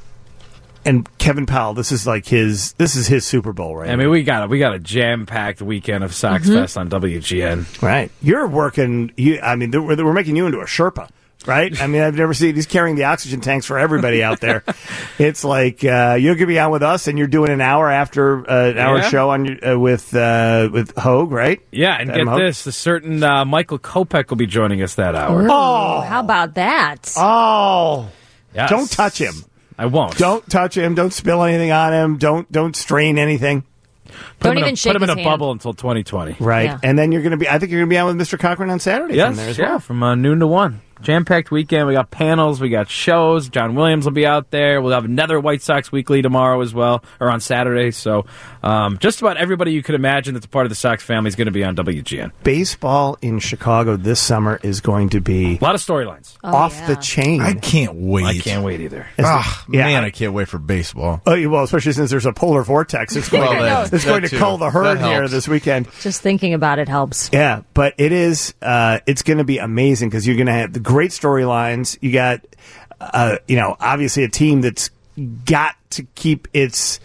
And Kevin Powell, this is like his, this is his Super Bowl, right? I mean, we got a, we got a jam-packed weekend of Sox Mm-hmm. Fest on W G N. Right. You're working, you. I mean, we're, we're making you into a Sherpa, right? I mean, I've never seen, he's carrying the oxygen tanks for everybody out there. It's like, uh, you're going to be on with us and you're doing an hour after uh, an hour Yeah. show on your- uh, with, uh, with Hogue, right? Yeah, and Adam get Hogue? this, the certain uh, Michael Kopech will be joining us that hour. Oh, how about that? Oh. Yes. Don't touch him. I won't. Don't touch him. Don't spill anything on him. Don't, don't strain anything. Put Don't him in even a, shake Put him in his a hand. bubble until twenty twenty. Right. Yeah. And then you're going to be, I think you're going to be on with Mister Cochran on Saturday Yes, from there as yeah, well. from uh, noon to one. Jam-packed weekend. We got panels. We got shows. John Williams will be out there. We'll have another White Sox Weekly tomorrow as well, or on Saturday. So um, just about everybody you could imagine that's a part of the Sox family is going to be on W G N. Baseball in Chicago this summer is going to be A lot of storylines. Oh, off yeah. the chain. I can't wait. I can't wait either. Ah, Yeah, man, I- I can't wait for baseball. Oh, well, especially since there's a polar vortex. It's going, Well, to, that- it's going that to too. cull the herd That here helps. this weekend. Just thinking about it helps. Yeah, but it is. Uh, it's going to be amazing because you're going to have the great storylines. You got, uh, you know, obviously a team that's got to keep its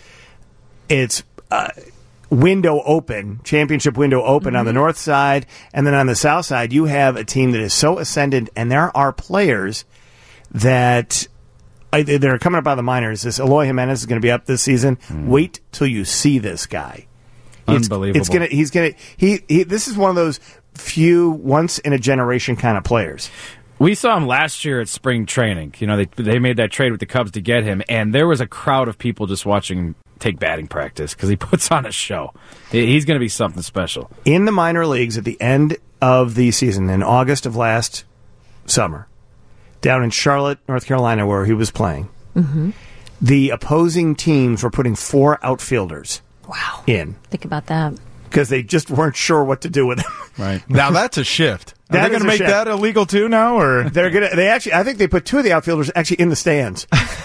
its uh, window open, championship window open on the north side, and then on the south side, you have a team that is so ascendant, and there are players that. I, they're coming up out of the minors. This Eloy Jimenez is going to be up this season. Wait till you see this guy. It's- Unbelievable. It's gonna. He's gonna. He, he. This is one of those few once in a generation kind of players. We saw him last year at spring training. You know, they they made that trade with the Cubs to get him, and there was a crowd of people just watching him take batting practice because he puts on a show. He- He's going to be something special. In the minor leagues at the end of the season in August of last summer, down in Charlotte, North Carolina, where he was playing, Mm-hmm. the opposing teams were putting four outfielders. Wow. In Think about that. because they just weren't sure what to do with him. Right. Now that's a shift. Are That they is going to a make shift. that illegal too now, or They're gonna. They actually. I think they put two of the outfielders actually in the stands.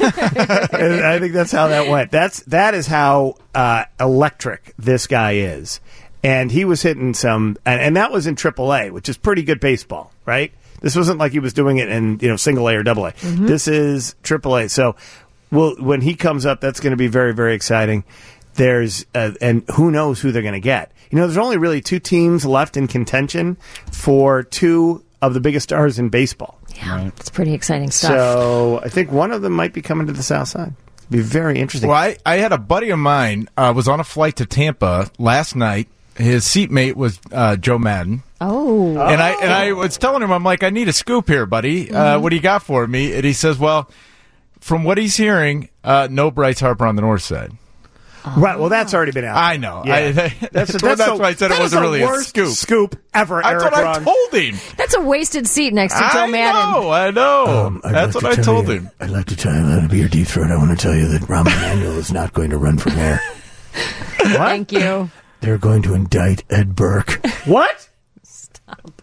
And I think that's how that went. That's that is how uh, electric this guy is, and he was hitting some, and, and that was in triple A, which is pretty good baseball, right? This wasn't like he was doing it in you know single A or double A. This is triple A. So, well, when he comes up, that's going to be very very exciting. There's uh, and who knows who they're going to get. You know, there's only really two teams left in contention for two of the biggest stars in baseball. Yeah, it's pretty exciting stuff. So I think one of them might be coming to the south side. Be very interesting. Well, I, I had a buddy of mine uh, was on a flight to Tampa last night. His seatmate was uh, Joe Madden. Oh. And I and I was telling him, I'm like, I need a scoop here, buddy. Uh, Mhm. what do you got for me? And he says, well, from what he's hearing, uh, no Bryce Harper on the north side. Right. Well, that's already been out. I know. Yeah. I, that's that's, that's, that's, why I said that it is wasn't the really a worst scoop. Scoop ever. That's Eric what I Ron. told him. That's a wasted seat next to Joe I Madden. know. I know. Um, I'd that's like what to I tell told you- him. I'd like to tell you that to be your deep throat. I want to tell you that Rahm Emanuel is not going to run for mayor. Thank you. They're going to indict Ed Burke. What? Stop.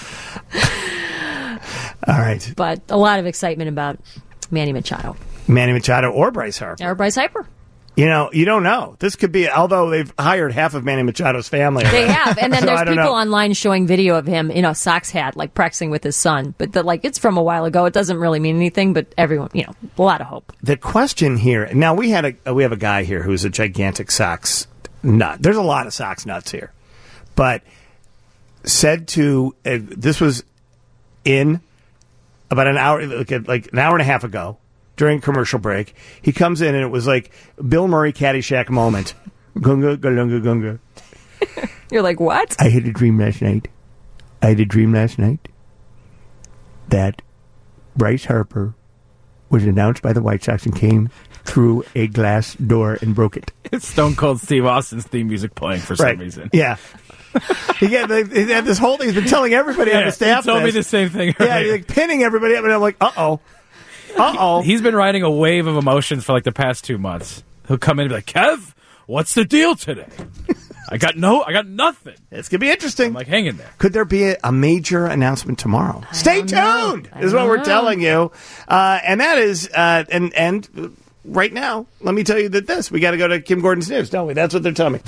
All right. But a lot of excitement about Manny Machado. Manny Machado or Bryce Harper. Or Bryce Harper. You know, you don't know. This could be, although they've hired half of Manny Machado's family. They have. And then So there's I don't people know. online showing video of him in a Sox hat, like practicing with his son. But the, like, it's from a while ago. It doesn't really mean anything, but everyone, you know, a lot of hope. The question here, now we had a we have a guy here who's a gigantic Sox nut. There's a lot of Sox nuts here. But said to, uh, this was in about an hour, like, like an hour and a half ago, during commercial break. He comes in and it was like Bill Murray Caddyshack moment. Gunga, galunga, gunga. You're like, what? I had a dream last night. I had a dream last night that Bryce Harper was announced by the White Sox and came through a glass door and broke it. It's Stone Cold Steve Austin's theme music playing for Right. some reason. Yeah. yeah, they, they had this whole thing. He's been telling everybody on Yeah, the staff. he told me this. the same thing Yeah, earlier. he's like pinning everybody up, and I'm like, uh oh, uh oh. He's been riding a wave of emotions for like the past two months. He'll come in and be like, Kev, what's the deal today? I got no, I got nothing. It's gonna be interesting. I'm like, hang in there. Could there be a, a major announcement tomorrow? Stay tuned, I is what don't we're know. telling you, uh, and that is, uh, and and right now, let me tell you that this we got to go to Kim Gordon's news, don't we? That's what they're telling me.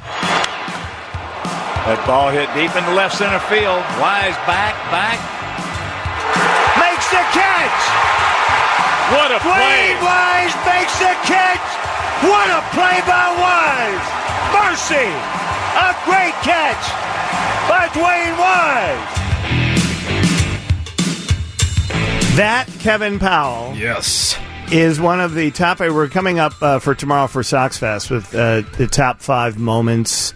That ball hit deep into left center field. Wise back, back. Makes the catch. What a play. Dwayne Wise makes the catch. What a play by Wise. Mercy. A great catch by Dwayne Wise. That Kevin Powell, yes, is one of the top. We're coming up uh, for tomorrow for Sox Fest with uh, the top five moments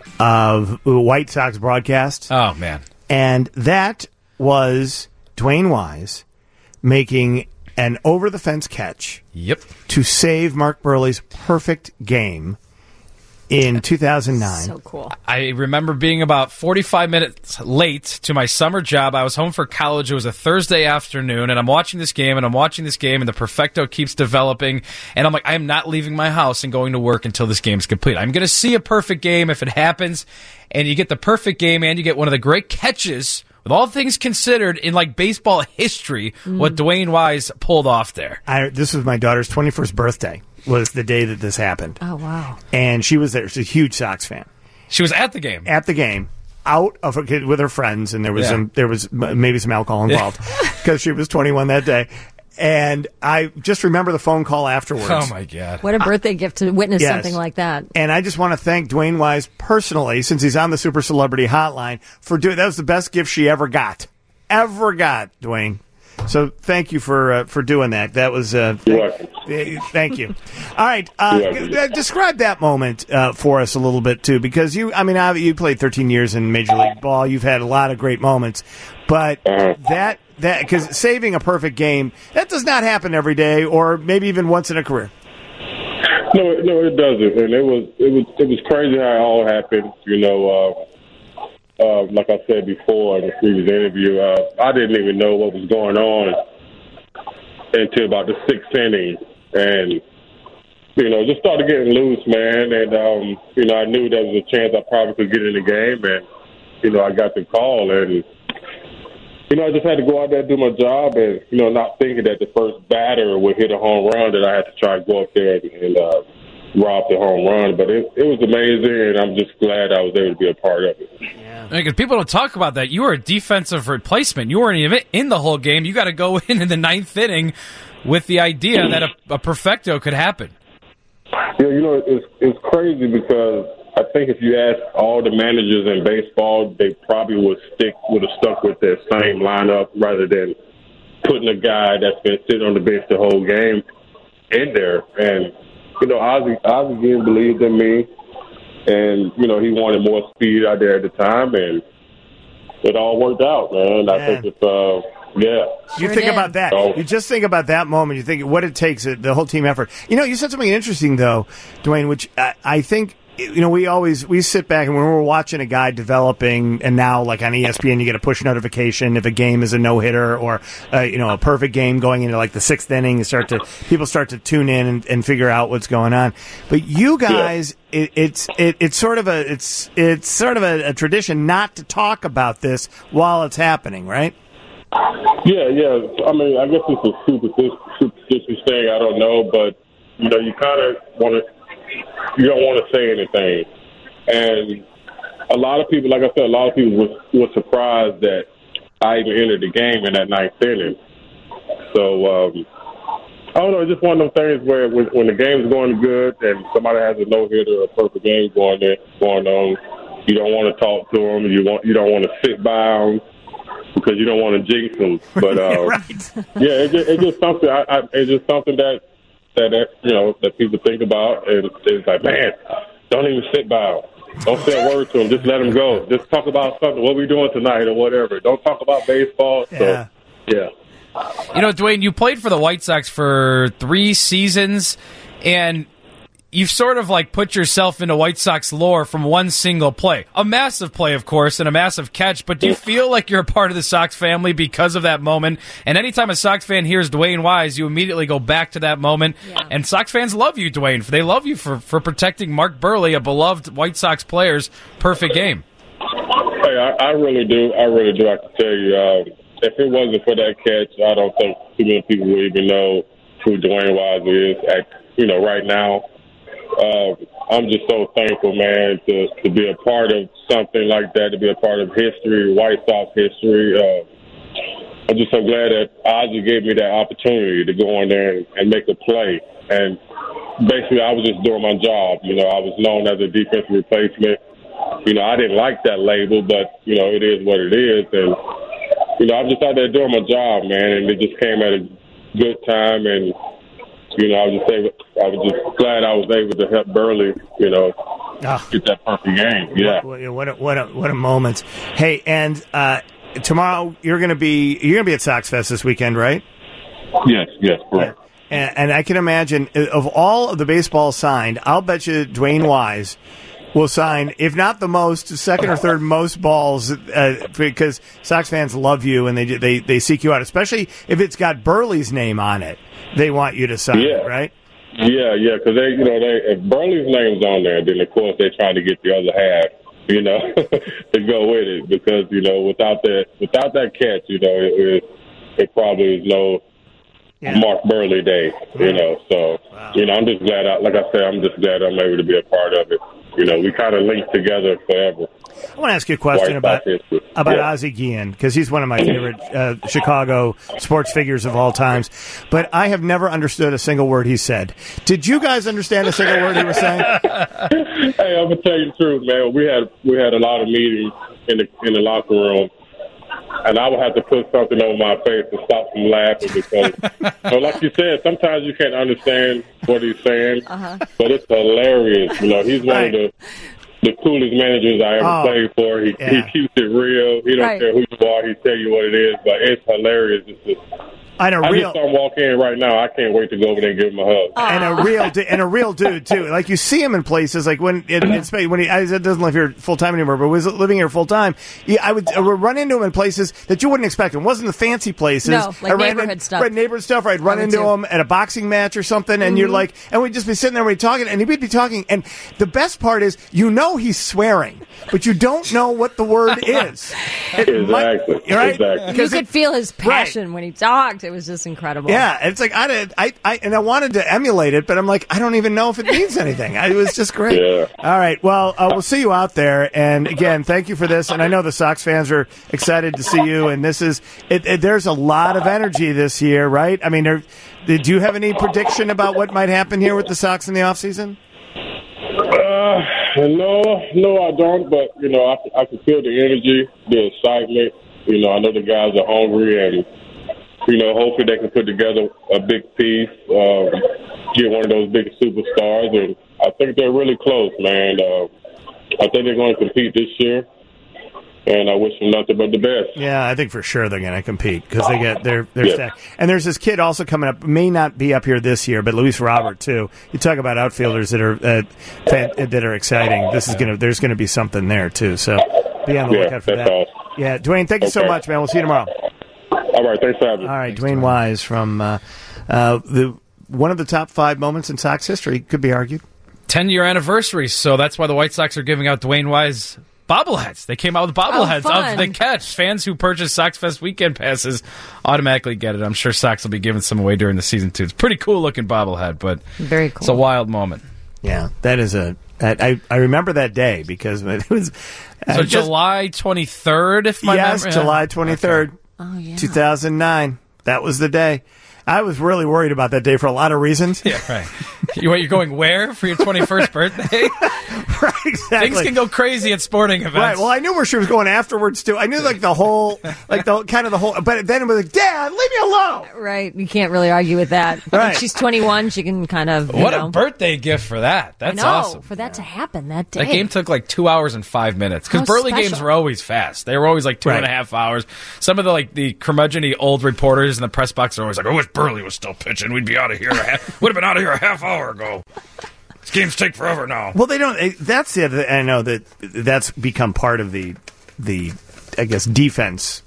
of White Sox broadcast. Oh, man. And that was Dwayne Wise making an over-the-fence catch Yep. to save Mark Burley's perfect game in two thousand nine. So cool. I remember being about forty-five minutes late to my summer job. I was home for college. It was a Thursday afternoon, and I'm watching this game, and I'm watching this game, and the perfecto keeps developing. And I'm like, I am not leaving my house and going to work until this game's complete. I'm going to see a perfect game if it happens. And you get the perfect game, and you get one of the great catches, with all things considered, in like baseball history, Mm. what Dwayne Wise pulled off there. I, this was my daughter's twenty-first birthday, was the day that this happened. Oh, wow. And she was there. She's a huge Sox fan. She was at the game. At the game, out of her, with her friends, and there was Yeah. some, there was m- maybe some alcohol involved because she was twenty-one that day. And I just remember the phone call afterwards. Oh, my God. What a birthday gift to witness Yes. something like that. And I just want to thank Dwayne Wise personally, since he's on the Super Celebrity Hotline, for doing that. Was the best gift she ever got, ever got, Dwayne. So thank you for uh, for doing that. That was uh, thank, thank you. All right, uh, g- uh, describe that moment uh, for us a little bit too, because you, I mean, I, you played thirteen years in Major League Ball. You've had a lot of great moments, but that that because saving a perfect game, that does not happen every day, or maybe even once in a career. No, no, it doesn't, and it was it was it was crazy how it all happened. You know, uh, uh, like I said before in the previous interview, uh, I didn't even know what was going on until about the sixth inning, and you know, just started getting loose, man. And um, you know, I knew there was a chance I probably could get in the game, and you know, I got the call, and you know, I just had to go out there and do my job, and you know, not thinking that the first batter would hit a home run, that I had to try to go up there and, and uh, rob the home run. But it, it was amazing, and I'm just glad I was able to be a part of it. Because people don't talk about that. You were a defensive replacement. You weren't even in the whole game. You got to go in in the ninth inning with the idea that a, a perfecto could happen. Yeah, you know, it's it's crazy because I think if you ask all the managers in baseball, they probably would stick would have stuck with their same lineup rather than putting a guy that's been sitting on the bench the whole game in there. And, you know, Ozzie, Ozzie again believed in me. And, you know, he wanted more speed out there at the time. And it all worked out, man. I Man. think it's, uh, yeah. You think about that. So- You just think about that moment. You think what it takes, uh, the whole team effort. You know, you said something interesting, though, Dwayne, which I, I think, you know, we always, we sit back and when we're watching a guy developing, and now, like on E S P N, you get a push notification if a game is a no-hitter or, uh, you know, a perfect game going into like the sixth inning, you start to, people start to tune in and, and figure out what's going on. But you guys, it, it's, it, it's sort of a, it's, it's sort of a, a tradition not to talk about this while it's happening, right? Yeah, yeah. I mean, I guess it's a superstitious, superstitious thing. I don't know, but you know, you kind of want to. You don't want to say anything, and a lot of people, like I said, a lot of people was were surprised that I even entered the game in that ninth inning. So um, I don't know. It's just one of them things where when, when the game's going good and somebody has a no hitter or a perfect game going there, going on, you don't want to talk to them. You want you don't want to sit by them. Because you don't want to jinx them, but uh, right. yeah, it's just, it's just something. I, I, it's just something that, that that you know that people think about, and it's like, man, don't even sit by them. Don't say a word to them. Just let them go. Just talk about something. What we doing tonight or whatever. Don't talk about baseball. So, Yeah. yeah. You know, Dwayne, you played for the White Sox for three seasons, and you've sort of like put yourself into White Sox lore from one single play. A massive play, of course, and a massive catch, but do you feel like you're a part of the Sox family because of that moment? And anytime a Sox fan hears Dwayne Wise, you immediately go back to that moment. Yeah. And Sox fans love you, Dwayne. They love you for, for protecting Mark Burley, a beloved White Sox player's perfect game. Hey, I, I really do. I really do. I can tell you, uh, if it wasn't for that catch, I don't think too many people would even know who Dwayne Wise is at, you know, right now. Uh, I'm just so thankful, man, to, to be a part of something like that, to be a part of history, White Sox history. Uh, I'm just so glad that Ozzie gave me that opportunity to go in there and, and make a play. And basically, I was just doing my job. You know, I was known as a defensive replacement. You know, I didn't like that label, but, you know, it is what it is. And, you know, I'm just out there doing my job, man, and it just came at a good time. And, you know, I was just able, I was just glad I was able to help Burley, you know, oh. get that perfect game. Yeah. What, what a what a what a moment. Hey, and uh, tomorrow you're going to be you're going to be at Sox Fest this weekend, right? Yes, yes, correct. And, and I can imagine of all of the baseball signed, I'll bet you Dwayne Wise will sign, if not the most, second or third most balls, uh, because Sox fans love you and they they they seek you out, especially if it's got Burley's name on it. They want you to sign yeah. it, right? Yeah, yeah, because they, you know, they if Burley's name's on there, then of course they try to get the other half, you know, to go with it. Because you know, without that, without that catch, you know, it it, it probably is no yeah. Mark Burley day, you know. So, wow. you know, I'm just glad. I, like I said, I'm just glad I'm able to be a part of it. You know, we kind of linked together forever. I want to ask you a question about about yeah. Ozzie Guillen, because he's one of my favorite uh, Chicago sports figures of all times. But I have never understood a single word he said. Did you guys understand a single word he was saying? Hey, I'm gonna tell you the truth, man. We had we had a lot of meetings in the in the locker room, and I would have to put something over my face to stop from laughing because, you know, like you said, sometimes you can't understand what he's saying, uh-huh. but it's hilarious. You know, he's one right. of the. The coolest managers I ever oh, played for. He yeah. he keeps it real. He don't right. care who you are. He tell you what it is. But it's hilarious. It's just, and a I real, just saw him walk in right now. I can't wait to go over there and give him a hug. And a real and a real dude too. Like you see him in places like when in, in Spain when he I, doesn't live here full time anymore, but was living here full time. I would, I would run into him in places that you wouldn't expect him. It wasn't the fancy places. No, like I neighborhood in, stuff. Right, neighborhood stuff. I'd run into too. him at a boxing match or something, and mm-hmm. you're like, and we'd just be sitting there, we'd be talking, and he'd be talking. And the best part is, you know, he's swearing, but you don't know what the word is. It exactly. Might, right? Exactly. You could feel his passion right. when he talked. It was just incredible. Yeah, it's like I did, I, I, and I wanted to emulate it, but I'm like, I don't even know if it means anything. I, it was just great. Yeah. All right, well, uh, we'll see you out there. And again, thank you for this. And I know the Sox fans are excited to see you. And this is, it, it, there's a lot of energy this year, right? I mean, there, did you have any prediction about what might happen here with the Sox in the offseason? Uh, no, no, I don't. But you know, I, I can feel the energy, the excitement. You know, I know the guys are hungry and. You know, hopefully they can put together a big piece. Um, get one of those big superstars, and I think they're really close, man. Uh, I think they're going to compete this year, and I wish them nothing but the best. Yeah, I think for sure they're going to compete because they get they're they're Yeah. stacked. And there's this kid also coming up, may not be up here this year, but Luis Robert too. You talk about outfielders that are uh, fan, that are exciting. This is gonna there's going to be something there too. So be on the Yeah, lookout for that's that. awesome. Yeah, Dwayne, thank you so Okay. much, man. We'll see you tomorrow. All right, thanks for having me. All right, Dwayne Wise from uh, uh, the one of the top five moments in Sox history, could be argued. ten-year anniversary, so that's why the White Sox are giving out Dwayne Wise bobbleheads. They came out with bobbleheads fun. of the catch. Fans who purchase Sox Fest weekend passes automatically get it. I'm sure Sox will be giving some away during the season, too. It's a pretty cool-looking bobblehead, but Very cool. it's a wild moment. Yeah, that is a. I, I remember that day because it was. So I just- July twenty-third, if my yes, memory... July twenty-third, Oh, yeah. two thousand nine. That was the day. I was really worried about that day for a lot of reasons. Yeah, right. You, what, you're going where for your twenty-first birthday? Right, exactly. Things can go crazy at sporting events. Right. Well, I knew where she was going afterwards too. I knew like the whole, like the kind of the whole. But then it was like, Dad, leave me alone. Right. You can't really argue with that. Right. When she's twenty-one, she can kind of. You What know, a birthday gift for that. That's I know, awesome. for that to happen that day. That game took like two hours and five minutes because How Burley special. games were always fast. They were always like two and a Right. half hours. Some of the like the curmudgeon-y old reporters in the press box are always like, "I wish Burley was still pitching. We'd be out of here. A half, would have been out of here a half hour ago. These games take forever now." Well, they don't. eh, That's the other. I know that that's become part of the the I guess defense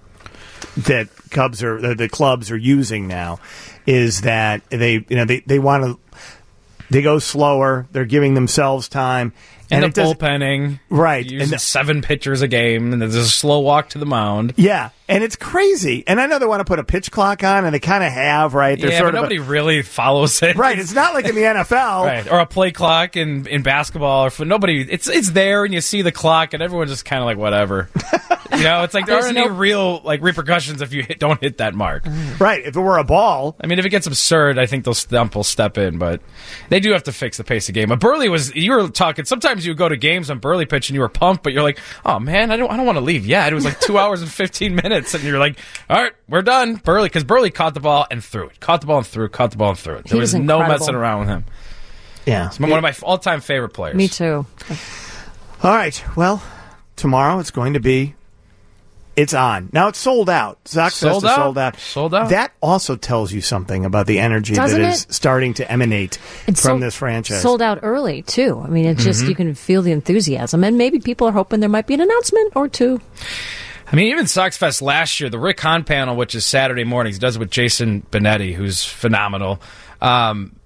that Cubs are the, the clubs are using now is that they you know they they want to they go slower. They're giving themselves time. And, it the doesn't- bullpenning, right? Using And the- seven pitchers a game, and there's a slow walk to the mound. Yeah, and it's crazy. And I know they want to put a pitch clock on, and they kind of have, right? They're yeah, sort but of a- nobody really follows it. right. It's not like in the N F L, Right, or a play clock in, in basketball, or for nobody. It's it's there, and you see the clock, and everyone's just kind of like whatever. You know, it's like there There's aren't no- any real like repercussions if you hit, don't hit that mark. Right. If it were a ball, I mean, if it gets absurd, I think they'll stump will step in, but they do have to fix the pace of game. But Burley was you were talking. Sometimes you would go to games on Burley pitch and you were pumped, but you're like, oh man, I don't I don't want to leave yet. It was like two hours and fifteen minutes, and you're like, all right, we're done. Burley, because Burley caught the ball and threw it, caught the ball and threw, it, caught the ball and threw it. There He was was no incredible. messing around with him. yeah. He's one of my all time favorite players. Me too. All right. Well, tomorrow it's going to be. It's on. Now it's sold out. Sox Fest Sold is out? sold out. Sold out. That also tells you something about the energy Doesn't that is it? starting to emanate It's from sold- this franchise. Sold out early too. I mean, it's just Mhm. you can feel the enthusiasm, and maybe people are hoping there might be an announcement or two. I mean, even Sox Fest last year, the Rick Hahn panel, which is Saturday mornings, does it with Jason Benetti, who's phenomenal. Um,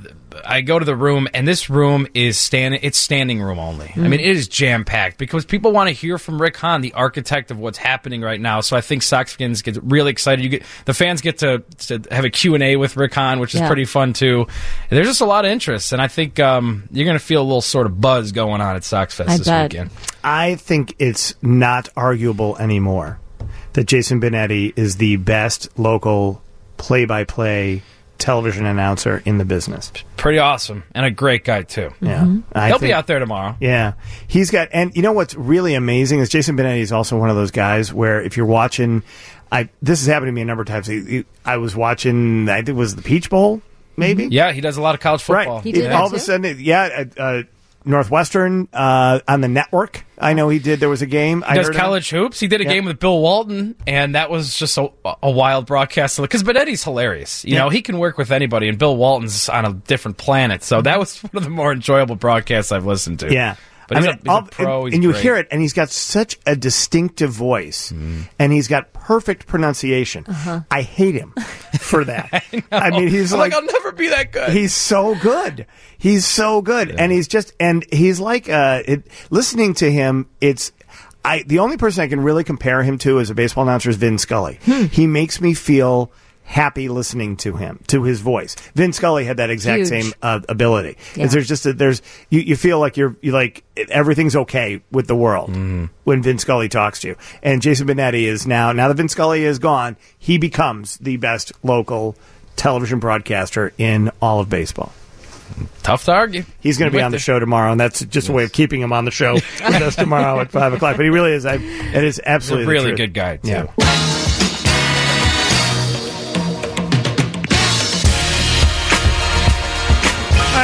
I go to the room, and this room is standing. It's standing room only. I mean, it is jam packed because people want to hear from Rick Hahn, the architect of what's happening right now. So I think Sox fans get really excited. You get the fans get to, to have a Q and A with Rick Hahn, which is Yeah. pretty fun too. There's just a lot of interest, and I think um, you're going to feel a little sort of buzz going on at Sox Fest I this bet. weekend. I think it's not arguable anymore that Jason Benetti is the best local play-by-play television announcer in the business. Pretty awesome, and a great guy too. Yeah, I He'll be think- out there tomorrow. Yeah, he's got, and you know what's really amazing is Jason Benetti is also one of those guys where if you're watching, I this has happened to me a number of times. He- he- I was watching, I think it was the Peach Bowl, maybe. Yeah, he does a lot of college football. Right. He did It- that all of a too? sudden, yeah, uh, uh, Northwestern uh, on the network. I know he did. There was a game. He I does heard of it. college hoops. He did a Yeah. game with Bill Walton, and that was just a, a wild broadcast. Because Benetti's hilarious. You Yeah. know, he can work with anybody, and Bill Walton's on a different planet. So that was one of the more enjoyable broadcasts I've listened to. Yeah. But I he's, mean, a, he's all- a pro. and, he's and you great. hear it, and he's got such a distinctive voice, and he's got perfect pronunciation. I hate him for that. I, mean, he's I'm like, like, I'll never be that good. he's so good. He's so good, and he's just, and he's like, uh, it, listening to him, it's. I the only person I can really compare him to as a baseball announcer is Vin Scully. He makes me feel happy listening to him, to his voice. Vin Scully had that exact Huge. same uh, ability. Yeah. Is There's just a, there's you, you feel like you're you like everything's okay with the world when Vin Scully talks to you. And Jason Benetti is now now that Vin Scully is gone, he becomes the best local television broadcaster in all of baseball. Tough to argue. He's going to be With on the it. show tomorrow, and that's just a way of keeping him on the show with us tomorrow at five o'clock. But he really is. I, it is He's a absolutely the really truth. good guy, too. Yeah.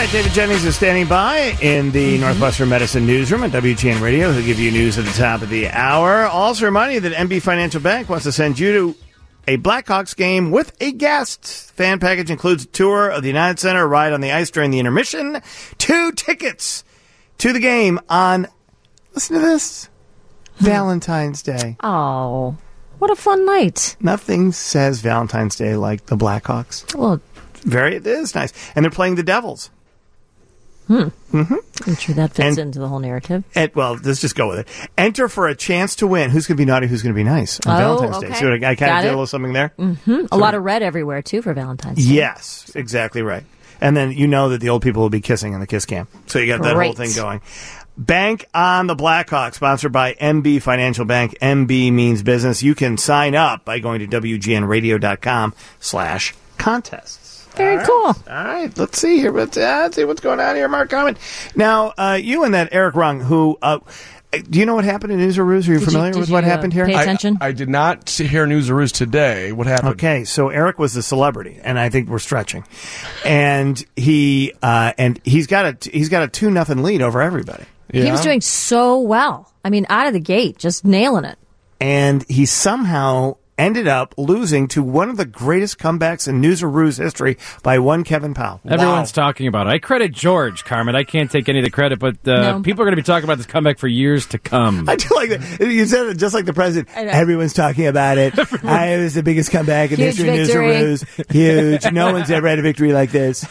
right, David Jennings is standing by in the Mm-hmm. Northwestern Medicine Newsroom at W G N Radio. He'll give you news at the top of the hour. Also remind you that M B Financial Bank wants to send you to a Blackhawks game with a guest. Fan package includes a tour of the United Center, a ride on the ice during the intermission, two tickets to the game on, listen to this, Valentine's Day. Oh, what a fun night. Nothing says Valentine's Day like the Blackhawks. Well, very, it is nice. And they're playing the Devils. Hmm. Mm-hmm. I'm sure that fits And- into the whole narrative. And, well, let's just go with it. Enter for a chance to win. Who's going to be naughty? Who's going to be nice on Oh, Valentine's Day? okay. See what I, I kind Got of did it. a little something there? hmm A lot of red everywhere, too, for Valentine's Day. Yes, exactly right. And then you know that the old people will be kissing in the kiss cam. So you got that whole Great. thing going. Bank on the Blackhawks, sponsored by M B Financial Bank. M B means business. You can sign up by going to W G N radio dot com slash contests. Very All right. cool. All right, let's see here. Let's, uh, let's see what's going on here, Mark Carmen. Now, uh, you and that Eric Rung, who, uh, do you know what happened in News or Ruse? Are you Did you- familiar did with what you, uh, happened here? pay attention? I, I did not see, hear News or Ruse today. What happened? Okay, so Eric was the celebrity, and I think we're stretching, and he uh, and he's got a he's got a two nothing lead over everybody. He was doing so well. I mean, out of the gate, just nailing it. And he somehow ended up losing to one of the greatest comebacks in News or Ruse history by one Kevin Powell. Everyone's talking about it. I credit George, Carmen. I can't take any of the credit, but uh, No. people are going to be talking about this comeback for years to come. I do like that. You said it just like the president. Everyone's talking about it. I, it was the biggest comeback in Huge history of News or victory. Ruse. Huge. No one's ever had a victory like this.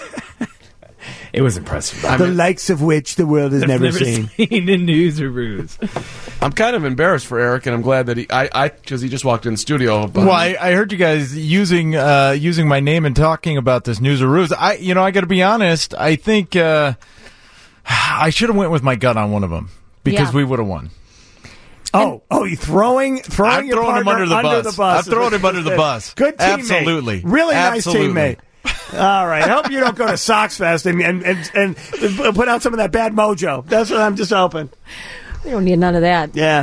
It was impressive. The likes of which the world has I've never, never seen. seen in News or Ruse. I'm kind of embarrassed for Eric, and I'm glad that he, I, I, because he just walked in the studio. But Well, I, I heard you guys using uh, using my name and talking about this News or Ruse. I, you know, I got to be honest. I think uh, I should have went with my gut on one of them because Yeah. we would have won. Oh, oh, you throwing throwing I'm your throwing him partner under the bus. I'm throwing him under the bus. Good teammate. Absolutely. Really Absolutely. nice teammate. All right. I hope you don't go to Sox Fest and, and, and, and put out some of that bad mojo. That's what I'm just hoping. We don't need none of that. Yeah,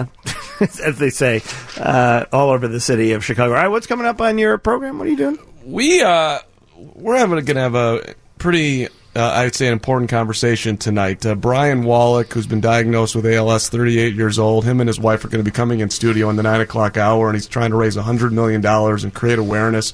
as they say, uh, all over the city of Chicago. All right, what's coming up on your program? What are you doing? we, uh, we're having going to have a pretty, uh, I'd say, an important conversation tonight. Uh, Brian Wallach, who's been diagnosed with A L S, thirty-eight years old, him and his wife are going to be coming in studio in the nine o'clock hour, and he's trying to raise one hundred million dollars and create awareness.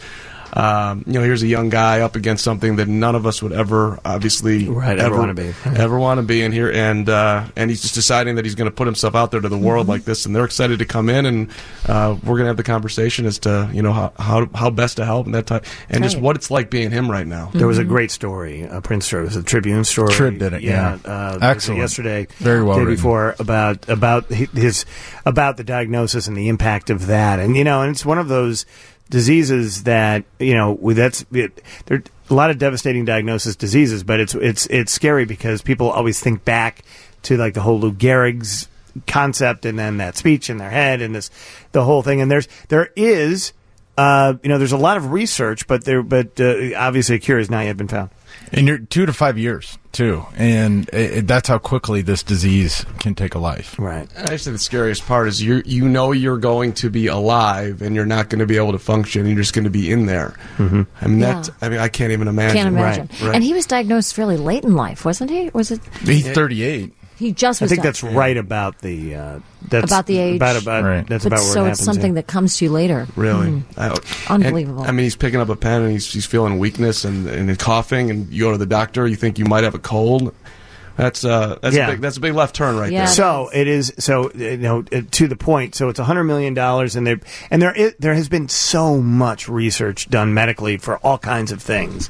Um, you know, here's a young guy up against something that none of us would ever, obviously, Right, ever wanna be. ever want to be in here, and uh, and he's just deciding that he's going to put himself out there to the world like this, and they're excited to come in, and uh, we're going to have the conversation as to you know how how, how best to help and that type, and just Right. what it's like being him right now. There was a great story, uh, Prince story. It was a Tribune story. Trib did it, yeah. Uh, Excellent. Yesterday, Very well day written. before about about his about the diagnosis and the impact of that, and you know, and it's one of those diseases that you know with that's it, there are a lot of devastating diagnosis diseases, but it's it's it's scary because people always think back to like the whole Lou Gehrig's concept and then that speech in their head and this the whole thing, and there's there is. Uh, you know, there's a lot of research, but there, but uh, obviously a cure has not yet been found. And you're two to five years too, and it, it, that's how quickly this disease can take a life. Right. I say the scariest part is you you know you're going to be alive and you're not going to be able to function. You're just going to be in there. Mm-hmm. I mean Yeah. that. I mean I can't even imagine. Can't imagine. Right. Right. And he was diagnosed fairly late in life, wasn't he? Was it? He's thirty-eight. He just I was. think di- that's right about the uh, that's About the age. About about Right. that's but about where so it it's happens. something that comes to you later. Really? Mm. I- Unbelievable. and, I mean, he's picking up a pen and he's he's feeling weakness and, and coughing, and you go to the doctor. You think you might have a cold. That's uh that's Yeah. a big that's a big left turn right there. So it is. So you know, uh, to the point. So it's a hundred million dollars, and there and there is, there has been so much research done medically for all kinds of things,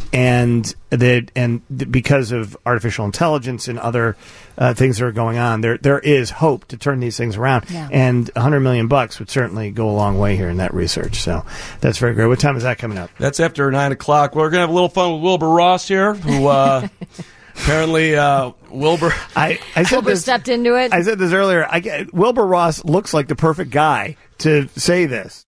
and that and th- because of artificial intelligence and other uh, things that are going on, there there is hope to turn these things around. Yeah. And a hundred million bucks would certainly go a long way here in that research. So that's very great. What time is that coming up? That's after nine o'clock. We're gonna have a little fun with Wilbur Ross here, who uh, apparently uh, Wilbur. I I said Wilbur this. stepped into it. I said this earlier. I get, Wilbur Ross looks like the perfect guy to say this.